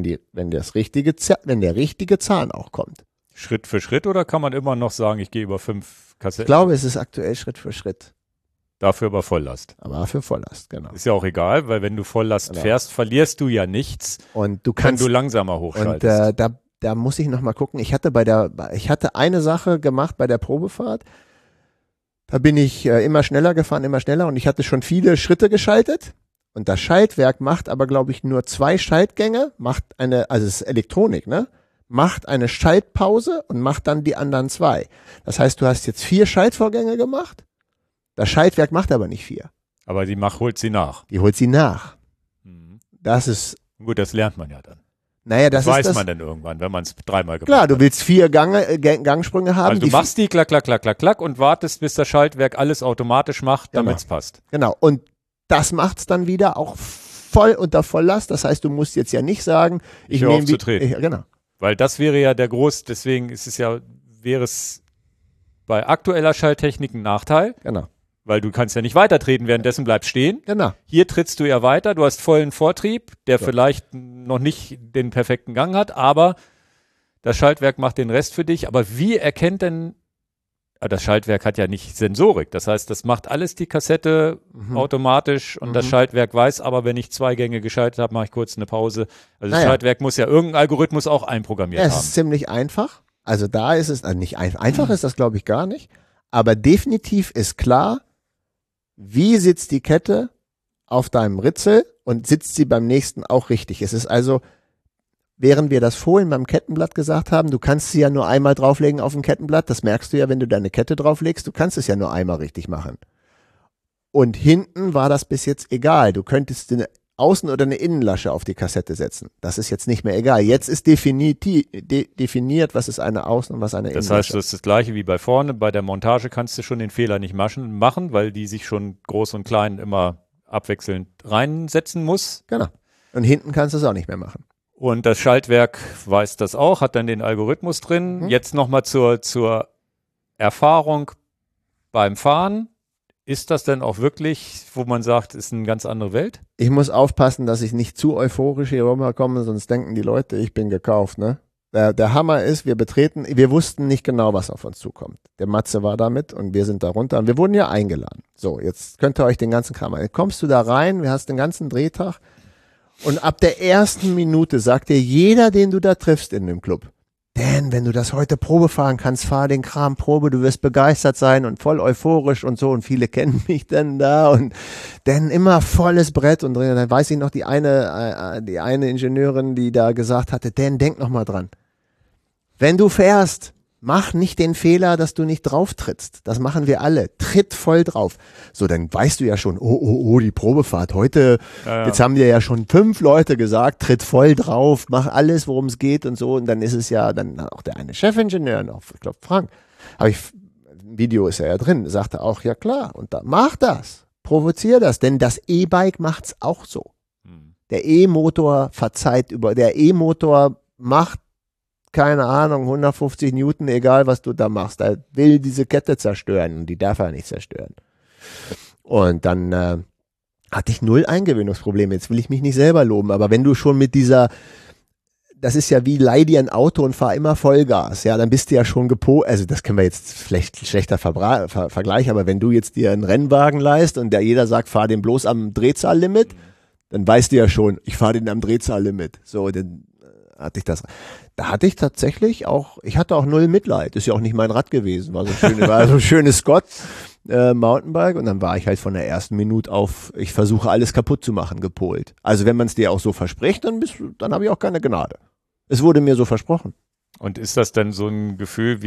richtige Zahn auch kommt. Schritt für Schritt oder kann man immer noch sagen, ich gehe über 5 Kassetten? Ich glaube, es ist aktuell Schritt für Schritt. Dafür aber Volllast. Aber für Volllast, genau. Ist ja auch egal, weil wenn du Volllast fährst, verlierst du ja nichts, und wenn du langsamer hochschaltest. Und da muss ich noch mal gucken. Ich hatte eine Sache gemacht bei der Probefahrt. Da bin ich immer schneller gefahren und ich hatte schon viele Schritte geschaltet. Und das Schaltwerk macht aber, glaube ich, nur 2 Schaltgänge, also es ist Elektronik, ne? Macht eine Schaltpause und macht dann die anderen 2. Das heißt, du hast jetzt 4 Schaltvorgänge gemacht. Das Schaltwerk macht aber nicht 4. Aber die holt sie nach. Die holt sie nach. Das ist. Gut, das lernt man ja dann. Naja, das weiß man dann irgendwann, wenn man es 3-mal gemacht hat. Klar, du willst 4 Gangsprünge haben. Also du machst die klack, klack, klack, klack, klack und wartest, bis das Schaltwerk alles automatisch macht, damit es passt. Genau. Und das macht's dann wieder auch voll unter Volllast. Das heißt, du musst jetzt ja nicht sagen, ich höre auf zu treten. Genau. Weil das wäre ja deswegen wäre es bei aktueller Schalttechnik ein Nachteil. Genau. Weil du kannst ja nicht weitertreten, währenddessen bleibst stehen. Genau. Hier trittst du ja weiter, du hast vollen Vortrieb, der vielleicht noch nicht den perfekten Gang hat, aber das Schaltwerk macht den Rest für dich. Aber wie erkennt denn das Schaltwerk hat ja nicht Sensorik. Das heißt, das macht alles die Kassette automatisch und das Schaltwerk weiß aber, wenn ich 2 Gänge geschaltet habe, mache ich kurz eine Pause. Also das Schaltwerk muss ja irgendein Algorithmus auch einprogrammiert haben. Es ist ziemlich einfach. Also da ist es, nicht einfach ist das, glaube ich, gar nicht. Aber definitiv ist klar, wie sitzt die Kette auf deinem Ritzel und sitzt sie beim nächsten auch richtig. Es ist also, während wir das vorhin beim Kettenblatt gesagt haben, du kannst sie ja nur einmal drauflegen auf ein Kettenblatt, das merkst du ja, wenn du deine Kette drauflegst, du kannst es ja nur einmal richtig machen. Und hinten war das bis jetzt egal. Du könntest eine Außen- oder eine Innenlasche auf die Kassette setzen. Das ist jetzt nicht mehr egal. Jetzt ist definiert, was ist eine Außen- und was eine Innenlasche. Das heißt, das ist das Gleiche wie bei vorne. Bei der Montage kannst du schon den Fehler nicht machen, weil die sich schon groß und klein immer abwechselnd reinsetzen muss. Genau. Und hinten kannst du es auch nicht mehr machen. Und das Schaltwerk weiß das auch, hat dann den Algorithmus drin. Jetzt nochmal zur Erfahrung beim Fahren. Ist das denn auch wirklich, wo man sagt, ist eine ganz andere Welt? Ich muss aufpassen, dass ich nicht zu euphorisch hier rüberkomme, sonst denken die Leute, ich bin gekauft, ne? Der Hammer ist, wir wussten nicht genau, was auf uns zukommt. Der Matze war damit und wir sind da runter und wir wurden ja eingeladen. So, jetzt könnt ihr euch den ganzen Kram an. Kommst du da rein, wir hast den ganzen Drehtag und ab der ersten Minute sagt dir jeder, den du da triffst in dem Club, Dan, wenn du das heute Probe fahren kannst, fahr den Kram Probe, du wirst begeistert sein und voll euphorisch und so und viele kennen mich dann da und dann immer volles Brett und drin. Dann weiß ich noch die eine Ingenieurin, die da gesagt hatte, Dan, denk noch mal dran. Wenn du fährst, mach nicht den Fehler, dass du nicht drauf trittst. Das machen wir alle. Tritt voll drauf. So, dann weißt du ja schon, oh, die Probefahrt heute, jetzt haben dir ja schon 5 Leute gesagt, tritt voll drauf, mach alles, worum es geht und so. Und dann ist es ja dann auch der eine Chefingenieur noch, ich glaube Frank, ein Video ist ja drin, sagte auch, ja klar, und da, mach das, provozier das, denn das E-Bike macht's auch so. Der E-Motor der E-Motor macht keine Ahnung, 150 Newton, egal was du da machst. Er will diese Kette zerstören und die darf er nicht zerstören. Und dann hatte ich 0 Eingewöhnungsprobleme. Jetzt will ich mich nicht selber loben, aber wenn du schon mit das ist ja wie leih dir ein Auto und fahr immer Vollgas, ja, dann bist du ja schon also das können wir jetzt vielleicht schlechter vergleichen, aber wenn du jetzt dir einen Rennwagen leihst und jeder sagt, fahr den bloß am Drehzahllimit, dann weißt du ja schon, ich fahr den am Drehzahllimit. So, dann da hatte ich tatsächlich ich hatte auch 0 Mitleid, ist ja auch nicht mein Rad gewesen, war so ein schönes Scott Mountainbike und dann war ich halt von der ersten Minute auf, ich versuche alles kaputt zu machen, gepolt. Also wenn man es dir auch so verspricht, dann habe ich auch keine Gnade. Es wurde mir so versprochen. Und ist das denn so ein Gefühl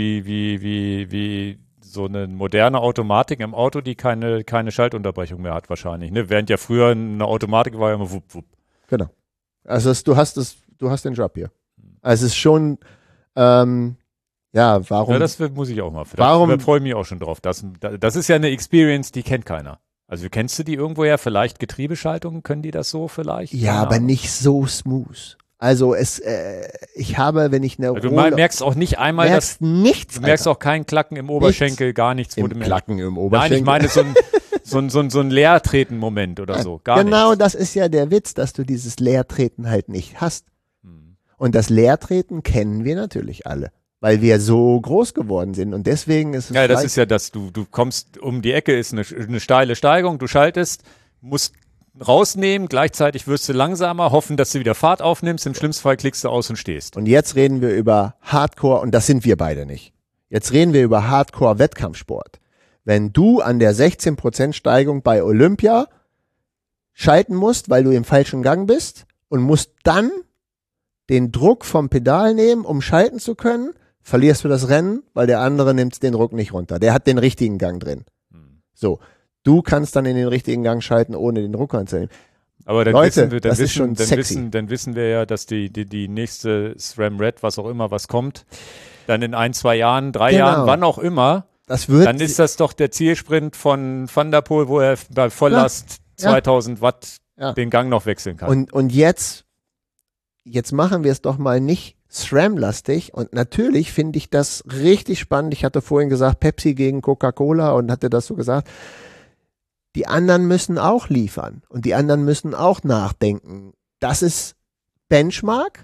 wie so eine moderne Automatik im Auto, die keine Schaltunterbrechung mehr hat wahrscheinlich, ne? Während ja früher eine Automatik war ja immer wupp, wupp. Genau. Also du hast den Job hier. Also es ist schon, warum? Ja, das muss ich auch mal. Da freue ich mich auch schon drauf. Das ist ja eine Experience, die kennt keiner. Also kennst du die irgendwoher? Vielleicht Getriebeschaltungen, können die das so vielleicht? Ja, aber nicht so smooth. Also ich habe, wenn ich eine also du merkst auch nicht einmal, nichts. Du merkst auch keinen Klacken im Oberschenkel, nichts. Gar nichts. Klacken im Oberschenkel. Nein, ich meine so ein Leertreten-Moment oder so. Genau, das ist ja der Witz, dass du dieses Leertreten halt nicht hast. Und das Leertreten kennen wir natürlich alle, weil wir so groß geworden sind und deswegen ist es ja, das ist ja das, du kommst um die Ecke, ist eine steile Steigung, du schaltest, musst rausnehmen, gleichzeitig wirst du langsamer, hoffen, dass du wieder Fahrt aufnimmst, im schlimmsten Fall klickst du aus und stehst. Und jetzt reden wir über Hardcore und das sind wir beide nicht. Jetzt reden wir über Hardcore-Wettkampfsport. Wenn du an der 16% Steigung bei Olympia schalten musst, weil du im falschen Gang bist und musst dann den Druck vom Pedal nehmen, um schalten zu können, verlierst du das Rennen, weil der andere nimmt den Druck nicht runter. Der hat den richtigen Gang drin. So, du kannst dann in den richtigen Gang schalten, ohne den Druck anzunehmen. Aber dann Leute, wissen wir ja, dass die nächste SRAM Red, was auch immer, was kommt, dann in 1, 2 Jahren, 3 Jahren, wann auch immer, dann ist das doch der Zielsprint von Van der Poel, wo er bei Volllast 2000 Watt den Gang noch wechseln kann. Und jetzt machen wir es doch mal nicht SRAM-lastig und natürlich finde ich das richtig spannend. Ich hatte vorhin gesagt, Pepsi gegen Coca-Cola und hatte das so gesagt. Die anderen müssen auch liefern und die anderen müssen auch nachdenken. Das ist Benchmark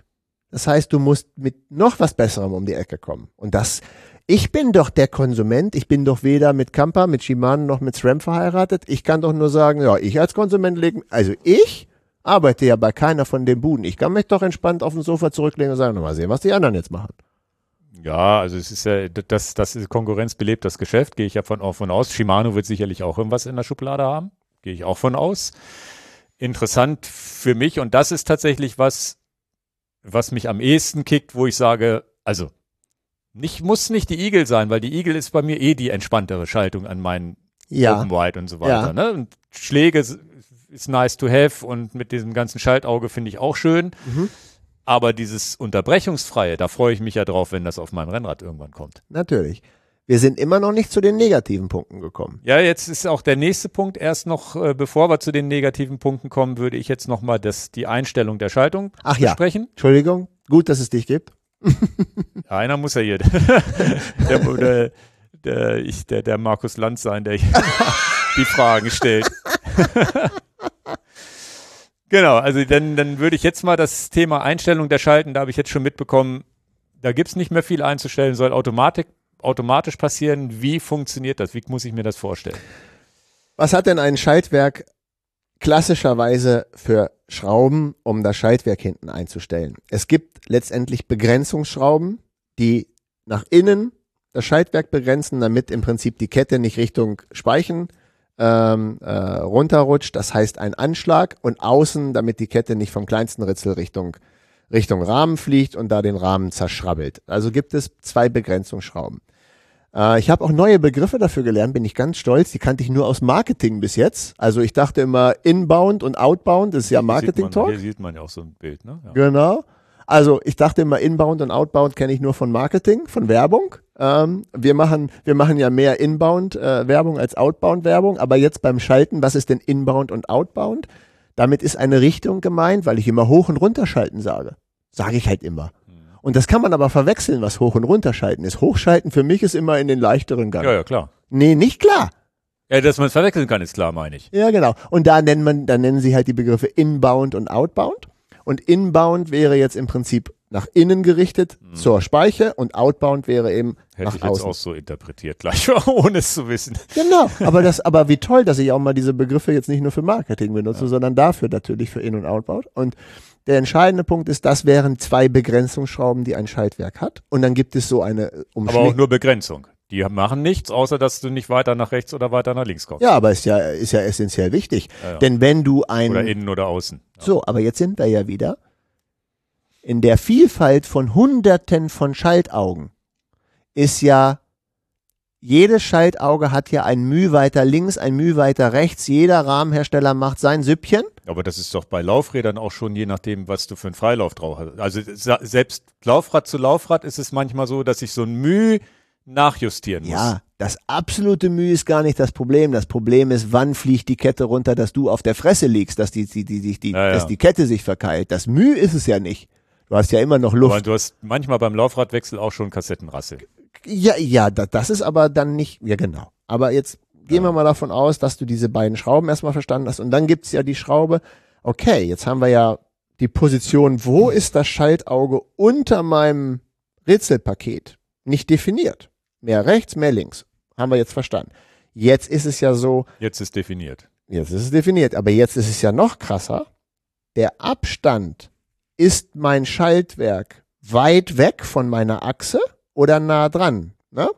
Das heißt, du musst mit noch was Besserem um die Ecke kommen. Und ich bin doch der Konsument, ich bin doch weder mit Kampa, mit Shimano noch mit SRAM verheiratet. Ich kann doch nur sagen, ja, ich als Konsument ich arbeite ja bei keiner von den Buden. Ich kann mich doch entspannt auf dem Sofa zurücklegen und sagen, mal sehen, was die anderen jetzt machen. Ja, also es ist ja, das ist Konkurrenz belebt das Geschäft, gehe ich ja auch von aus. Shimano wird sicherlich auch irgendwas in der Schublade haben, gehe ich auch von aus. Interessant für mich, und das ist tatsächlich was mich am ehesten kickt, wo ich sage, also muss nicht die Eagle sein, weil die Eagle ist bei mir die entspanntere Schaltung an meinen Open Wide und so weiter. Ja. Ne? Und Schläge ist nice to have und mit diesem ganzen Schaltauge finde ich auch schön. Mhm. Aber dieses Unterbrechungsfreie, da freue ich mich ja drauf, wenn das auf meinem Rennrad irgendwann kommt. Natürlich. Wir sind immer noch nicht zu den negativen Punkten gekommen. Ja, jetzt ist auch der nächste Punkt erst noch, bevor wir zu den negativen Punkten kommen, würde ich jetzt nochmal die Einstellung der Schaltung besprechen. Ja, Entschuldigung, gut, dass es dich gibt. Ja, einer muss ja hier der Markus Lanz sein, der hier die Fragen stellt. Genau, also dann würde ich jetzt mal das Thema Einstellung der Schalten, da habe ich jetzt schon mitbekommen, da gibt es nicht mehr viel einzustellen, soll automatisch passieren. Wie funktioniert das? Wie muss ich mir das vorstellen? Was hat denn ein Schaltwerk klassischerweise für Schrauben, um das Schaltwerk hinten einzustellen? Es gibt letztendlich Begrenzungsschrauben, die nach innen das Schaltwerk begrenzen, damit im Prinzip die Kette nicht Richtung Speichen runterrutscht. Das heißt ein Anschlag, und außen, damit die Kette nicht vom kleinsten Ritzel Richtung Rahmen fliegt und da den Rahmen zerschrabbelt. Also gibt es 2 Begrenzungsschrauben. Ich habe auch neue Begriffe dafür gelernt, bin ich ganz stolz. Die kannte ich nur aus Marketing bis jetzt. Also ich dachte immer Inbound und Outbound, das ist ja Marketing-Talk. Hier sieht man ja auch so ein Bild, ne? Ja. Genau. Also ich dachte immer, Inbound und Outbound kenne ich nur von Marketing, von Werbung. Wir machen ja mehr Inbound-Werbung als Outbound-Werbung. Aber jetzt beim Schalten, was ist denn Inbound und Outbound? Damit ist eine Richtung gemeint, weil ich immer hoch und runter schalten sage. Sage ich halt immer. Und das kann man aber verwechseln, was hoch und runter schalten ist. Hochschalten für mich ist immer in den leichteren Gang. Ja, klar. Nee, nicht klar. Ja, dass man es verwechseln kann, ist klar, meine ich. Ja, genau. Und da nennen sie halt die Begriffe Inbound und Outbound. Und Inbound wäre jetzt im Prinzip nach innen gerichtet zur Speiche, und Outbound wäre eben Hätte nach ich außen. jetzt auch so interpretiert, gleich ohne es zu wissen. Genau, aber wie toll, dass ich auch mal diese Begriffe jetzt nicht nur für Marketing benutze, sondern dafür natürlich für In- und Outbound. Und der entscheidende Punkt ist, das wären 2 Begrenzungsschrauben, die ein Schaltwerk hat. Und dann gibt es so eine Aber auch nur Begrenzung. Die machen nichts, außer dass du nicht weiter nach rechts oder weiter nach links kommst. Ja, aber ist ja essentiell wichtig. Ja. Denn wenn du Oder innen oder außen. Ja. So, aber jetzt sind wir ja wieder in der Vielfalt von Hunderten von Schaltaugen. Ist ja, jedes Schaltauge hat ja ein Müh weiter links, ein Müh weiter rechts. Jeder Rahmenhersteller macht sein Süppchen. Aber das ist doch bei Laufrädern auch schon, je nachdem, was du für einen Freilauf drauf hast. Also selbst Laufrad zu Laufrad ist es manchmal so, dass ich so ein Müh nachjustieren muss. Ja, das absolute Müh ist gar nicht das Problem. Das Problem ist, wann fliegt die Kette runter, dass du auf der Fresse liegst, dass die Kette sich verkeilt. Das Müh ist es ja nicht. Du hast ja immer noch Luft. Aber du hast manchmal beim Laufradwechsel auch schon Kassettenrasse. Ja, das ist aber dann nicht, ja genau. Aber jetzt gehen wir mal davon aus, dass du diese beiden Schrauben erstmal verstanden hast. Und dann gibt's ja die Schraube, okay, jetzt haben wir ja die Position, wo ist das Schaltauge unter meinem Ritzelpaket? Nicht definiert. Mehr rechts, mehr links. Haben wir jetzt verstanden. Jetzt ist es ja so. Jetzt ist definiert. Jetzt ist es definiert. Aber jetzt ist es ja noch krasser. Der Abstand, ist mein Schaltwerk weit weg von meiner Achse oder nah dran? Ne?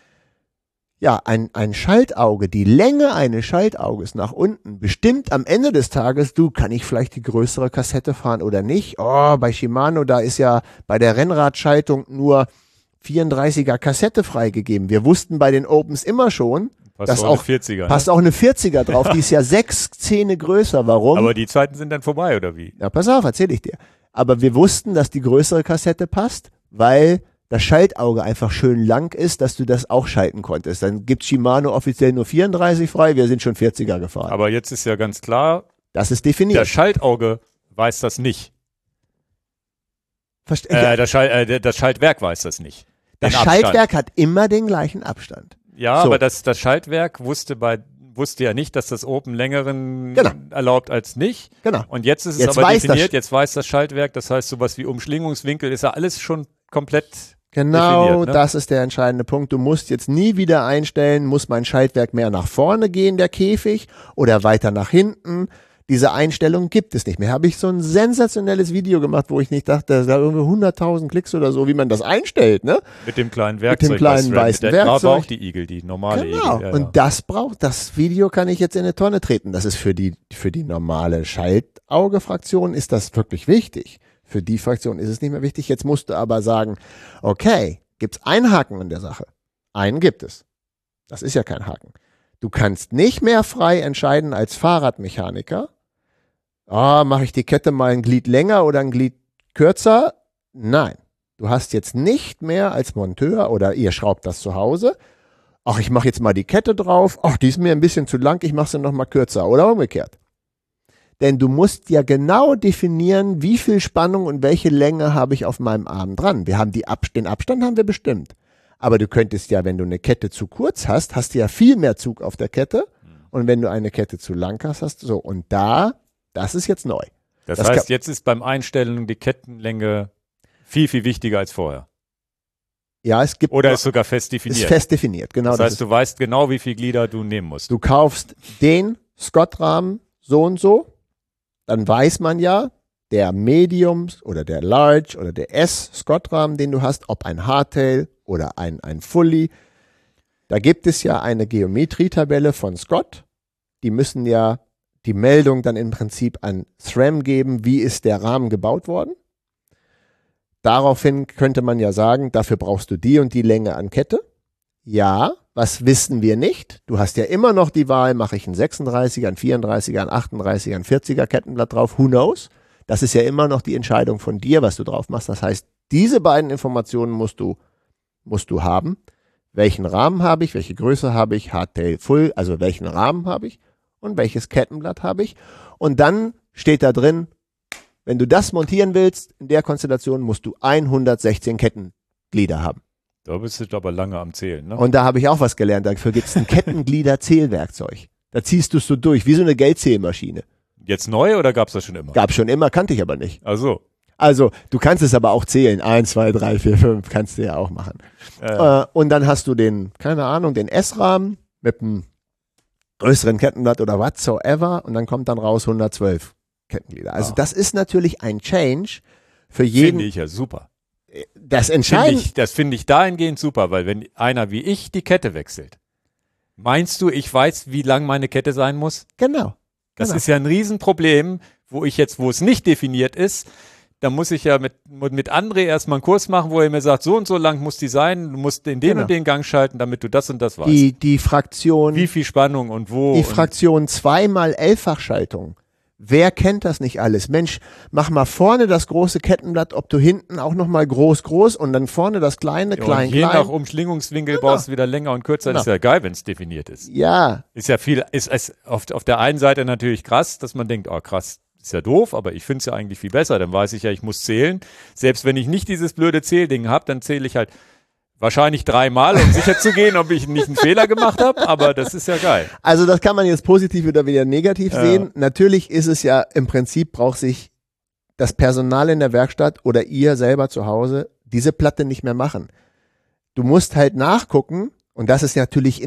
Ja, ein Schaltauge, die Länge eines Schaltauges nach unten bestimmt am Ende des Tages, kann ich vielleicht die größere Kassette fahren oder nicht? Oh, bei Shimano, da ist ja bei der Rennradschaltung nur 34er Kassette freigegeben. Wir wussten bei den Opens immer schon, dass auch 40er, passt auch eine 40er drauf, die ist ja 6 Zähne größer. Warum? Aber die Zeiten sind dann vorbei, oder wie? Ja, pass auf, erzähl ich dir. Aber wir wussten, dass die größere Kassette passt, weil das Schaltauge einfach schön lang ist, dass du das auch schalten konntest. Dann gibt Shimano offiziell nur 34 frei, wir sind schon 40er gefahren. Aber jetzt ist ja ganz klar, das ist definiert. Das Schaltauge weiß das nicht. Das Schaltwerk weiß das nicht. Das Schaltwerk hat immer den gleichen Abstand. Ja, so. Aber das Schaltwerk wusste wusste ja nicht, dass das Open längeren Genau. erlaubt als nicht. Genau. Und jetzt ist es Jetzt aber weiß definiert, jetzt weiß das Schaltwerk, das heißt sowas wie Umschlingungswinkel ist ja alles schon komplett Genau, definiert, ne? das ist der entscheidende Punkt. Du musst jetzt nie wieder einstellen, muss mein Schaltwerk mehr nach vorne gehen, der Käfig, oder weiter nach hinten. Diese Einstellung gibt es nicht mehr. Habe ich so ein sensationelles Video gemacht, wo ich nicht dachte, da irgendwie 100.000 Klicks oder so, wie man das einstellt, ne? Mit dem kleinen Werkzeug. Mit dem kleinen weißen Werkzeug. Aber Werkzeug. auch die Igel, die normale Genau. Igel. Ja, Und das Video kann ich jetzt in eine Tonne treten. Das ist für die normale Schaltauge-Fraktion ist das wirklich wichtig. Für die Fraktion ist es nicht mehr wichtig. Jetzt musst du aber sagen, okay, gibt's einen Haken in der Sache? Einen gibt es. Das ist ja kein Haken. Du kannst nicht mehr frei entscheiden als Fahrradmechaniker, mache ich die Kette mal ein Glied länger oder ein Glied kürzer? Nein. Du hast jetzt nicht mehr als Monteur oder ihr schraubt das zu Hause. Ach, ich mache jetzt mal die Kette drauf. Ach, die ist mir ein bisschen zu lang, ich mache sie noch mal kürzer oder umgekehrt. Denn du musst ja genau definieren, wie viel Spannung und welche Länge habe ich auf meinem Arm dran. Wir haben den Abstand haben wir bestimmt. Aber du könntest ja, wenn du eine Kette zu kurz hast, hast du ja viel mehr Zug auf der Kette. Und wenn du eine Kette zu lang hast, so. Und das ist jetzt neu. Das heißt, jetzt ist beim Einstellen die Kettenlänge viel, viel wichtiger als vorher. Ja, es gibt. Oder ist sogar fest definiert. Ist fest definiert, genau. Das heißt, du weißt genau, wie viel Glieder du nehmen musst. Du kaufst den Scott-Rahmen so und so. Dann weiß man ja, der Medium oder der Large oder der S-Scott-Rahmen, den du hast, ob ein Hardtail oder ein Fully. Da gibt es ja eine Geometrietabelle von Scott. Die müssen ja die Meldung dann im Prinzip an SRAM geben, wie ist der Rahmen gebaut worden. Daraufhin könnte man ja sagen, dafür brauchst du die und die Länge an Kette. Ja, was wissen wir nicht? Du hast ja immer noch die Wahl, mache ich einen 36er, einen 34er, einen 38er, einen 40er Kettenblatt drauf, who knows? Das ist ja immer noch die Entscheidung von dir, was du drauf machst. Das heißt, diese beiden Informationen musst du haben. Welchen Rahmen habe ich, welche Größe habe ich, Hardtail, Full, also welchen Rahmen habe ich und welches Kettenblatt habe ich. Und dann steht da drin, wenn du das montieren willst, in der Konstellation musst du 116 Kettenglieder haben. Da bist du aber lange am Zählen, ne? Und da habe ich auch was gelernt. Dafür gibt es ein Kettenglieder-Zählwerkzeug. Da ziehst du es so durch, wie so eine Geldzählmaschine. Jetzt neu oder gab es das schon immer? Gab schon immer, kannte ich aber nicht. Ach so. Also, du kannst es aber auch zählen. 1, 2, 3, 4, 5 kannst du ja auch machen. Und dann hast du den S-Rahmen mit einem größeren Kettenblatt oder whatsoever und dann kommt dann raus 112 Kettenglieder. Also das ist natürlich ein Change für jeden. Finde ich ja super. Das Entscheidende. Das finde ich dahingehend super, weil wenn einer wie ich die Kette wechselt, meinst du, ich weiß, wie lang meine Kette sein muss? Genau. Das ist ja ein Riesenproblem, wo es nicht definiert ist. Da muss ich ja mit André erstmal einen Kurs machen, wo er mir sagt, so und so lang muss die sein, du musst in den und den Gang schalten, damit du das und das weißt. Die Fraktion. Wie viel Spannung und wo. Die Fraktion 2x11-Fachschaltung. Wer kennt das nicht alles? Mensch, mach mal vorne das große Kettenblatt, ob du hinten auch nochmal groß und dann vorne das kleine, klein. Je nach Umschlingungswinkel brauchst du wieder länger und kürzer. Das ist ja geil, wenn es definiert ist. Ja. Ist ja ist auf der einen Seite natürlich krass, dass man denkt, oh krass, ist ja doof, aber ich finde es ja eigentlich viel besser. Dann weiß ich ja, ich muss zählen. Selbst wenn ich nicht dieses blöde Zählding habe, dann zähle ich halt wahrscheinlich 3-mal, um sicher zu gehen, ob ich nicht einen Fehler gemacht habe, aber das ist ja geil. Also das kann man jetzt positiv oder wieder negativ sehen. Natürlich ist es ja, im Prinzip braucht sich das Personal in der Werkstatt oder ihr selber zu Hause diese Platte nicht mehr machen. Du musst halt nachgucken und das ist natürlich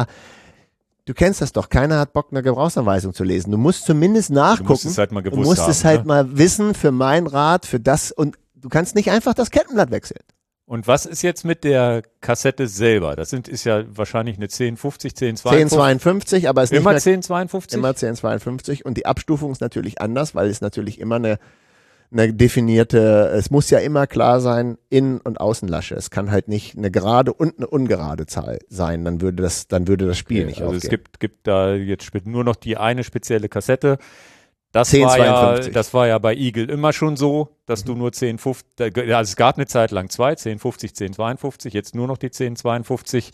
du kennst das doch, keiner hat Bock, eine Gebrauchsanweisung zu lesen. Du musst zumindest nachgucken. Du musst es halt mal gewusst haben. Du musst es halt mal wissen für mein Rad, für das und du kannst nicht einfach das Kettenblatt wechseln. Und was ist jetzt mit der Kassette selber? Das ist ja wahrscheinlich eine 1050, 1052. 1052, aber es ist immer nicht mehr 1052? Immer 1052 und die Abstufung ist natürlich anders, weil es natürlich immer eine definierte, es muss ja immer klar sein, Innen- und Außenlasche. Es kann halt nicht eine gerade und eine ungerade Zahl sein, dann würde das Spiel nicht also aufgehen. Es gibt da jetzt nur noch die eine spezielle Kassette. Das 1052. war ja bei Eagle immer schon so, dass du nur 1050, also es gab eine Zeit lang 1050, 1052, jetzt nur noch die 1052.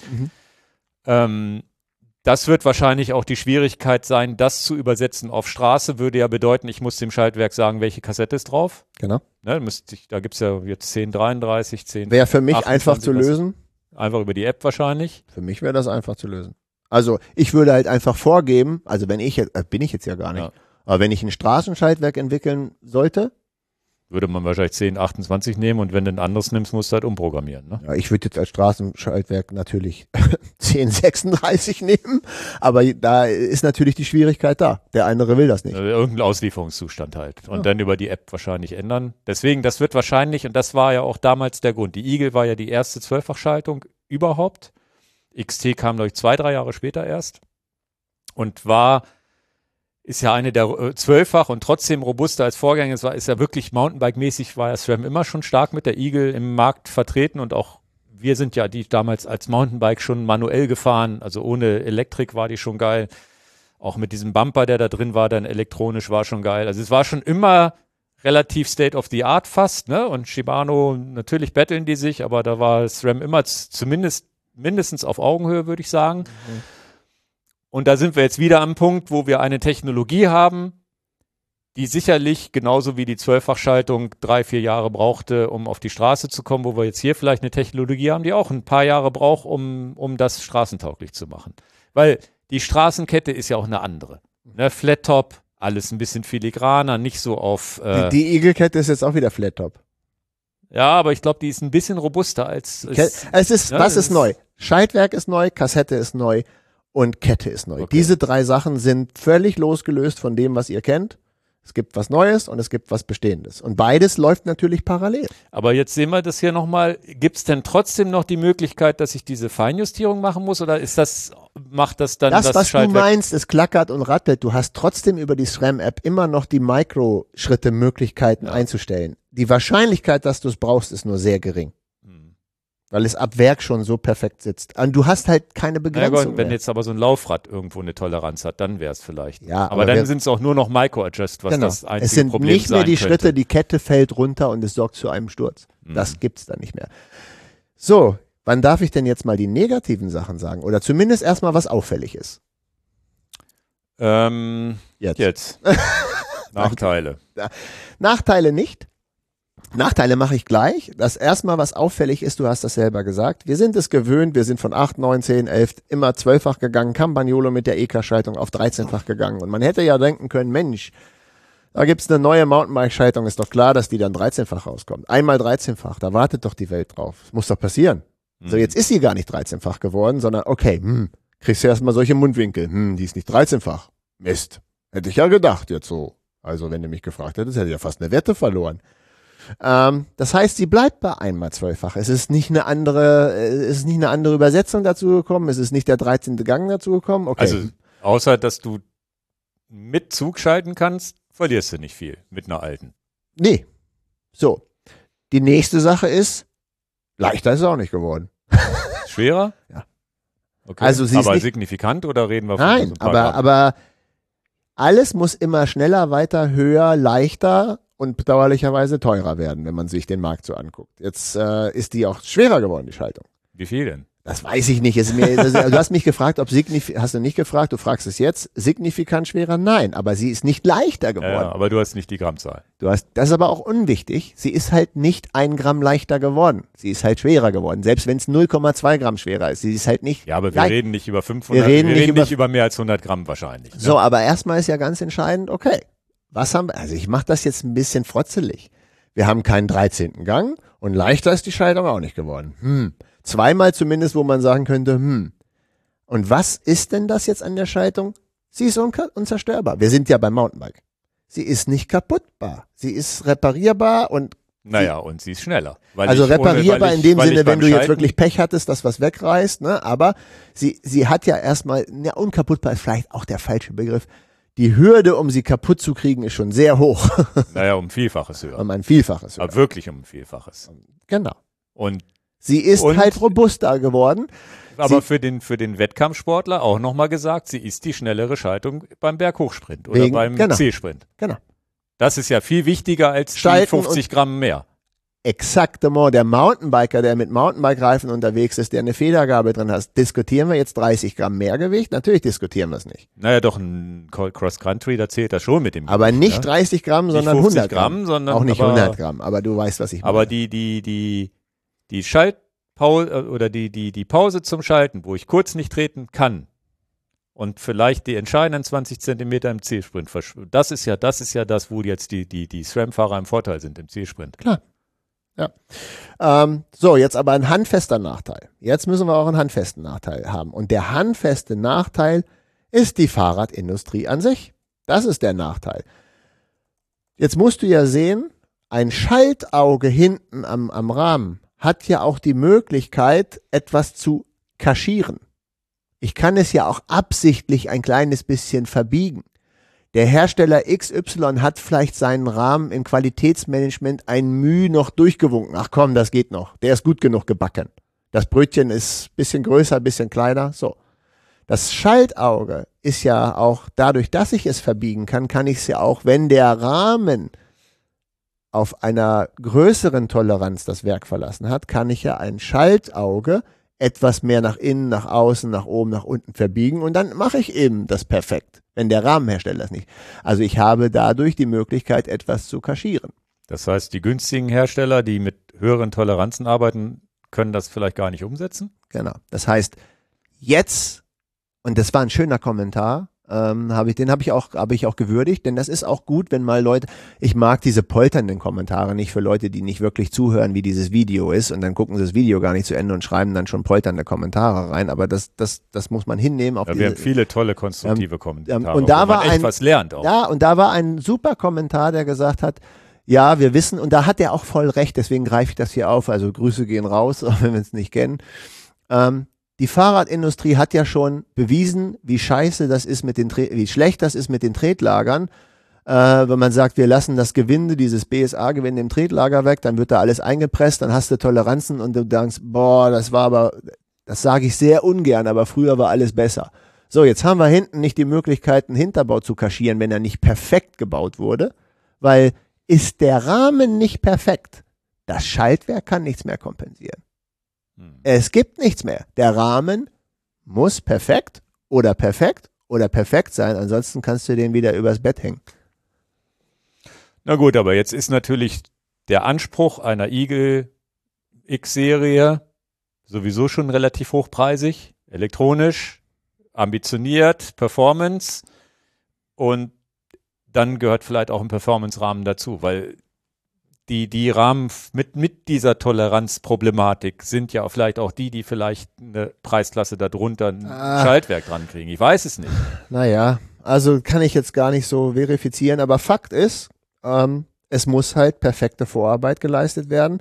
Das wird wahrscheinlich auch die Schwierigkeit sein, das zu übersetzen auf Straße, würde ja bedeuten, ich muss dem Schaltwerk sagen, welche Kassette ist drauf. Genau. Ne, da gibt es ja jetzt 1033, 10. Wäre für mich einfach zu lösen. Einfach über die App wahrscheinlich. Für mich wäre das einfach zu lösen. Also ich würde halt einfach vorgeben, also wenn ich jetzt, bin ich jetzt ja gar nicht, aber wenn ich ein Straßenschaltwerk entwickeln sollte, würde man wahrscheinlich 1028 nehmen und wenn du ein anderes nimmst, musst du halt umprogrammieren. Ne? ja, ich würde jetzt als Straßenschaltwerk natürlich 1036 nehmen, aber da ist natürlich die Schwierigkeit da. Der andere will das nicht. Irgendein Auslieferungszustand halt. Und dann über die App wahrscheinlich ändern. Deswegen, das wird wahrscheinlich, und das war ja auch damals der Grund. Die Eagle war ja die erste Zwölffachschaltung überhaupt. XT kam, glaube ich, 2-3 Jahre später erst. Und ist ja eine der Zwölffach und trotzdem robuster als Vorgänger. Ist ja wirklich Mountainbike-mäßig, war ja SRAM immer schon stark mit der Eagle im Markt vertreten und auch wir sind ja die damals als Mountainbike schon manuell gefahren, also ohne Elektrik war die schon geil. Auch mit diesem Bumper, der da drin war, dann elektronisch war schon geil. Also es war schon immer relativ State of the Art fast, ne? Und Shimano, natürlich betteln die sich, aber da war SRAM immer zumindest mindestens auf Augenhöhe, würde ich sagen. Mhm. Und da sind wir jetzt wieder am Punkt, wo wir eine Technologie haben, die sicherlich genauso wie die Zwölffachschaltung 3-4 Jahre brauchte, um auf die Straße zu kommen, wo wir jetzt hier vielleicht eine Technologie haben, die auch ein paar Jahre braucht, um das straßentauglich zu machen. Weil die Straßenkette ist ja auch eine andere. Ne? Flat Top, alles ein bisschen filigraner, nicht so auf... Die Eagle-Kette ist jetzt auch wieder Flat Top. Ja, aber ich glaube, die ist ein bisschen robuster als... Was ist neu? Schaltwerk ist neu, Kassette ist neu und Kette ist neu. Okay. Diese 3 Sachen sind völlig losgelöst von dem, was ihr kennt. Es gibt was Neues und es gibt was Bestehendes. Und beides läuft natürlich parallel. Aber jetzt sehen wir das hier nochmal. Gibt es denn trotzdem noch die Möglichkeit, dass ich diese Feinjustierung machen muss? Oder macht das dann das was Schaltwerk? Du meinst, es klackert und rattelt. Du hast trotzdem über die SRAM-App immer noch die Mikroschritte-Möglichkeiten einzustellen. Die Wahrscheinlichkeit, dass du es brauchst, ist nur sehr gering. Weil es ab Werk schon so perfekt sitzt. Und du hast halt keine Begrenzung. Ja, wenn jetzt aber so ein Laufrad irgendwo eine Toleranz hat, dann wäre es vielleicht. Ja, aber dann sind es auch nur noch Micro-Adjust, was das einzige Problem sein könnte. Es sind nicht mehr die Schritte, die Kette fällt runter und es sorgt zu einem Sturz. Das gibt's dann nicht mehr. So, wann darf ich denn jetzt mal die negativen Sachen sagen? Oder zumindest erstmal, was auffällig ist? Jetzt. Nachteile. Nachteile nicht. Nachteile mache ich gleich. Das erstmal, was auffällig ist, du hast das selber gesagt, wir sind es gewöhnt, wir sind von 8, 9, 10, 11 immer 12-fach gegangen, Campagnolo mit der EK-Schaltung auf 13-fach gegangen. Und man hätte ja denken können, Mensch, da gibt's eine neue Mountainbike-Schaltung, ist doch klar, dass die dann 13-fach rauskommt. Einmal 13-fach, da wartet doch die Welt drauf. Das muss doch passieren. So, jetzt ist sie gar nicht 13-fach geworden, sondern okay, kriegst du erstmal solche Mundwinkel. Die ist nicht 13-fach. Mist. Hätte ich ja gedacht jetzt so. Also wenn du mich gefragt hättest, hätte ich ja fast eine Wette verloren. Das heißt, sie bleibt bei einmal 12-fach. Es ist nicht eine andere Übersetzung dazu gekommen. Es ist nicht der 13. Gang dazu gekommen. Okay. Also, außer, dass du mit Zug schalten kannst, verlierst du nicht viel mit einer alten. Nee. So. Die nächste Sache ist, leichter ist es auch nicht geworden. Schwerer? Ja. Okay. Also sie aber ist nicht signifikant oder reden wir von Nein, so ein paar aber alles muss immer schneller, weiter, höher, leichter und bedauerlicherweise teurer werden, wenn man sich den Markt so anguckt. Jetzt ist die auch schwerer geworden, die Schaltung. Wie viel denn? Das weiß ich nicht. Du hast mich gefragt, hast du nicht gefragt, du fragst es jetzt, signifikant schwerer? Nein, aber sie ist nicht leichter geworden. Ja, aber du hast nicht die Grammzahl. Das ist aber auch unwichtig. Sie ist halt nicht 1 Gramm leichter geworden. Sie ist halt schwerer geworden. Selbst wenn es 0,2 Gramm schwerer ist. Sie ist halt nicht. Ja, aber wir reden nicht über 500, wir reden nicht über mehr als 100 Gramm wahrscheinlich. Ne? So, aber erstmal ist ja ganz entscheidend, okay, also ich mache das jetzt ein bisschen frotzelig. Wir haben keinen 13. Gang und leichter ist die Schaltung auch nicht geworden. Zweimal zumindest, wo man sagen könnte, Und was ist denn das jetzt an der Schaltung? Sie ist unzerstörbar. Wir sind ja beim Mountainbike. Sie ist nicht kaputtbar. Sie ist reparierbar und und sie ist schneller. Also reparierbar in dem Sinne, wenn du jetzt wirklich Pech hattest, dass was wegreißt, ne? Aber sie hat ja erstmal, unkaputtbar ist vielleicht auch der falsche Begriff. Die Hürde, um sie kaputt zu kriegen, ist schon sehr hoch. Um Vielfaches höher. Um ein Vielfaches höher. Aber wirklich um ein Vielfaches. Genau. Und sie ist halt robuster geworden. Aber für den Wettkampfsportler auch nochmal gesagt, sie ist die schnellere Schaltung beim Berghochsprint oder beim C-Sprint. Genau. Das ist ja viel wichtiger als die 50 Gramm mehr. Exaktement. Der Mountainbiker, der mit Mountainbike-Reifen unterwegs ist, der eine Federgabe drin hat, diskutieren wir jetzt 30 Gramm mehr Gewicht? Natürlich diskutieren wir es nicht. Doch, ein Cross-Country, da zählt das schon mit dem Aber Gewicht, nicht 30 Gramm, sondern 100 Gramm. Sondern auch nicht 100 Gramm, aber du weißt, was ich meine. Aber die Schaltpause oder die Pause zum Schalten, wo ich kurz nicht treten kann, und vielleicht die entscheidenden 20 Zentimeter im Zielsprint verschwinden. Das ist ja das, wo jetzt die SRAM-Fahrer im Vorteil sind im Zielsprint. Klar. Ja. So, jetzt aber ein handfester Nachteil. Jetzt müssen wir auch einen handfesten Nachteil haben. Und der handfeste Nachteil ist die Fahrradindustrie an sich. Das ist der Nachteil. Jetzt musst du ja sehen, ein Schaltauge hinten am Rahmen hat ja auch die Möglichkeit, etwas zu kaschieren. Ich kann es ja auch absichtlich ein kleines bisschen verbiegen. Der Hersteller XY hat vielleicht seinen Rahmen im Qualitätsmanagement ein Mühe noch durchgewunken. Ach komm, das geht noch. Der ist gut genug gebacken. Das Brötchen ist ein bisschen größer, ein bisschen kleiner. So. Das Schaltauge ist ja auch, dadurch, dass ich es verbiegen kann, kann ich es ja auch, wenn der Rahmen auf einer größeren Toleranz das Werk verlassen hat, kann ich ja ein Schaltauge etwas mehr nach innen, nach außen, nach oben, nach unten verbiegen und dann mache ich eben das perfekt, wenn der Rahmenhersteller es nicht. Also ich habe dadurch die Möglichkeit, etwas zu kaschieren. Das heißt, die günstigen Hersteller, die mit höheren Toleranzen arbeiten, können das vielleicht gar nicht umsetzen? Genau. Das heißt, jetzt, und das war ein schöner Kommentar, habe ich auch gewürdigt, denn das ist auch gut, wenn mal Leute, ich mag diese polternden Kommentare nicht für Leute, die nicht wirklich zuhören, wie dieses Video ist und dann gucken sie das Video gar nicht zu Ende und schreiben dann schon polternde Kommentare rein, aber das muss man hinnehmen. Auf wir haben viele tolle konstruktive Kommentare, und da wo man war echt was lernt auch. Ja, und da war ein super Kommentar, der gesagt hat, ja, wir wissen, und da hat er auch voll recht, deswegen greife ich das hier auf, also Grüße gehen raus, auch wenn wir es nicht kennen. Die Fahrradindustrie hat ja schon bewiesen, wie scheiße das ist wie schlecht das ist mit den Tretlagern. Wenn man sagt, wir lassen das Gewinde, dieses BSA-Gewinde im Tretlager weg, dann wird da alles eingepresst, dann hast du Toleranzen und du denkst, boah, das sage ich sehr ungern, aber früher war alles besser. So, jetzt haben wir hinten nicht die Möglichkeit, einen Hinterbau zu kaschieren, wenn er nicht perfekt gebaut wurde, weil ist der Rahmen nicht perfekt, das Schaltwerk kann nichts mehr kompensieren. Es gibt nichts mehr. Der Rahmen muss perfekt sein, ansonsten kannst du den wieder übers Bett hängen. Na gut, aber jetzt ist natürlich der Anspruch einer Eagle X-Serie sowieso schon relativ hochpreisig, elektronisch, ambitioniert, Performance und dann gehört vielleicht auch ein Performance-Rahmen dazu, weil die Rahmen mit dieser Toleranzproblematik sind ja vielleicht auch die vielleicht eine Preisklasse darunter ein Schaltwerk dran kriegen. Ich weiß es nicht. Naja, also kann ich jetzt gar nicht so verifizieren, aber Fakt ist, es muss halt perfekte Vorarbeit geleistet werden.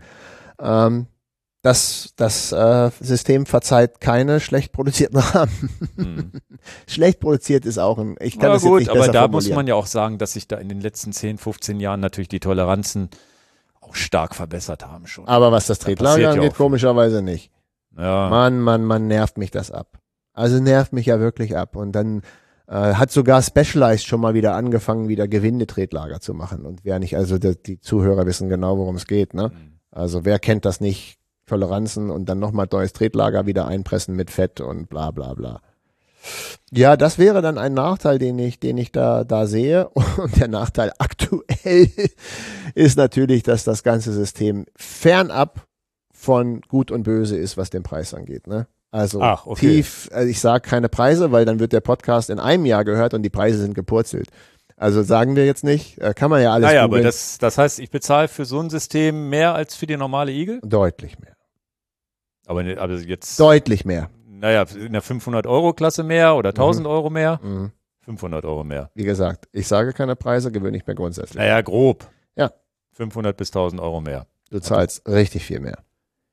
Das System verzeiht keine schlecht produzierten Rahmen. Schlecht produziert ist auch ich kann das jetzt nicht besser aber da formulieren. muss man ja auch sagen, dass sich da in den letzten 10, 15 Jahren natürlich die Toleranzen auch stark verbessert haben schon. Aber was das Tretlager angeht, komischerweise nicht. Ja. Mann, nervt mich das ab. Also nervt mich ja wirklich ab. Und dann hat sogar Specialized schon mal wieder angefangen, wieder Gewindetretlager zu machen. Und wer nicht, also die Zuhörer wissen genau, worum es geht, ne? Also wer kennt das nicht? Toleranzen und dann nochmal neues Tretlager wieder einpressen mit Fett und bla bla bla. Ja, das wäre dann ein Nachteil, den ich da sehe. Und der Nachteil aktuell ist natürlich, dass das ganze System fernab von Gut und Böse ist, was den Preis angeht. Ne? Also tief, ich sage keine Preise, weil dann wird der Podcast in einem Jahr gehört und die Preise sind gepurzelt. Also sagen wir jetzt nicht, kann man ja alles googeln. Aber das heißt, ich bezahle für so ein System mehr als für die normale Eagle? Deutlich mehr. Aber jetzt... Deutlich mehr. Naja, in der 500-Euro-Klasse mehr oder 1000 Euro mehr? 500 Euro mehr. Wie gesagt, ich sage keine Preise, gewöhne ich mir grundsätzlich. Naja, grob. Ja. 500 bis 1000 Euro mehr. Du zahlst richtig viel mehr.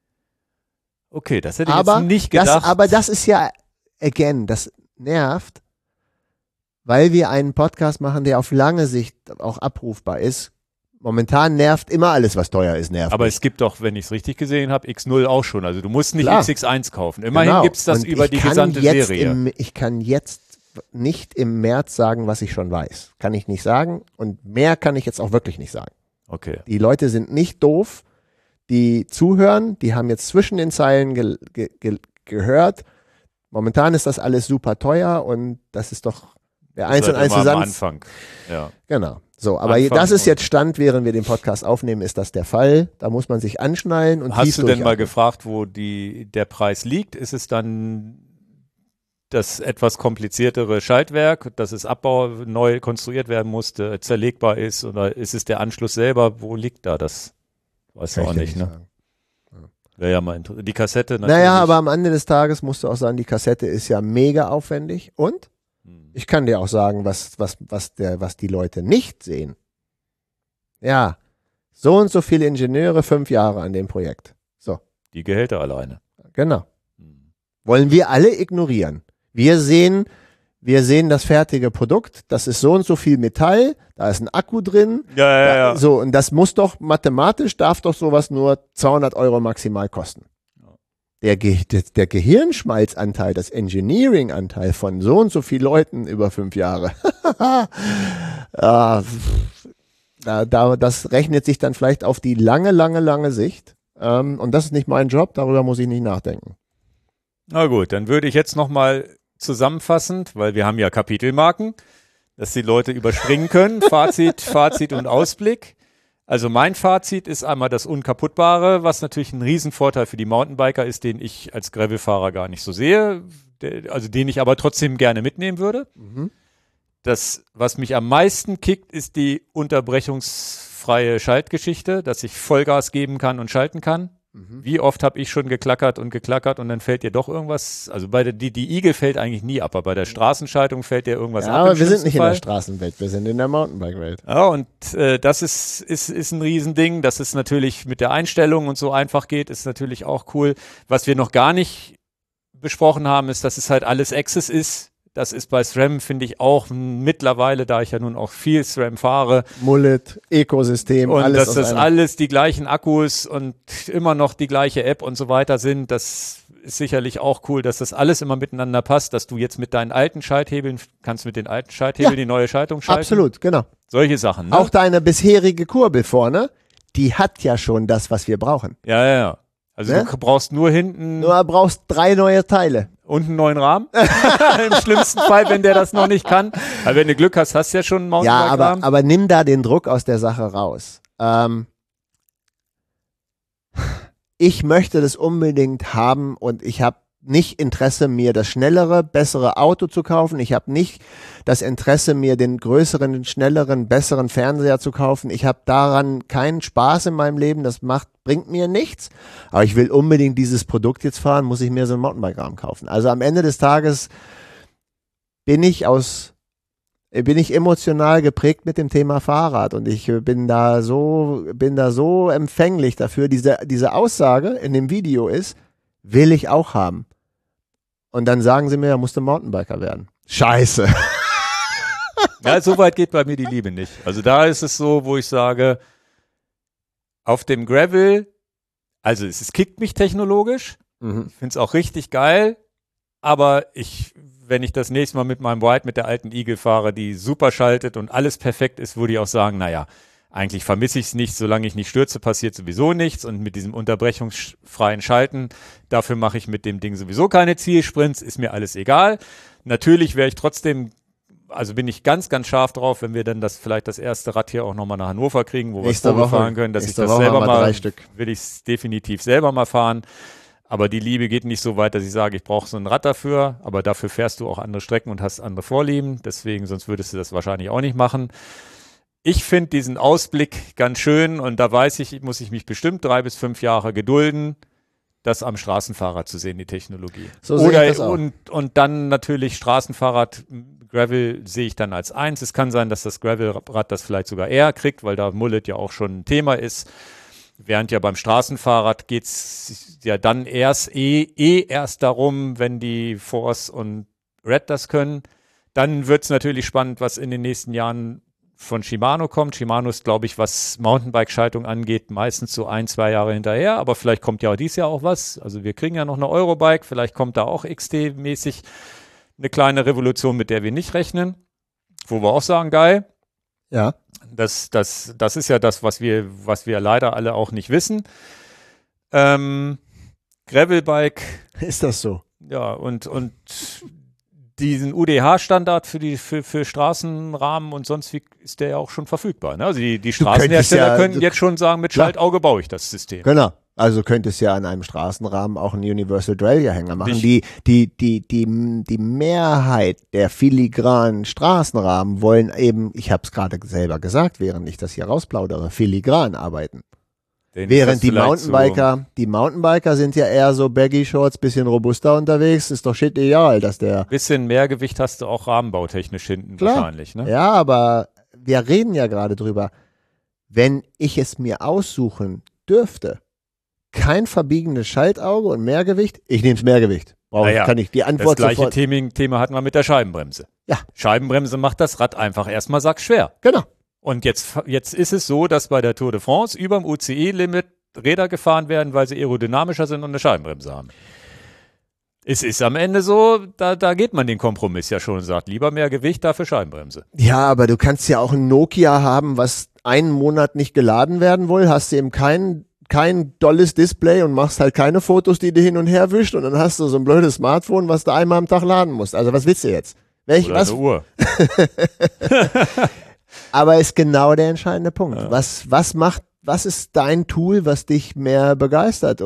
Okay, das hätte ich jetzt nicht gedacht. Aber das ist ja, again, das nervt, weil wir einen Podcast machen, der auf lange Sicht auch abrufbar ist. Momentan nervt immer alles, was teuer ist, nervt. Aber es gibt doch, wenn ich es richtig gesehen habe, X0 auch schon. Also du musst nicht XX1 kaufen. Immerhin gibt es das über die gesamte Serie. Ich kann jetzt nicht im März sagen, was ich schon weiß. Kann ich nicht sagen. Und mehr kann ich jetzt auch wirklich nicht sagen. Okay. Die Leute sind nicht doof. Die zuhören, die haben jetzt zwischen den Zeilen gehört. Momentan ist das alles super teuer und das ist doch der 1 und 1 zusammen. Am Anfang. Ja. Genau. So, aber das ist jetzt Stand, während wir den Podcast aufnehmen, ist das der Fall. Da muss man sich anschnallen und Hast du denn mal gefragt, wo der Preis liegt? Ist es dann das etwas kompliziertere Schaltwerk, dass es neu konstruiert werden musste, zerlegbar ist, oder ist es der Anschluss selber? Wo liegt da das? Weiß du auch nicht, ne? Wäre ja mal interessant. Die Kassette natürlich. Naja, aber am Ende des Tages musst du auch sagen, die Kassette ist ja mega aufwendig und ich kann dir auch sagen, was die Leute nicht sehen. Ja, so und so viele Ingenieure, 5 Jahre an dem Projekt. So. Die Gehälter alleine. Genau. Wollen wir alle ignorieren. Wir sehen das fertige Produkt, das ist so und so viel Metall, da ist ein Akku drin. Ja. So, und das muss doch, mathematisch darf doch sowas nur 200 € maximal kosten. Der Gehirnschmalzanteil, das Engineering-Anteil von so und so viel Leuten über 5 Jahre, das rechnet sich dann vielleicht auf die lange Sicht. Und das ist nicht mein Job, darüber muss ich nicht nachdenken. Na gut, dann würde ich jetzt nochmal zusammenfassend, weil wir haben ja Kapitelmarken, dass die Leute überspringen können. Fazit und Ausblick. Also mein Fazit ist einmal das Unkaputtbare, was natürlich ein Riesenvorteil für die Mountainbiker ist, den ich als Gravelfahrer gar nicht so sehe, also den ich aber trotzdem gerne mitnehmen würde. Das, was mich am meisten kickt, ist die unterbrechungsfreie Schaltgeschichte, dass ich Vollgas geben kann und schalten kann. Wie oft habe ich schon geklackert und dann fällt dir doch irgendwas, also die Igel fällt eigentlich nie ab, aber bei der Straßenschaltung fällt dir irgendwas ab. Aber wir sind nicht in der Straßenwelt, wir sind in der Mountainbike-Welt. Ja, und das ist ein Riesending, dass es natürlich mit der Einstellung und so einfach geht, ist natürlich auch cool. Was wir noch gar nicht besprochen haben, ist, dass es halt alles Access ist. Das ist bei SRAM, finde ich, auch mittlerweile, da ich ja nun auch viel SRAM fahre. Mullet, Ökosystem, und alles. Und dass das alles die gleichen Akkus und immer noch die gleiche App und so weiter sind, das ist sicherlich auch cool, dass das alles immer miteinander passt, dass du jetzt mit deinen alten Schalthebeln, kannst mit den alten Schalthebeln die neue Schaltung schalten. Absolut, genau. Solche Sachen. Ne? Auch deine bisherige Kurbel vorne, die hat ja schon das, was wir brauchen. Ja. Also du brauchst nur hinten... Nur brauchst 3 neue Teile. Und einen neuen Rahmen. Im schlimmsten Fall, wenn der das noch nicht kann. Aber wenn du Glück hast, hast du ja schon einen Mountainbike-Rahmen. Ja, aber nimm da den Druck aus der Sache raus. Ich möchte das unbedingt haben und ich habe nicht Interesse, mir das schnellere, bessere Auto zu kaufen. Ich habe nicht das Interesse, mir den größeren, schnelleren, besseren Fernseher zu kaufen. Ich habe daran keinen Spaß in meinem Leben. Das bringt mir nichts. Aber ich will unbedingt dieses Produkt jetzt fahren, muss ich mir so einen Mountainbike-Rahmen kaufen. Also am Ende des Tages bin ich emotional geprägt mit dem Thema Fahrrad und ich bin da so empfänglich dafür. Diese Aussage in dem Video ist, will ich auch haben. Und dann sagen sie mir, er musste Mountainbiker werden. Scheiße. Ja, so weit geht bei mir die Liebe nicht. Also da ist es so, wo ich sage, auf dem Gravel, also es kickt mich technologisch, ich finde es auch richtig geil, aber wenn ich das nächste Mal mit meinem White, mit der alten Eagle fahre, die super schaltet und alles perfekt ist, würde ich auch sagen, naja, eigentlich vermisse ich es nicht, solange ich nicht stürze, passiert sowieso nichts und mit diesem unterbrechungsfreien Schalten, dafür mache ich mit dem Ding sowieso keine Zielsprints, ist mir alles egal. Natürlich wäre ich trotzdem, also bin ich ganz, ganz scharf drauf, wenn wir dann vielleicht das erste Rad hier auch nochmal nach Hannover kriegen, wo wir es fahren können, dass ich das selber mal, will ich es definitiv selber mal fahren. Aber die Liebe geht nicht so weit, dass ich sage, ich brauche so ein Rad dafür, aber dafür fährst du auch andere Strecken und hast andere Vorlieben, deswegen, sonst würdest du das wahrscheinlich auch nicht machen. Ich finde diesen Ausblick ganz schön und da muss ich mich bestimmt 3 bis 5 Jahre gedulden, das am Straßenfahrrad zu sehen, die Technologie. So sehe ich das auch. Und dann natürlich Straßenfahrrad, Gravel sehe ich dann als 1. Es kann sein, dass das Gravelrad das vielleicht sogar eher kriegt, weil da Mullet ja auch schon ein Thema ist. Während ja beim Straßenfahrrad geht's ja dann erst darum, wenn die Force und Red das können. Dann wird's natürlich spannend, was in den nächsten Jahren von Shimano kommt. Shimano ist, glaube ich, was Mountainbike-Schaltung angeht, meistens so 1-2 Jahre hinterher, aber vielleicht kommt ja auch dieses Jahr auch was. Also wir kriegen ja noch eine Eurobike, vielleicht kommt da auch XT-mäßig eine kleine Revolution, mit der wir nicht rechnen, wo wir auch sagen, geil. Ja. Das ist ja das, was wir leider alle auch nicht wissen. Gravelbike. Ist das so? Ja, und diesen UDH-Standard für Straßenrahmen und sonst wie ist der ja auch schon verfügbar. Ne? Also die Straßenhersteller könnten jetzt schon sagen, mit Schaltauge baue ich das System. Genau. Also könntest ja an einem Straßenrahmen auch einen Universal Derailleur-Hänger machen. Die Mehrheit der filigranen Straßenrahmen wollen eben, ich habe es gerade selber gesagt, während ich das hier rausplaudere, filigran arbeiten. Während die Mountainbiker sind ja eher so Baggy-Shorts, bisschen robuster unterwegs, ist doch shit egal, dass der... Bisschen mehr Gewicht hast du auch rahmenbautechnisch hinten wahrscheinlich, ne? Ja, aber wir reden ja gerade drüber, wenn ich es mir aussuchen dürfte, kein verbiegendes Schaltauge und Mehrgewicht, ich nehme das Mehrgewicht. Kann ich die Antwort das gleiche Thema hatten wir mit der Scheibenbremse. Ja. Scheibenbremse macht das Rad einfach erstmal sackschwer. Genau. Und jetzt ist es so, dass bei der Tour de France über dem UCI-Limit Räder gefahren werden, weil sie aerodynamischer sind und eine Scheibenbremse haben. Es ist am Ende so, da geht man den Kompromiss ja schon und sagt, lieber mehr Gewicht, dafür Scheibenbremse. Ja, aber du kannst ja auch ein Nokia haben, was einen Monat nicht geladen werden will, hast du eben kein dolles Display und machst halt keine Fotos, die du hin und her wischt und dann hast du so ein blödes Smartphone, was du einmal am Tag laden musst. Also was willst du jetzt? Oder eine Uhr. Aber ist genau der entscheidende Punkt. Ja. Was ist dein Tool, was dich mehr begeistert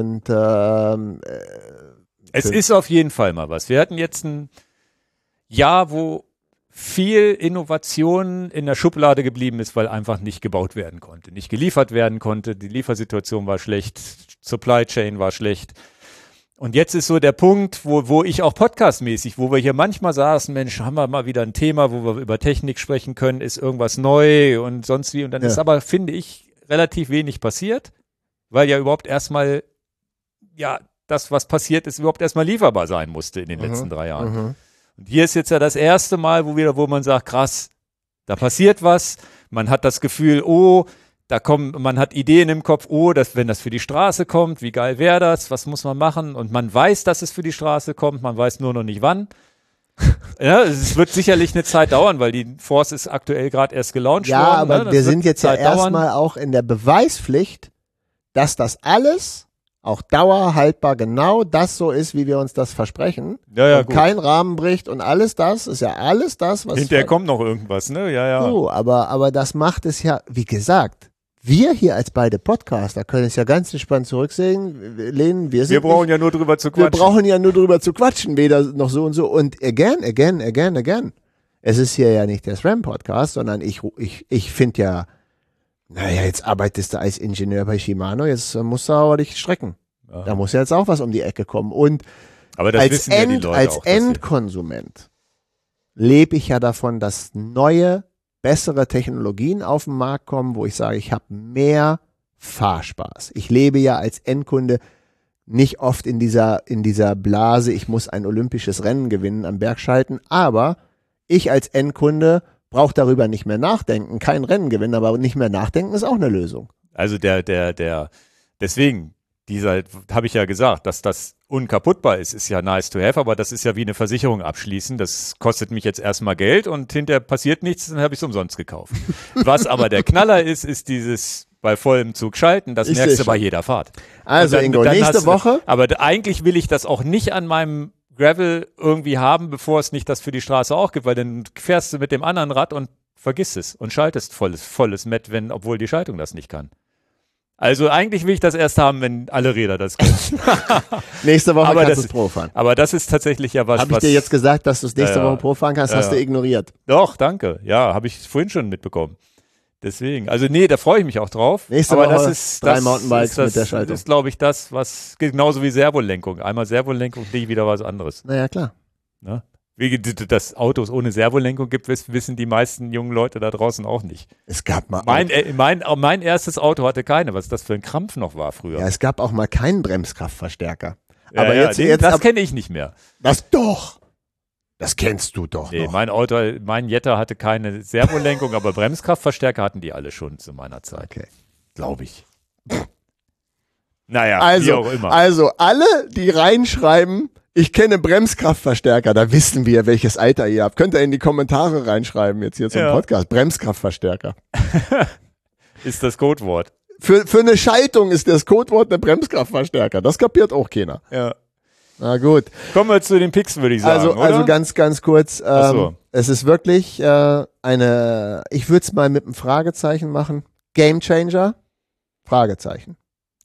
es ist auf jeden Fall mal was. Wir hatten jetzt ein Jahr, wo viel Innovation in der Schublade geblieben ist, weil einfach nicht gebaut werden konnte, nicht geliefert werden konnte, die Liefersituation war schlecht, Supply Chain war schlecht. Und jetzt ist so der Punkt, wo ich auch podcastmäßig, wo wir hier manchmal saßen, Mensch, haben wir mal wieder ein Thema, wo wir über Technik sprechen können, ist irgendwas neu und sonst wie. Und dann ist aber, finde ich, relativ wenig passiert, weil ja überhaupt erstmal, das, was passiert ist, überhaupt erstmal lieferbar sein musste in den letzten 3 Jahren. Und hier ist jetzt ja das erste Mal, wo man sagt, krass, da passiert was, man hat das Gefühl, man hat Ideen im Kopf, wenn das für die Straße kommt, wie geil wäre das, was muss man machen? Und man weiß, dass es für die Straße kommt, man weiß nur noch nicht wann. Ja, es wird sicherlich eine Zeit dauern, weil die Force ist aktuell gerade erst gelauncht worden. Ja, aber wir sind jetzt ja erstmal auch in der Beweispflicht, dass das alles auch dauerhaltbar genau das so ist, wie wir uns das versprechen. Und gut. Kein Rahmen bricht und alles das ist ja alles das, was... Hinterher kommt noch irgendwas, ne? Ja. So, aber das macht es ja, wie gesagt, wir hier als beide Podcaster können es ja ganz entspannt zurücksehen, wir brauchen ja nur drüber zu quatschen. Wir brauchen ja nur drüber zu quatschen, weder noch so und so. Und again. Es ist hier ja nicht der SRAM-Podcast, sondern ich finde ja, jetzt arbeitest du als Ingenieur bei Shimano, jetzt musst du aber dich strecken. Ja. Da muss ja jetzt auch was um die Ecke kommen. Und aber das wissen ja die Leute als auch, Endkonsument lebe ich ja davon, dass neue, bessere Technologien auf den Markt kommen, wo ich sage, ich habe mehr Fahrspaß. Ich lebe ja als Endkunde nicht oft in dieser Blase, ich muss ein olympisches Rennen gewinnen am Bergschalten, aber ich als Endkunde brauche darüber nicht mehr nachdenken, kein Rennen gewinnen, aber nicht mehr nachdenken ist auch eine Lösung. Also deswegen, habe ich ja gesagt, dass das unkaputtbar ist ja nice to have, aber das ist ja wie eine Versicherung abschließen. Das kostet mich jetzt erstmal Geld und hinterher passiert nichts, dann habe ich es umsonst gekauft. Was aber der Knaller ist dieses bei vollem Zug schalten, das merkst du bei jeder Fahrt. Also Ingo, nächste Woche. Aber eigentlich will ich das auch nicht an meinem Gravel irgendwie haben, bevor es nicht das für die Straße auch gibt, weil dann fährst du mit dem anderen Rad und vergisst es und schaltest volles Met, obwohl die Schaltung das nicht kann. Also eigentlich will ich das erst haben, wenn alle Räder das können. Nächste Woche kannst du es Pro fahren. Aber das ist tatsächlich ja was. Habe ich dir jetzt gesagt, dass du es nächste Woche Pro fahren kannst, hast du ignoriert. Doch, danke. Ja, habe ich vorhin schon mitbekommen. Deswegen, also da freue ich mich auch drauf. Nächste Woche das ist 3 Mountainbikes mit der Schaltung. Das ist, glaube ich, das, was genauso wie Servolenkung. Einmal Servolenkung, nie wieder was anderes. Naja, klar. Ne? Wie dass Autos ohne Servolenkung gibt, wissen die meisten jungen Leute da draußen auch nicht. Es gab mal mein erstes Auto hatte keine, was das für ein Krampf noch war früher. Ja, es gab auch mal keinen Bremskraftverstärker. Ja, aber jetzt das kenne ich nicht mehr. Das doch. Das kennst du doch noch. Mein Jetta hatte keine Servolenkung, aber Bremskraftverstärker hatten die alle schon zu meiner Zeit. Okay. Glaube ich. Naja, wie auch immer. Also alle, die reinschreiben, ich kenne Bremskraftverstärker, da wissen wir, welches Alter ihr habt. Könnt ihr in die Kommentare reinschreiben, jetzt hier zum Podcast. Bremskraftverstärker. Ist das Codewort. Für eine Schaltung ist das Codewort der Bremskraftverstärker. Das kapiert auch keiner. Ja. Na gut. Kommen wir zu den Picks, würde ich sagen, Also ganz kurz. Es ist wirklich ich würde es mal mit einem Fragezeichen machen. Game Changer? Fragezeichen.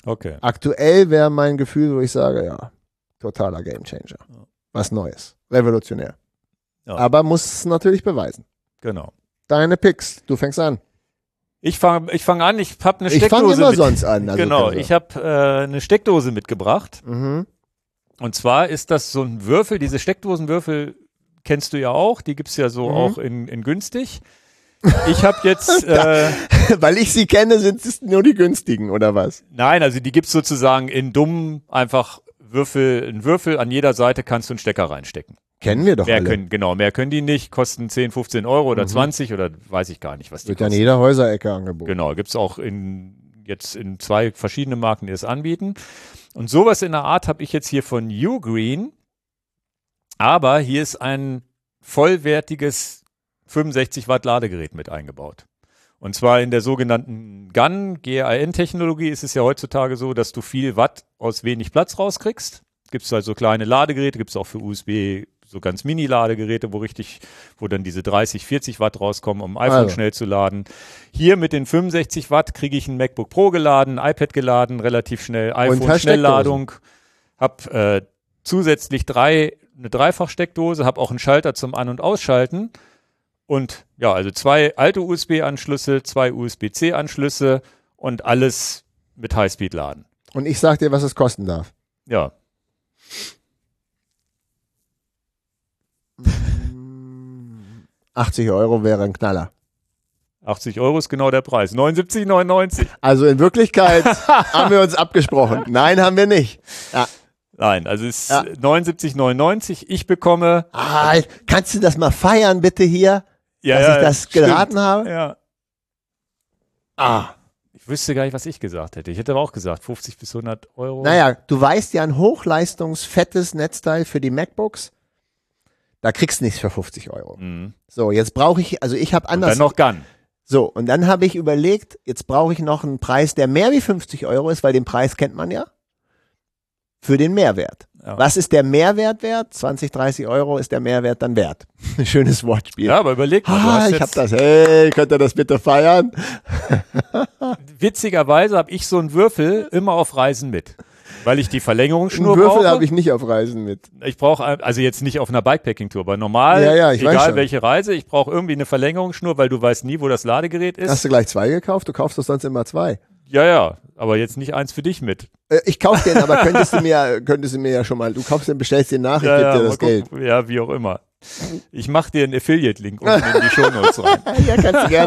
Okay. Aktuell wäre mein Gefühl, wo ich sage, ja, totaler Gamechanger. Was Neues. Revolutionär. Ja. Aber muss es natürlich beweisen. Genau. Deine Picks, du fängst an. Ich fang an, ich habe eine Ich fange Steckdose immer sonst an. Also genau, ich habe eine Steckdose mitgebracht. Mhm. Und zwar ist das so ein Würfel, diese Steckdosenwürfel kennst du ja auch, die gibt's ja so auch in günstig. Ich habe jetzt Weil ich sie kenne, sind es nur die günstigen, oder was? nein, also die gibt's sozusagen in dumm einfach ein Würfel, an jeder Seite kannst du einen Stecker reinstecken. Kennen wir doch Mehr alle. mehr können die nicht, kosten 10, 15 Euro oder 20 oder weiß ich gar nicht, was die Wird ja in kosten. jeder Häuserecke angeboten. Genau, gibt's auch jetzt in 2 verschiedene Marken, die es anbieten. Und sowas in der Art habe ich jetzt hier von Ugreen. Aber hier ist ein vollwertiges 65 Watt Ladegerät mit eingebaut. Und zwar in der sogenannten GAN-Technologie ist es ja heutzutage so, dass du viel Watt aus wenig Platz rauskriegst. Gibt es halt so kleine Ladegeräte, gibt es auch für USB so ganz Mini-Ladegeräte, wo dann diese 30, 40 Watt rauskommen, um ein iPhone schnell zu laden. Hier mit den 65 Watt kriege ich ein MacBook Pro geladen, iPad geladen, relativ schnell, iPhone Schnellladung, habe zusätzlich eine Dreifachsteckdose, habe auch einen Schalter zum An- und Ausschalten und ja, also 2 alte USB-Anschlüsse, 2 USB-C-Anschlüsse und alles mit Highspeed laden. Und ich sag dir, was es kosten darf. Ja. 80 Euro wäre ein Knaller. 80 Euro ist genau der Preis. 79,99. Also in Wirklichkeit haben wir uns abgesprochen. Nein, haben wir nicht. Ja. Nein, also es ist 79,99. Ich bekomme. Kannst du das mal feiern, bitte hier? Ja, dass ich das geraten habe? Ja. Ich wüsste gar nicht, was ich gesagt hätte. Ich hätte aber auch gesagt, 50 bis 100 Euro. Naja, du weißt ja, ein hochleistungsfettes Netzteil für die MacBooks, da kriegst du nichts für 50 Euro. Mhm. So, jetzt brauche ich, also ich habe anders. Und dann noch GAN. So, und dann habe ich überlegt, jetzt brauche ich noch einen Preis, der mehr wie 50 Euro ist, weil den Preis kennt man ja. Für den Mehrwert. Ja. Was ist der Mehrwert wert? 20, 30 Euro ist der Mehrwert dann wert. Schönes Wortspiel. Ja, aber überleg mal. Du hast Ich habe das. Hey, könnt ihr das bitte feiern? Witzigerweise habe ich so einen Würfel immer auf Reisen mit. Weil ich die Verlängerungsschnur Einen Würfel brauche. habe ich nicht auf Reisen mit. Ich brauche, also jetzt nicht auf einer Bikepacking-Tour, aber normal, ich weiß egal schon. welche Reise, ich brauche irgendwie eine Verlängerungsschnur, weil du weißt nie, wo das Ladegerät ist. Hast du gleich 2 gekauft? Du kaufst doch sonst immer 2. Ja, aber jetzt nicht eins für dich mit. Ich kaufe den, aber könntest du mir ja schon mal, du kaufst den, bestellst den nach, ich gebe dir das Geld. Ja, wie auch immer. Ich mache dir einen Affiliate-Link unten in die Shownotes rein. Ja, kannst du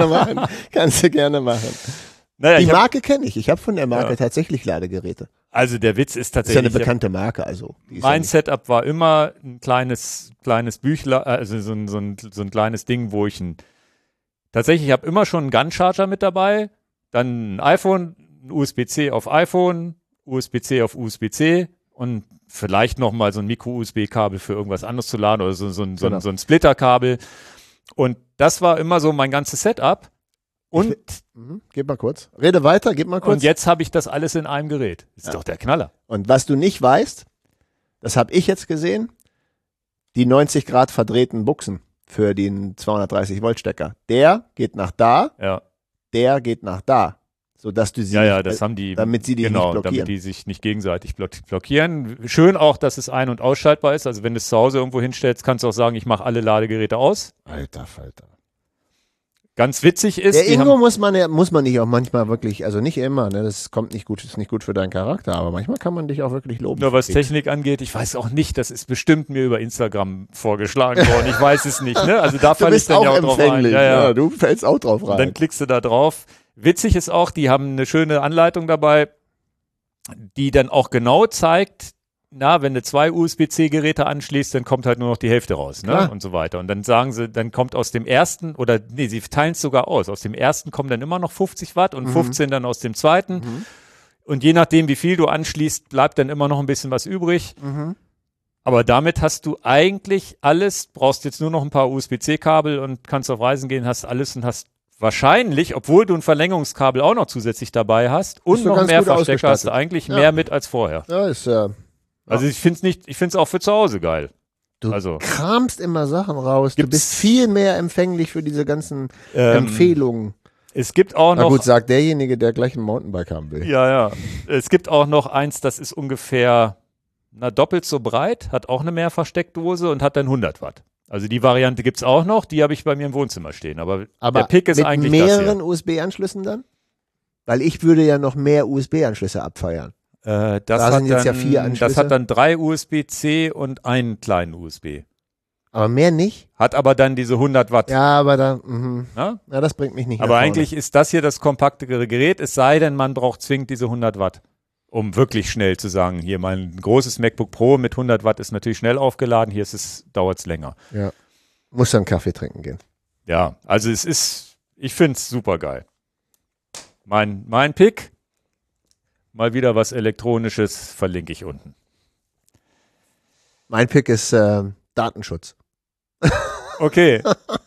gerne machen. Naja, Die Marke kenne ich. Ich habe von der Marke tatsächlich Ladegeräte. also der Witz ist Das ist tatsächlich. ja eine bekannte Marke, also. Mein Setup war immer ein kleines Büchlein, also so ein kleines Ding, wo ich tatsächlich habe immer schon einen Gun-Charger mit dabei, dann ein iPhone, ein USB-C auf iPhone, USB-C auf USB-C und vielleicht nochmal so ein Micro-USB-Kabel für irgendwas anderes zu laden oder so ein Splitter-Kabel. Und das war immer so mein ganzes Setup. Und Gib mal kurz. Rede weiter, gib mal kurz. Und jetzt habe ich das alles in einem Gerät. Ist doch der Knaller. Und was du nicht weißt, das habe ich jetzt gesehen, die 90 Grad verdrehten Buchsen für den 230 Volt Stecker. Der geht nach da, der geht nach da, sodass du sie das haben die, damit sie die nicht blockieren. Damit die sich nicht gegenseitig blockieren. Schön auch, dass es ein- und ausschaltbar ist. Also wenn du es zu Hause irgendwo hinstellst, kannst du auch sagen, ich mache alle Ladegeräte aus. Alter Falter. Ganz witzig ist, Der Ingo muss man nicht auch manchmal wirklich, also nicht immer, ne, das kommt nicht gut, ist nicht gut für deinen Charakter, aber manchmal kann man dich auch wirklich loben. Nur was Technik angeht, ich weiß auch nicht, das ist bestimmt mir über Instagram vorgeschlagen worden, ich weiß es nicht, ne? Also da falle ich dann ja auch drauf rein. Ja, du fällst auch drauf rein. Und dann klickst du da drauf. Witzig ist auch, die haben eine schöne Anleitung dabei, die dann auch genau zeigt, wenn du 2 USB-C-Geräte anschließt, dann kommt halt nur noch die Hälfte raus, ne? Und so weiter. Und dann sagen sie, dann kommt aus dem ersten, sie teilen es sogar aus dem ersten kommen dann immer noch 50 Watt und 15 dann aus dem zweiten. Und je nachdem, wie viel du anschließt, bleibt dann immer noch ein bisschen was übrig. Aber damit hast du eigentlich alles, brauchst jetzt nur noch ein paar USB-C-Kabel und kannst auf Reisen gehen, hast alles und hast wahrscheinlich, obwohl du ein Verlängerungskabel auch noch zusätzlich dabei hast und noch mehr Verstecker, hast du eigentlich mehr mit als vorher. Ja, ist ja. Also ich finde es auch für zu Hause geil. Du kramst immer Sachen raus. Du bist viel mehr empfänglich für diese ganzen Empfehlungen. Es gibt auch Na noch. gut, sagt derjenige, der gleich ein Mountainbike haben will. Ja. Es gibt auch noch eins, das ist ungefähr doppelt so breit, hat auch eine Mehrfachsteckdose und hat dann 100 Watt. Also die Variante gibt's auch noch, die habe ich bei mir im Wohnzimmer stehen. Aber der Pick ist mit eigentlich mehreren USB-Anschlüssen dann? Weil ich würde ja noch mehr USB-Anschlüsse abfeiern. Das Da sind jetzt ja 4 Das Anschlüsse. hat dann 3 USB-C und einen kleinen USB. Aber mehr nicht? Hat aber dann diese 100 Watt. Ja, aber da, Ja? ja, das bringt mich nicht Aber nach vorne. eigentlich ist das hier das kompaktere Gerät, es sei denn, man braucht zwingend diese 100 Watt. Um wirklich schnell zu sagen, hier mein großes MacBook Pro mit 100 Watt ist natürlich schnell aufgeladen, hier dauert es länger. Ja. Muss dann Kaffee trinken gehen. Ja, also ich finde es super geil. Mein Pick, mal wieder was Elektronisches, verlinke ich unten. Mein Pick ist Datenschutz. Okay.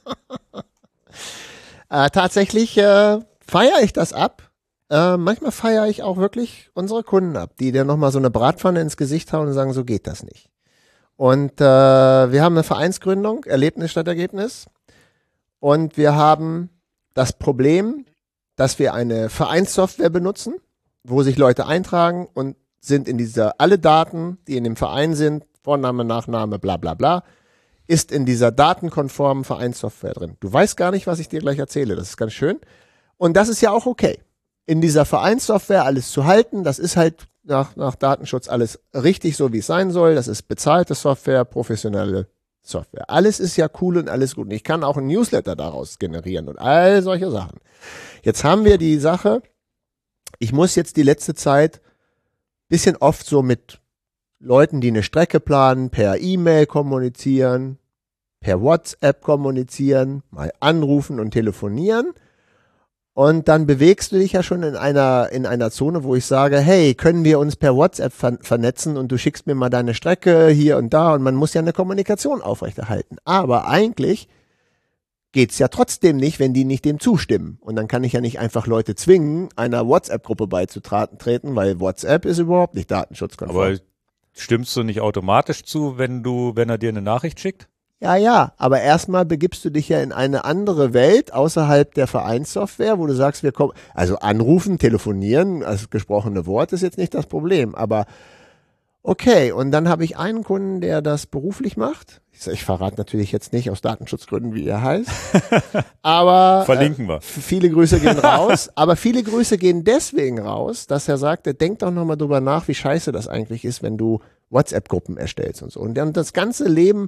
Tatsächlich feiere ich das ab. Manchmal feiere ich auch wirklich unsere Kunden ab, die dir nochmal so eine Bratpfanne ins Gesicht hauen und sagen, so geht das nicht. Und wir haben eine Vereinsgründung, Erlebnis statt Ergebnis. Und wir haben das Problem, dass wir eine Vereinssoftware benutzen, wo sich Leute eintragen und sind in alle Daten, die in dem Verein sind, Vorname, Nachname, bla bla bla, ist in dieser datenkonformen Vereinssoftware drin. Du weißt gar nicht, was ich dir gleich erzähle. Das ist ganz schön. Und das ist ja auch okay. In dieser Vereinssoftware alles zu halten, das ist halt nach Datenschutz alles richtig, so wie es sein soll. Das ist bezahlte Software, professionelle Software. Alles ist ja cool und alles gut. Und ich kann auch einen Newsletter daraus generieren und all solche Sachen. Jetzt haben wir die Sache, ich muss jetzt die letzte Zeit bisschen oft so mit Leuten, die eine Strecke planen, per E-Mail kommunizieren, per WhatsApp kommunizieren, mal anrufen und telefonieren. Und dann bewegst du dich ja schon in einer Zone, wo ich sage, hey, können wir uns per WhatsApp vernetzen und du schickst mir mal deine Strecke hier und da und man muss ja eine Kommunikation aufrechterhalten. Aber eigentlich geht's ja trotzdem nicht, wenn die nicht dem zustimmen. Und dann kann ich ja nicht einfach Leute zwingen, einer WhatsApp-Gruppe beizutreten, weil WhatsApp ist überhaupt nicht datenschutzkonform. Aber stimmst du nicht automatisch zu, wenn er dir eine Nachricht schickt? Ja, aber erstmal begibst du dich ja in eine andere Welt außerhalb der Vereinssoftware, wo du sagst, wir kommen, also anrufen, telefonieren, als gesprochene Wort ist jetzt nicht das Problem, aber okay, und dann habe ich einen Kunden, der das beruflich macht. Ich verrate natürlich jetzt nicht aus Datenschutzgründen, wie er heißt, aber verlinken wir. Viele Grüße gehen raus, aber viele Grüße gehen deswegen raus, dass er sagte, denk doch nochmal drüber nach, wie scheiße das eigentlich ist, wenn du WhatsApp-Gruppen erstellst und so. Und dann das ganze Leben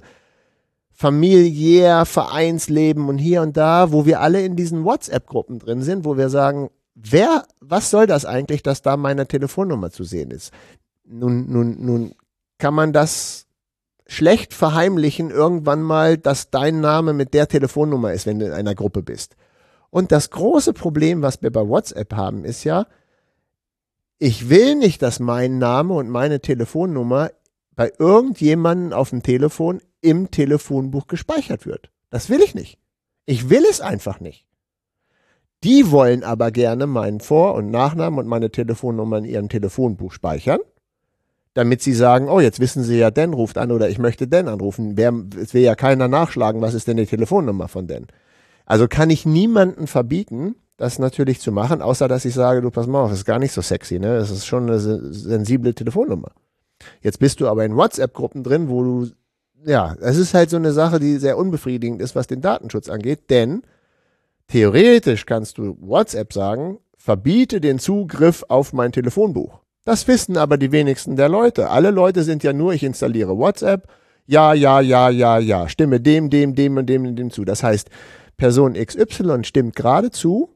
familiär, Vereinsleben und hier und da, wo wir alle in diesen WhatsApp-Gruppen drin sind, wo wir sagen, was soll das eigentlich, dass da meine Telefonnummer zu sehen ist? Nun kann man das schlecht verheimlichen irgendwann mal, dass dein Name mit der Telefonnummer ist, wenn du in einer Gruppe bist. Und das große Problem, was wir bei WhatsApp haben, ist ja, ich will nicht, dass mein Name und meine Telefonnummer bei irgendjemandem auf dem Telefon im Telefonbuch gespeichert wird. Das will ich nicht. Ich will es einfach nicht. Die wollen aber gerne meinen Vor- und Nachnamen und meine Telefonnummer in ihrem Telefonbuch speichern, damit sie sagen, oh, jetzt wissen sie ja, Dan ruft an oder ich möchte Dan anrufen. Es will ja keiner nachschlagen, was ist denn die Telefonnummer von Dan. Also kann ich niemanden verbieten, das natürlich zu machen, außer dass ich sage, du pass mal auf, das ist gar nicht so sexy, ne? Das ist schon eine sensible Telefonnummer. Jetzt bist du aber in WhatsApp-Gruppen drin, wo du, ja, es ist halt so eine Sache, die sehr unbefriedigend ist, was den Datenschutz angeht, denn theoretisch kannst du WhatsApp sagen, verbiete den Zugriff auf mein Telefonbuch. Das wissen aber die wenigsten der Leute. Alle Leute sind ja nur, ich installiere WhatsApp, ja, stimme dem und dem zu. Das heißt, Person XY stimmt gerade zu,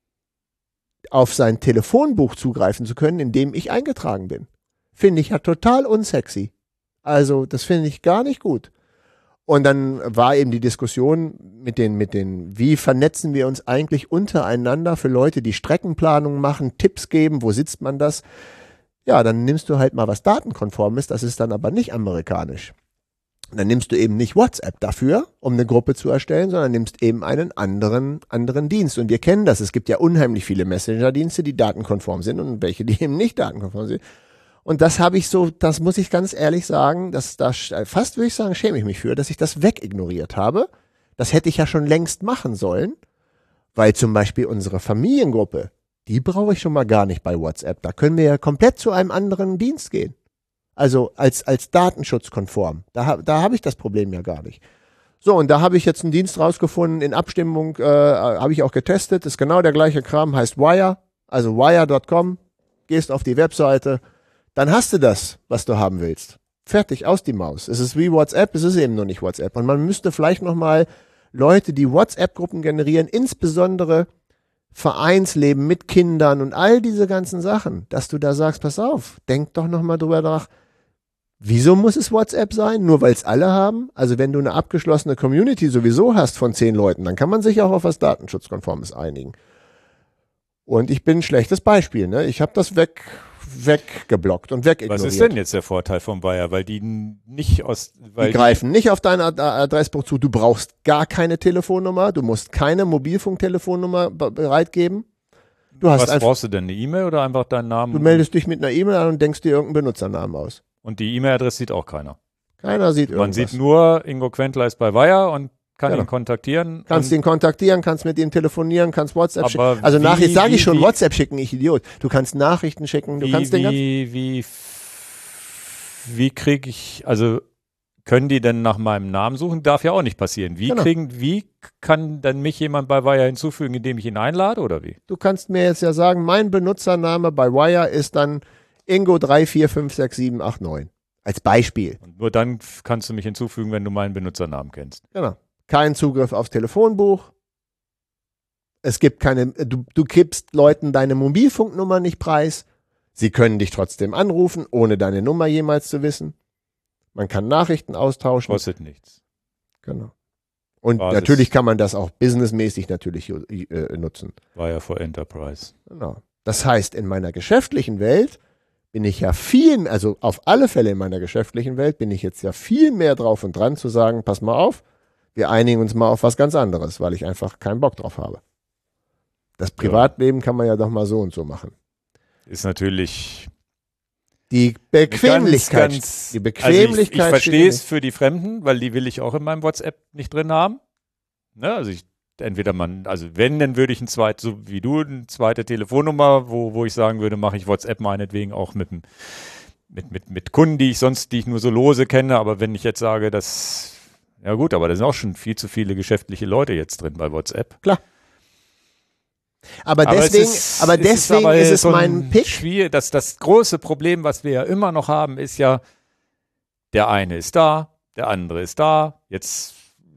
auf sein Telefonbuch zugreifen zu können, in dem ich eingetragen bin. Finde ich ja total unsexy. Also, das finde ich gar nicht gut. Und dann war eben die Diskussion mit den, wie vernetzen wir uns eigentlich untereinander für Leute, die Streckenplanung machen, Tipps geben, wo sitzt man das? Ja, dann nimmst du halt mal was datenkonform ist, das ist dann aber nicht amerikanisch. Dann nimmst du eben nicht WhatsApp dafür, um eine Gruppe zu erstellen, sondern nimmst eben einen anderen Dienst. Und wir kennen das, es gibt ja unheimlich viele Messenger-Dienste, die datenkonform sind und welche, die eben nicht datenkonform sind. Und das habe ich so, das muss ich ganz ehrlich sagen, fast würde ich sagen, schäme ich mich für, dass ich das wegignoriert habe. Das hätte ich ja schon längst machen sollen, Weil zum Beispiel unsere Familiengruppe, die brauche ich schon mal gar nicht bei WhatsApp. Da können wir ja komplett zu einem anderen Dienst gehen. Also als datenschutzkonform. Da habe ich das Problem ja gar nicht. So, und da habe ich jetzt einen Dienst rausgefunden, in Abstimmung habe ich auch getestet, ist genau der gleiche Kram, heißt Wire, also wire.com, gehst auf die Webseite, dann hast du das, was du haben willst. Fertig, aus die Maus. Es ist wie WhatsApp, es ist eben nur nicht WhatsApp. Und man müsste vielleicht nochmal Leute, die WhatsApp-Gruppen generieren, insbesondere Vereinsleben mit Kindern und all diese ganzen Sachen, dass du da sagst, pass auf, denk doch nochmal drüber nach, wieso muss es WhatsApp sein? Nur weil es alle haben? Also wenn du eine abgeschlossene Community sowieso hast von 10 Leuten, dann kann man sich auch auf was Datenschutzkonformes einigen. Und ich bin ein schlechtes Beispiel, ne? Ich habe das weggeblockt und wegignoriert. Was ist denn jetzt der Vorteil von Wire? Weil die nicht die greifen nicht auf dein Adressbuch zu. Du brauchst gar keine Telefonnummer. Du musst keine Mobilfunktelefonnummer bereitgeben. Was brauchst du denn? Eine E-Mail oder einfach deinen Namen? Du meldest dich mit einer E-Mail an und denkst dir irgendeinen Benutzernamen aus. Und die E-Mail-Adresse sieht auch keiner. Keiner sieht irgendwas. Man sieht nur, Ingo Quentler ist bei Wire und kann ihn kontaktieren. Kannst ihn kontaktieren, kannst mit ihm telefonieren, kannst WhatsApp schicken. Also Nachrichten sage ich schon, WhatsApp schicken, ich Idiot. Du kannst Nachrichten schicken, du kannst den ganzen... Wie kriege ich, also können die denn nach meinem Namen suchen? Darf ja auch nicht passieren. Wie kann denn mich jemand bei Wire hinzufügen, indem ich ihn einlade oder wie? Du kannst mir jetzt ja sagen, mein Benutzername bei Wire ist dann Ingo3456789. Als Beispiel. Und nur dann kannst du mich hinzufügen, wenn du meinen Benutzernamen kennst. Genau. Kein Zugriff aufs Telefonbuch. Es gibt keine, du gibst Leuten deine Mobilfunknummer nicht preis. Sie können dich trotzdem anrufen, ohne deine Nummer jemals zu wissen. Man kann Nachrichten austauschen. Kostet nichts. Genau. Und natürlich kann man das auch businessmäßig natürlich nutzen. Wire for Enterprise. Genau. Das heißt, in meiner geschäftlichen Welt bin ich ja also auf alle Fälle in meiner geschäftlichen Welt bin ich jetzt ja viel mehr drauf und dran zu sagen, pass mal auf, wir einigen uns mal auf was ganz anderes, weil ich einfach keinen Bock drauf habe. Das Privatleben kann man ja doch mal so und so machen. Ist natürlich die Bequemlichkeit. Die Bequemlichkeit. Also ich verstehe es für die Fremden, weil die will ich auch in meinem WhatsApp nicht drin haben. Ne? Also wenn, dann würde ich so wie du, eine zweite Telefonnummer, wo ich sagen würde, mache ich WhatsApp meinetwegen auch mit Kunden, die ich nur so lose kenne. Aber wenn ich jetzt sage, ja gut, aber da sind auch schon viel zu viele geschäftliche Leute jetzt drin bei WhatsApp. Klar. Aber deswegen ist es mein Pick. Das große Problem, was wir ja immer noch haben, ist ja, der eine ist da, der andere ist da. Jetzt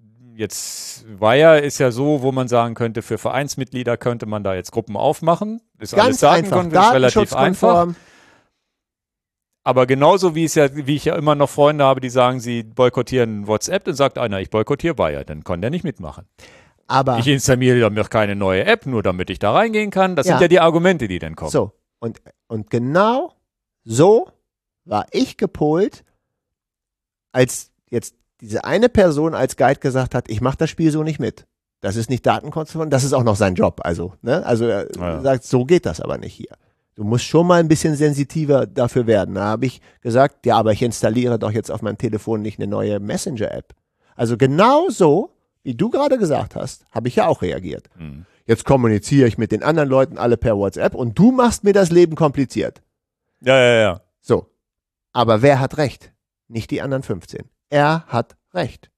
Wire ist ja so, wo man sagen könnte, für Vereinsmitglieder könnte man da jetzt Gruppen aufmachen. Ist ganz alles einfach, ist relativ einfach. Aber genauso wie ich ja immer noch Freunde habe, die sagen, sie boykottieren WhatsApp, dann sagt einer, ich boykottiere Wire, dann kann der nicht mitmachen. Aber ich installiere mir keine neue App, nur damit ich da reingehen kann. Das sind ja die Argumente, die dann kommen. So, und genau so war ich gepolt, als jetzt diese eine Person als Guide gesagt hat, ich mache das Spiel so nicht mit. Das ist nicht datenkonform, das ist auch noch sein Job. Also, ne? Also er sagt, so geht das aber nicht hier. Du musst schon mal ein bisschen sensitiver dafür werden. Da habe ich gesagt, ja, aber ich installiere doch jetzt auf meinem Telefon nicht eine neue Messenger-App. Also genau so, wie du gerade gesagt hast, habe ich ja auch reagiert. Mhm. Jetzt kommuniziere ich mit den anderen Leuten alle per WhatsApp und du machst mir das Leben kompliziert. Ja. So. Aber wer hat recht? Nicht die anderen 15. Er hat recht.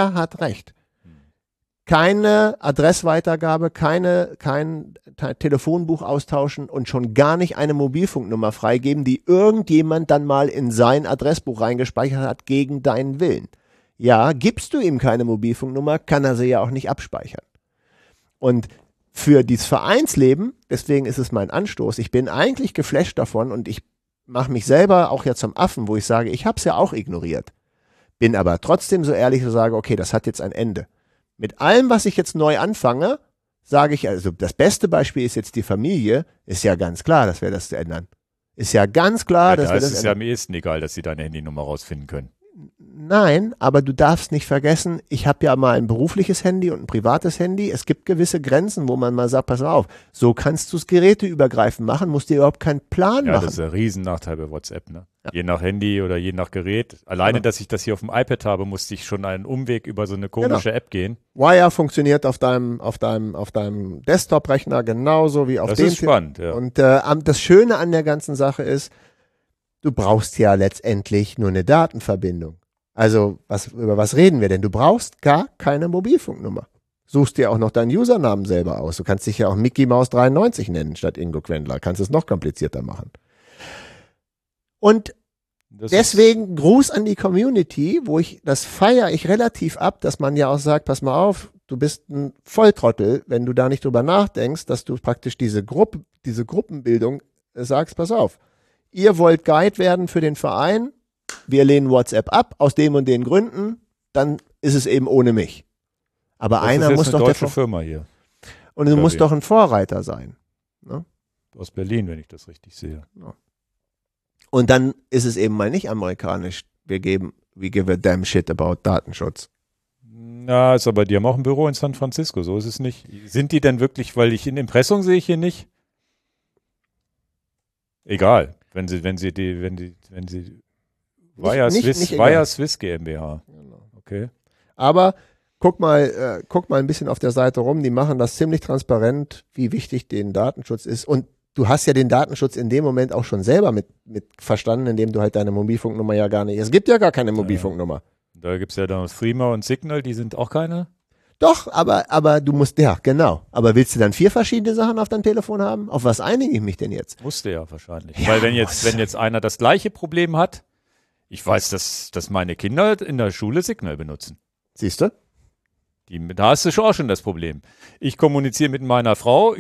Keine Adressweitergabe, kein Telefonbuch austauschen und schon gar nicht eine Mobilfunknummer freigeben, die irgendjemand dann mal in sein Adressbuch reingespeichert hat gegen deinen Willen. Ja, gibst du ihm keine Mobilfunknummer, kann er sie ja auch nicht abspeichern. Und für dieses Vereinsleben, deswegen ist es mein Anstoß, ich bin eigentlich geflasht davon und ich mache mich selber auch ja zum Affen, wo ich sage, ich habe es ja auch ignoriert. Bin aber trotzdem so ehrlich zu sagen, okay, das hat jetzt ein Ende. Mit allem, was ich jetzt neu anfange, sage ich, also das beste Beispiel ist jetzt die Familie, ist ja ganz klar, dass wir das ändern. Ist ja ganz klar, dass wir das ändern. Es ist ja am ehesten egal, dass sie deine Handynummer rausfinden können. Nein, aber du darfst nicht vergessen, ich habe ja mal ein berufliches Handy und ein privates Handy. Es gibt gewisse Grenzen, wo man mal sagt, pass auf, so kannst du es geräteübergreifend machen, musst dir überhaupt keinen Plan machen. Das ist ein Riesennachteil bei WhatsApp, ne? Ja. Je nach Handy oder je nach Gerät. Alleine, dass ich das hier auf dem iPad habe, musste ich schon einen Umweg über so eine komische App gehen. Wire funktioniert auf deinem Desktop-Rechner genauso wie auf dem. Das ist spannend, ja. Und das Schöne an der ganzen Sache ist, du brauchst ja letztendlich nur eine Datenverbindung. Also, über was reden wir denn? Du brauchst gar keine Mobilfunknummer. Suchst dir auch noch deinen Usernamen selber aus. Du kannst dich ja auch Mickey Mouse 93 nennen statt Ingo Quendler. Kannst es noch komplizierter machen. Und deswegen Gruß an die Community, das feiere ich relativ ab, dass man ja auch sagt, pass mal auf, du bist ein Volltrottel, wenn du da nicht drüber nachdenkst, dass du praktisch diese Gruppenbildung sagst, pass auf, ihr wollt Guide werden für den Verein, wir lehnen WhatsApp ab, aus dem und den Gründen, dann ist es eben ohne mich. Aber das einer ist muss eine doch deutsche Firma hier. Und du musst doch ein Vorreiter sein. Ne? Aus Berlin, wenn ich das richtig sehe. Ja. Und dann ist es eben mal nicht amerikanisch. We give a damn shit about Datenschutz. Na, ist aber die haben auch ein Büro in San Francisco, so ist es nicht. Sind die denn wirklich, weil ich in Impressum sehe ich hier nicht? Egal, wenn sie Wire Swiss GmbH. Genau. Okay. Aber guck mal ein bisschen auf der Seite rum, die machen das ziemlich transparent, wie wichtig den Datenschutz ist. Und du hast ja den Datenschutz in dem Moment auch schon selber mit verstanden, indem du halt deine Mobilfunknummer ja gar nicht, es gibt ja gar keine Mobilfunknummer. Da gibt es ja dann Threema und Signal, die sind auch keine? Doch, aber du musst, ja, genau. Aber willst du dann 4 verschiedene Sachen auf deinem Telefon haben? Auf was einige ich mich denn jetzt? Musste ja wahrscheinlich. Ja, weil wenn jetzt einer das gleiche Problem hat, ich weiß, dass meine Kinder in der Schule Signal benutzen. Siehst du? Da hast du schon das Problem. Ich kommuniziere mit meiner Frau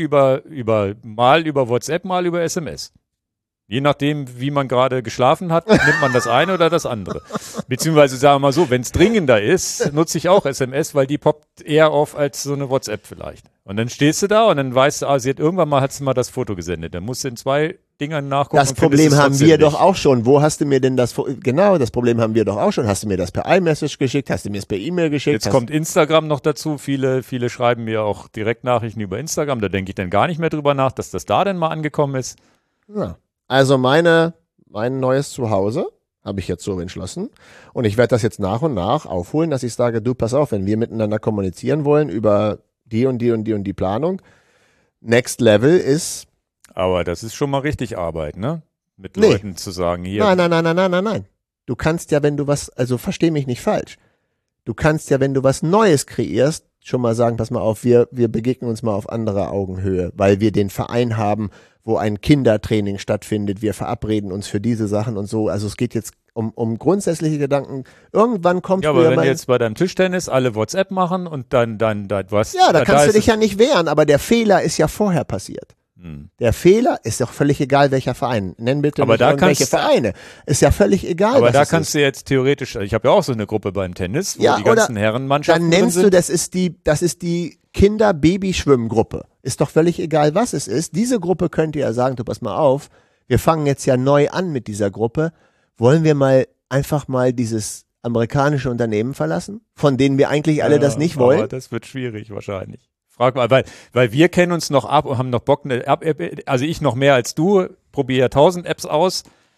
mal über WhatsApp, mal über SMS. Je nachdem, wie man gerade geschlafen hat, nimmt man das eine oder das andere. Beziehungsweise sagen wir mal so, wenn es dringender ist, nutze ich auch SMS, weil die poppt eher auf als so eine WhatsApp vielleicht. Und dann stehst du da und dann weißt du, hat sie mal das Foto gesendet. Dann musst du in 2 Dingern nachgucken. Das Problem haben wir doch auch schon. Wo hast du mir denn das, genau, das Problem haben wir doch auch schon. Hast du mir das per iMessage geschickt? Hast du mir es per E-Mail geschickt? Jetzt kommt Instagram noch dazu. Viele schreiben mir auch Direktnachrichten über Instagram. Da denke ich dann gar nicht mehr drüber nach, dass das da denn mal angekommen ist. Ja. Also mein neues Zuhause habe ich jetzt so entschlossen. Und ich werde das jetzt nach und nach aufholen, dass ich sage, du, pass auf, wenn wir miteinander kommunizieren wollen über die und die und die und die Planung, Next Level ist. Aber das ist schon mal richtig Arbeit, ne? Mit Leuten zu sagen, hier. Nein. Du kannst ja, wenn du also versteh mich nicht falsch. Du kannst ja, wenn du was Neues kreierst, schon mal sagen, pass mal auf, wir begegnen uns mal auf anderer Augenhöhe, weil wir den Verein haben, wo ein Kindertraining stattfindet. Wir verabreden uns für diese Sachen und so. Also es geht jetzt um grundsätzliche Gedanken. Irgendwann kommt ja, aber wenn jetzt bei deinem Tischtennis alle WhatsApp machen und dann was? Ja, da kannst du dich ja nicht wehren, aber der Fehler ist ja vorher passiert. Der Fehler ist doch völlig egal, welcher Verein. Nenn bitte aber nicht da irgendwelche Vereine. Ist ja völlig egal, aber was da kannst du jetzt theoretisch, ich habe ja auch so eine Gruppe beim Tennis, wo ja, die ganzen Herrenmannschaften dann nennst drin sind. Das ist die Kinder-Babyschwimmgruppe. Ist doch völlig egal, was es ist. Diese Gruppe könnte ja sagen, du pass mal auf, wir fangen jetzt ja neu an mit dieser Gruppe. Wollen wir einfach mal dieses amerikanische Unternehmen verlassen, von denen wir eigentlich alle das nicht wollen? Aber das wird schwierig wahrscheinlich. Frag mal, weil wir kennen uns noch ab und haben noch Bock, also ich noch mehr als du, probiere 1000 Apps aus.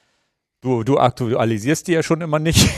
Du aktualisierst die ja schon immer nicht.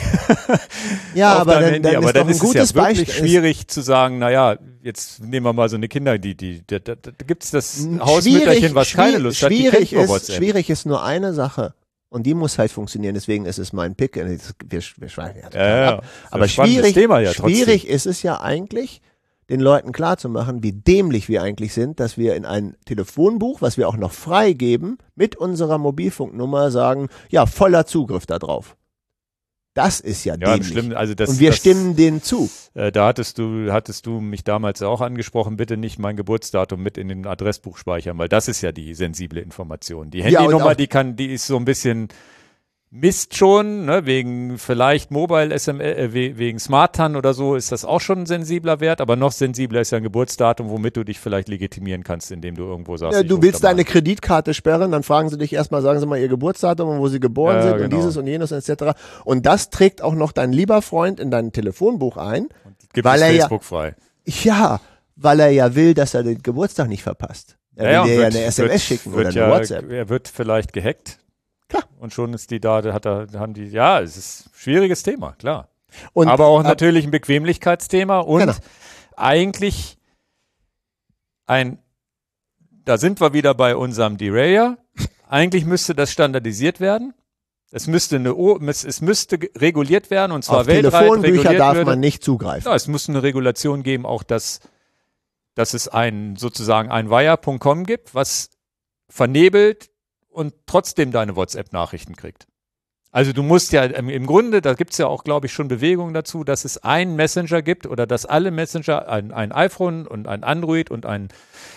Ja, aber dann ist es ja wirklich schwierig zu sagen, naja, jetzt nehmen wir mal so eine Kinder, da gibt's das Hausmütterchen, was keine Lust hat, die kennt nur WhatsApp. Schwierig ist nur eine Sache. Und die muss halt funktionieren, deswegen ist es mein Pick. Wir schweifen ja total ab. Aber schwierig ist es ja eigentlich, den Leuten klarzumachen, wie dämlich wir eigentlich sind, dass wir in ein Telefonbuch, was wir auch noch freigeben, mit unserer Mobilfunknummer sagen, ja, voller Zugriff da drauf. Das ist ja dämlich. Schlimm. Also und wir stimmen denen zu. Da hattest du mich damals auch angesprochen, bitte nicht mein Geburtsdatum mit in den Adressbuch speichern, weil das ist ja die sensible Information. Die Handynummer, die ist so ein bisschen, misst schon, ne, wegen vielleicht Mobile SMS, wegen Smart-TAN oder so ist das auch schon ein sensibler Wert, aber noch sensibler ist ja ein Geburtsdatum, womit du dich vielleicht legitimieren kannst, indem du irgendwo sagst. Ja, du willst deine Kreditkarte sperren, dann fragen sie dich erstmal, sagen sie mal ihr Geburtsdatum und wo sie geboren sind und dieses und jenes etc. Und das trägt auch noch dein lieber Freund in dein Telefonbuch ein, gibt weil er Facebook frei. Ja, weil er ja will, dass er den Geburtstag nicht verpasst. Er will dir ja eine SMS schicken oder eine WhatsApp. Er wird vielleicht gehackt. Klar. Und schon ist die da, es ist ein schwieriges Thema, klar. Aber auch natürlich ein Bequemlichkeitsthema und eigentlich da sind wir wieder bei unserem Derailleur. Eigentlich müsste das standardisiert werden. Es müsste reguliert werden und zwar auf weltweit. Telefonbücher darf man nicht zugreifen. Ja, es muss eine Regulation geben, auch dass es sozusagen ein Wire.com gibt, was vernebelt und trotzdem deine WhatsApp-Nachrichten kriegt. Also du musst ja im Grunde, da gibt es ja auch, glaube ich, schon Bewegungen dazu, dass es einen Messenger gibt oder dass alle Messenger, ein iPhone und ein Android und ein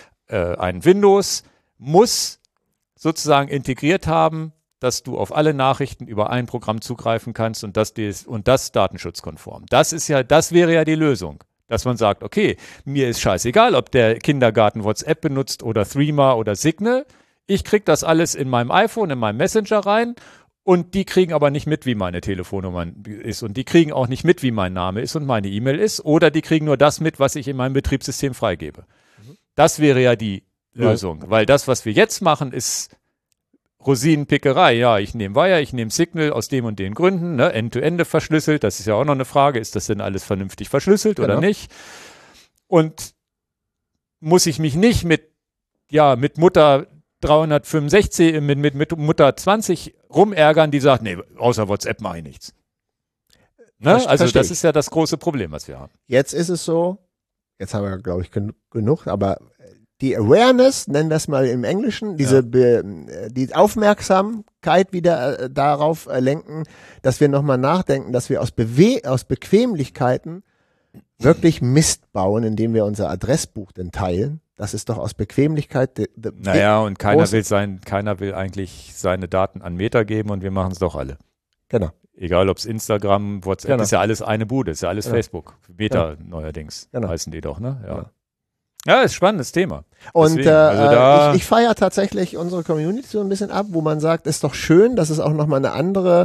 Windows muss sozusagen integriert haben, dass du auf alle Nachrichten über ein Programm zugreifen kannst und das datenschutzkonform. Das wäre ja die Lösung. Dass man sagt, okay, mir ist scheißegal, ob der Kindergarten WhatsApp benutzt oder Threema oder Signal. Ich kriege das alles in meinem iPhone, in meinem Messenger rein und die kriegen aber nicht mit, wie meine Telefonnummer ist und die kriegen auch nicht mit, wie mein Name ist und meine E-Mail ist oder die kriegen nur das mit, was ich in meinem Betriebssystem freigebe. Das wäre ja die Lösung, weil das, was wir jetzt machen, ist Rosinenpickerei. Ja, ich nehme Wire, ich nehme Signal aus dem und den Gründen, ne? End-to-End verschlüsselt, das ist ja auch noch eine Frage, ist das denn alles vernünftig verschlüsselt oder nicht? Und muss ich mich nicht mit Mutter 365, mit Mutter 20 rumärgern, die sagt, nee, außer WhatsApp mache ich nichts. Ne? Also das ist ja das große Problem, was wir haben. Jetzt ist es so, jetzt haben wir, glaube ich, genug, aber die Awareness, nennen wir es mal im Englischen, die Aufmerksamkeit wieder darauf lenken, dass wir nochmal nachdenken, dass wir aus Bequemlichkeiten wirklich Mist bauen, indem wir unser Adressbuch denn teilen. Das ist doch aus Bequemlichkeit. Und keiner will eigentlich seine Daten an Meta geben und wir machen es doch alle. Genau. Egal ob es Instagram, WhatsApp, ist ja alles eine Bude, ist ja alles Facebook. Meta neuerdings heißen die doch, ne? Ja, ist ein spannendes Thema. Und ich feiere tatsächlich unsere Community so ein bisschen ab, wo man sagt, ist doch schön, dass es auch nochmal eine andere,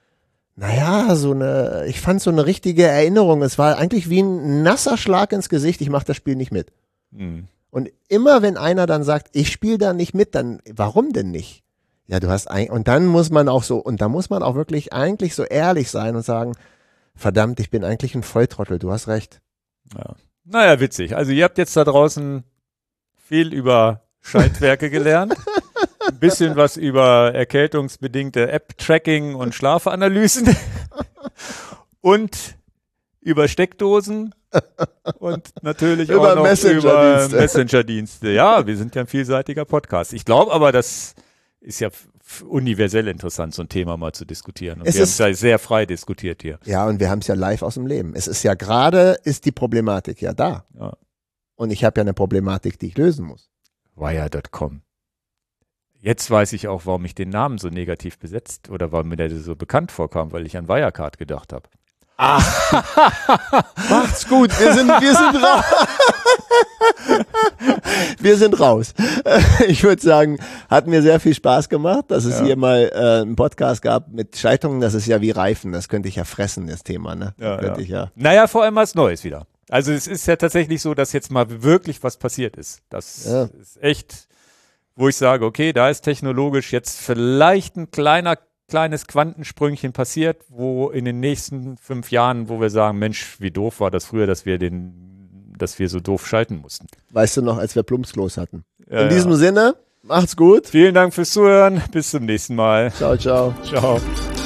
ich fand so eine richtige Erinnerung. Es war eigentlich wie ein nasser Schlag ins Gesicht, ich mache das Spiel nicht mit. Mhm. Und immer wenn einer dann sagt, ich spiele da nicht mit, dann warum denn nicht? Ja, und dann muss man auch wirklich eigentlich so ehrlich sein und sagen, verdammt, ich bin eigentlich ein Volltrottel, du hast recht. Ja. Naja, witzig. Also ihr habt jetzt da draußen viel über Schaltwerke gelernt, ein bisschen was über erkältungsbedingte App-Tracking und Schlafanalysen und über Steckdosen und natürlich auch noch über Messenger-Dienste. Ja, wir sind ja ein vielseitiger Podcast. Ich glaube aber, das ist ja universell interessant, so ein Thema mal zu diskutieren. Und wir haben es ja sehr frei diskutiert hier. Ja, und wir haben es ja live aus dem Leben. Es ist ja gerade, ist die Problematik ja da. Ja. Und ich habe ja eine Problematik, die ich lösen muss. Wire.com. Jetzt weiß ich auch, warum ich den Namen so negativ besetzt oder warum mir der so bekannt vorkam, weil ich an Wirecard gedacht habe. Macht's gut, wir sind raus. Wir sind raus. Ich würde sagen, hat mir sehr viel Spaß gemacht, dass es hier mal einen Podcast gab mit Schaltungen. Das ist ja wie Reifen, das könnte ich ja fressen, das Thema. Ne? Naja, vor allem was Neues wieder. Also es ist ja tatsächlich so, dass jetzt mal wirklich was passiert ist. Das ist echt, wo ich sage, okay, da ist technologisch jetzt vielleicht ein kleines Quantensprüngchen passiert, wo in den nächsten 5 Jahren, wo wir sagen, Mensch, wie doof war das früher, dass wir so doof schalten mussten. Weißt du noch, als wir Plumpsklos hatten. In diesem Sinne, macht's gut. Vielen Dank fürs Zuhören. Bis zum nächsten Mal. Ciao, ciao. Ciao.